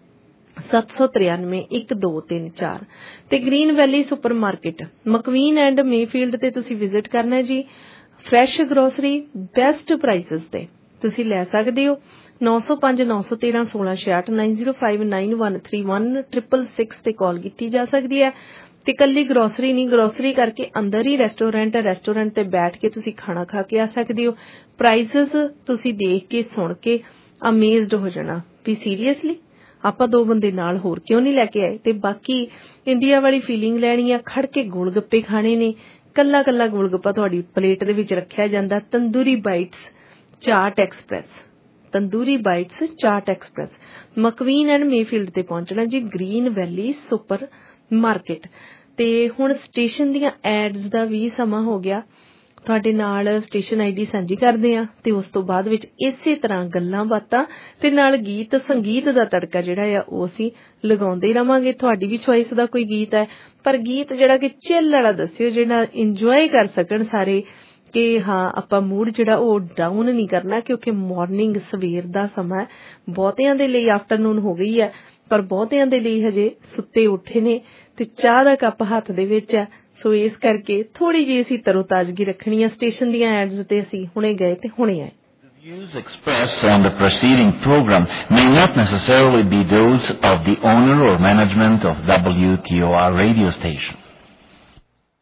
ਸੱਤ ਸੌ ਤਰਿਆਨਵੇਂ ਇੱਕ ਦੋ ਤਿੰਨ ਚਾਰ ਤੇ Green Valley supermarket McVean and Mayfield ਤੇ ਤੁਸੀਂ ਵਿਜ਼ਿਟ ਕਰਨਾ ਜੀ। ਫਰੈਸ਼ ਗਰੋਸਰੀ ਬੈਸਟ ਪ੍ਰਾਈਸਸ ਤੇ ਤੁਸੀਂ ਲੈ ਸਕਦੇ ਹੋ। ਨੌ ਸੌ ਪੰਜ ਨੌ ਸੌ ਤੇਰਾਂ ਸੋਲਾਂ ਛਿਆਹਠ nine zero five nine one three one triple six ਤੇ ਕਾਲ ਕੀਤੀ ਜਾ ਸਕਦੀ ਹੈ। ਤੇ ਕੱਲੀ ਗਰੋਸਰੀ ਨਹੀਂ, ਗਰੋਸਰੀ ਕਰਕੇ ਅੰਦਰ ਹੀ ਰੈਸਟੋਰੈਂਟ ਹੈ, ਰੈਸਟੋਰੈਂਟ ਤੇ ਬੈਠ ਕੇ ਤੁਸੀਂ ਖਾਣਾ ਖਾ ਕੇ ਆ ਸਕਦੇ ਹੋ। ਪ੍ਰਾਈਸਸ ਤੁਸੀਂ ਦੇਖ ਕੇ ਸੁਣ ਕੇ ਅਮੇਜ਼ਡ ਹੋ ਜਾਣਾ ਵੀ ਸੀਰੀਅਸਲੀ ਆਪਾਂ ਦੋ ਬੰਦੇ ਨਾਲ ਹੋਰ ਕਿਉਂ ਨਹੀਂ ਲੈ ਕੇ ਆਏ। ਤੇ ਬਾਕੀ ਇੰਡੀਆ ਵਾਲੀ ਫੀਲਿੰਗ ਲੈਣੀ ਆ, ਖੜ ਕੇ ਗੋਲ ਗੱਪੇ ਖਾਣੇ ਨੇ, ਕੱਲਾ ਕੱਲਾ ਗੋਲ ਗੱਪਾ ਤੁਹਾਡੀ ਪਲੇਟ ਦੇ ਵਿੱਚ ਰੱਖਿਆ ਜਾਂਦਾ। Tandoori bites chaat express, tandoori bites chaat express McVean and Mayfield ਤੇ ਪਹੁੰਚਣਾ ਜੀ। Green Valley supermarket. ਤੇ ਹੁਣ ਸਟੇਸ਼ਨ ਦੀਆਂ ਐਡਸ ਦਾ ਵੀ ਸਮਾਂ ਹੋ ਗਿਆ। ਤੁਹਾਡੇ ਨਾਲ ਸਟੇਸ਼ਨ ਆਈਡੀ ਸਾਂਝੀ ਕਰਦੇ ਆ ਤੇ ਉਸ ਤੋਂ ਬਾਅਦ ਵਿੱਚ ਇਸੇ ਤਰ੍ਹਾਂ ਗੱਲਾਂ ਬਾਤਾਂ ਤੇ ਨਾਲ ਗੀਤ ਸੰਗੀਤ ਦਾ ਤੜਕਾ ਜਿਹੜਾ ਆ ਉਹ ਅਸੀਂ ਲਗਾਉਂਦੇ ਰਵਾਂਗੇ। ਤੁਹਾਡੀ ਵੀ ਚੁਆਇਸ ਦਾ ਕੋਈ ਗੀਤ ਹੈ, ਪਰ ਗੀਤ ਜਿਹੜਾ ਕਿ ਚਿੱਲ ਵਾਲਾ ਦੱਸਿਓ, ਜਿਹੜਾ ਇੰਜੋਏ ਕਰ ਸਕਣ ਸਾਰੇ, ਕਿ ਹਾਂ ਆਪਾਂ ਮੂਡ ਜਿਹੜਾ ਉਹ ਡਾਊਨ ਨਹੀਂ ਕਰਨਾ, ਕਿਉਂਕਿ ਮਾਰਨਿੰਗ ਸਵੇਰ ਦਾ ਸਮਾਂ ਬਹੁਤਿਆਂ ਦੇ ਲਈ ਆਫਟਰਨੂਨ ਹੋ ਗਈ ਹੈ, ਪਰ ਬਹੁਤਿਆਂ ਦੇ ਲਈ ਹਜੇ ਸੁੱਤੇ ਉੱਠੇ ਨੇ ਤੇ ਚਾਹ ਦਾ ਕੱਪ ਹੱਥ ਦੇ ਵਿੱਚ ਹੈ। ਸੋ ਇਸ ਕਰਕੇ ਥੋੜੀ ਜਿਹੀ ਅਸੀਂ ਤਰੋਤਾਜ਼ਗੀ ਰੱਖਣੀ ਹੈ। ਸਟੇਸ਼ਨ ਦੀਆਂ ਐਡਸ ਤੇ ਅਸੀਂ ਹੁਣੇ ਗਏ ਤੇ ਹੁਣੇ ਆਏ। Views expressed on the preceding program may not necessarily be those of the owner or management of W T O R radio station.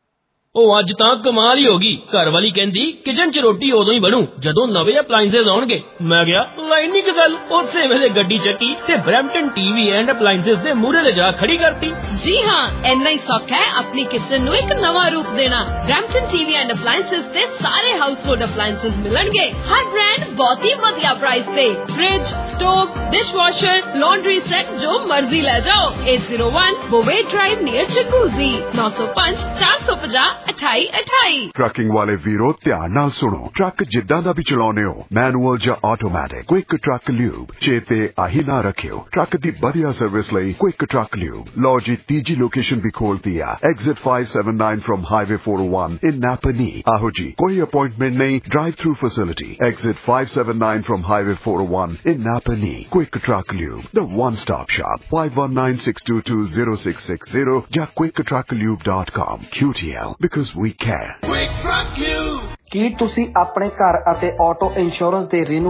ਉਹ ਅੱਜ ਤਾਂ ਕਮਾਲ ਹੀ ਹੋ ਗਈ। ਘਰ ਵਾਲੀ ਕਹਿੰਦੀ ਕਿਚਨ 'ਚ ਰੋਟੀ ਉਦੋਂ ਹੀ ਬਣੂ ਜਦੋਂ ਨਵੇਂ ਅਪਲਾਈਐਂਸਸ ਆਉਣਗੇ। ਮੈਂ ਗਿਆ ਲਾਈਨ ਨਹੀਂ ਕਿ ਗੱਲ, ਉਸੇ ਵੇਲੇ ਗੱਡੀ ਚੱਕੀ ਤੇ ਬਰੈਂਪਟਨ ਟੀਵੀ ਐਂਡ ਅਪਲਾਈਐਂਸਸ ਦੇ ਮੂਹਰੇ ਲਿਜਾ ਖੜੀ ਕਰਤੀ। ਜੀ ਹਾਂ, ਇੰਨਾ ਹੀ ਸੌਖਾ ਹੈ ਆਪਣੀ ਕਿਚਨ ਨੂੰ ਇੱਕ ਨਵਾਂ ਰੂਪ ਦੇਣਾ। ਬਰੈਂਪਟਨ ਟੀਵੀ ਐਂਡ ਅਪਲਾਈਐਂਸਸ ਤੇ ਸਾਰੇ ਹਾਊਸਹੋਲਡ ਅਪਲਾਈਐਂਸਸ ਮਿਲਣਗੇ, ਹਰ ਬ੍ਰਾਂਡ ਬਹੁਤ ਹੀ ਵਧੀਆ ਪ੍ਰਾਈਸ ਤੇ। Fridge, stove, dishwasher, laundry set ਜੋ ਮਰਜ਼ੀ ਲੈ ਜਾਓ। eight zero one Bovey Drive near Jacuzzi nine oh five four five zero ਅਠਾਈ ਅਠਾਈ। ਟਰੱਕਿੰਗ ਵਾਲੇ ਵੀਰੋ ਧਿਆਨ ਨਾਲ ਸੁਣੋ, ਟਰੱਕ ਜਿੱਦਾਂ ਦਾ ਵੀ ਚਲਾਉਨੇ ਹੋ, ਮੈਨੂਅਲ ਜਾਂ ਆਟੋਮੈਟਿਕ, ਕੁਇਕ ਟਰੱਕ ਲਿਊਬ ਚੇਤੇ ਆਹੀ ਨਾ ਰੱਖਿਓ। ਟਰੱਕ ਦੀ ਵਧੀਆ ਸਰਵਿਸ ਲਈ ਕੁਇਕ ਟਰੱਕ ਲਿਊਬ। ਲਓ ਜੀ ਤੀਜੀ ਲੋਕੇਸ਼ਨ ਵੀ ਖੋਲਤੀ ਆ, exit five seventy-nine from highway four oh one in Napanee. ਆਹੋ ਜੀ, ਕੋਈ ਅਪਾਇੰਟਮੈਂਟ ਨਹੀਂ, drive through facility. Exit five seventy-nine from highway four oh one in Napanee. Quick truck lube, the one stop shop. five one nine six two two zero six six zero ਜਾਂ quick truck lube dot com। Q T L because we care. Quick Truck Lube। ਕੀ ਤੁਸੀਂ ਆਪਣੇ ਘਰ ਅਤੇ auto insurance ਦੇ renew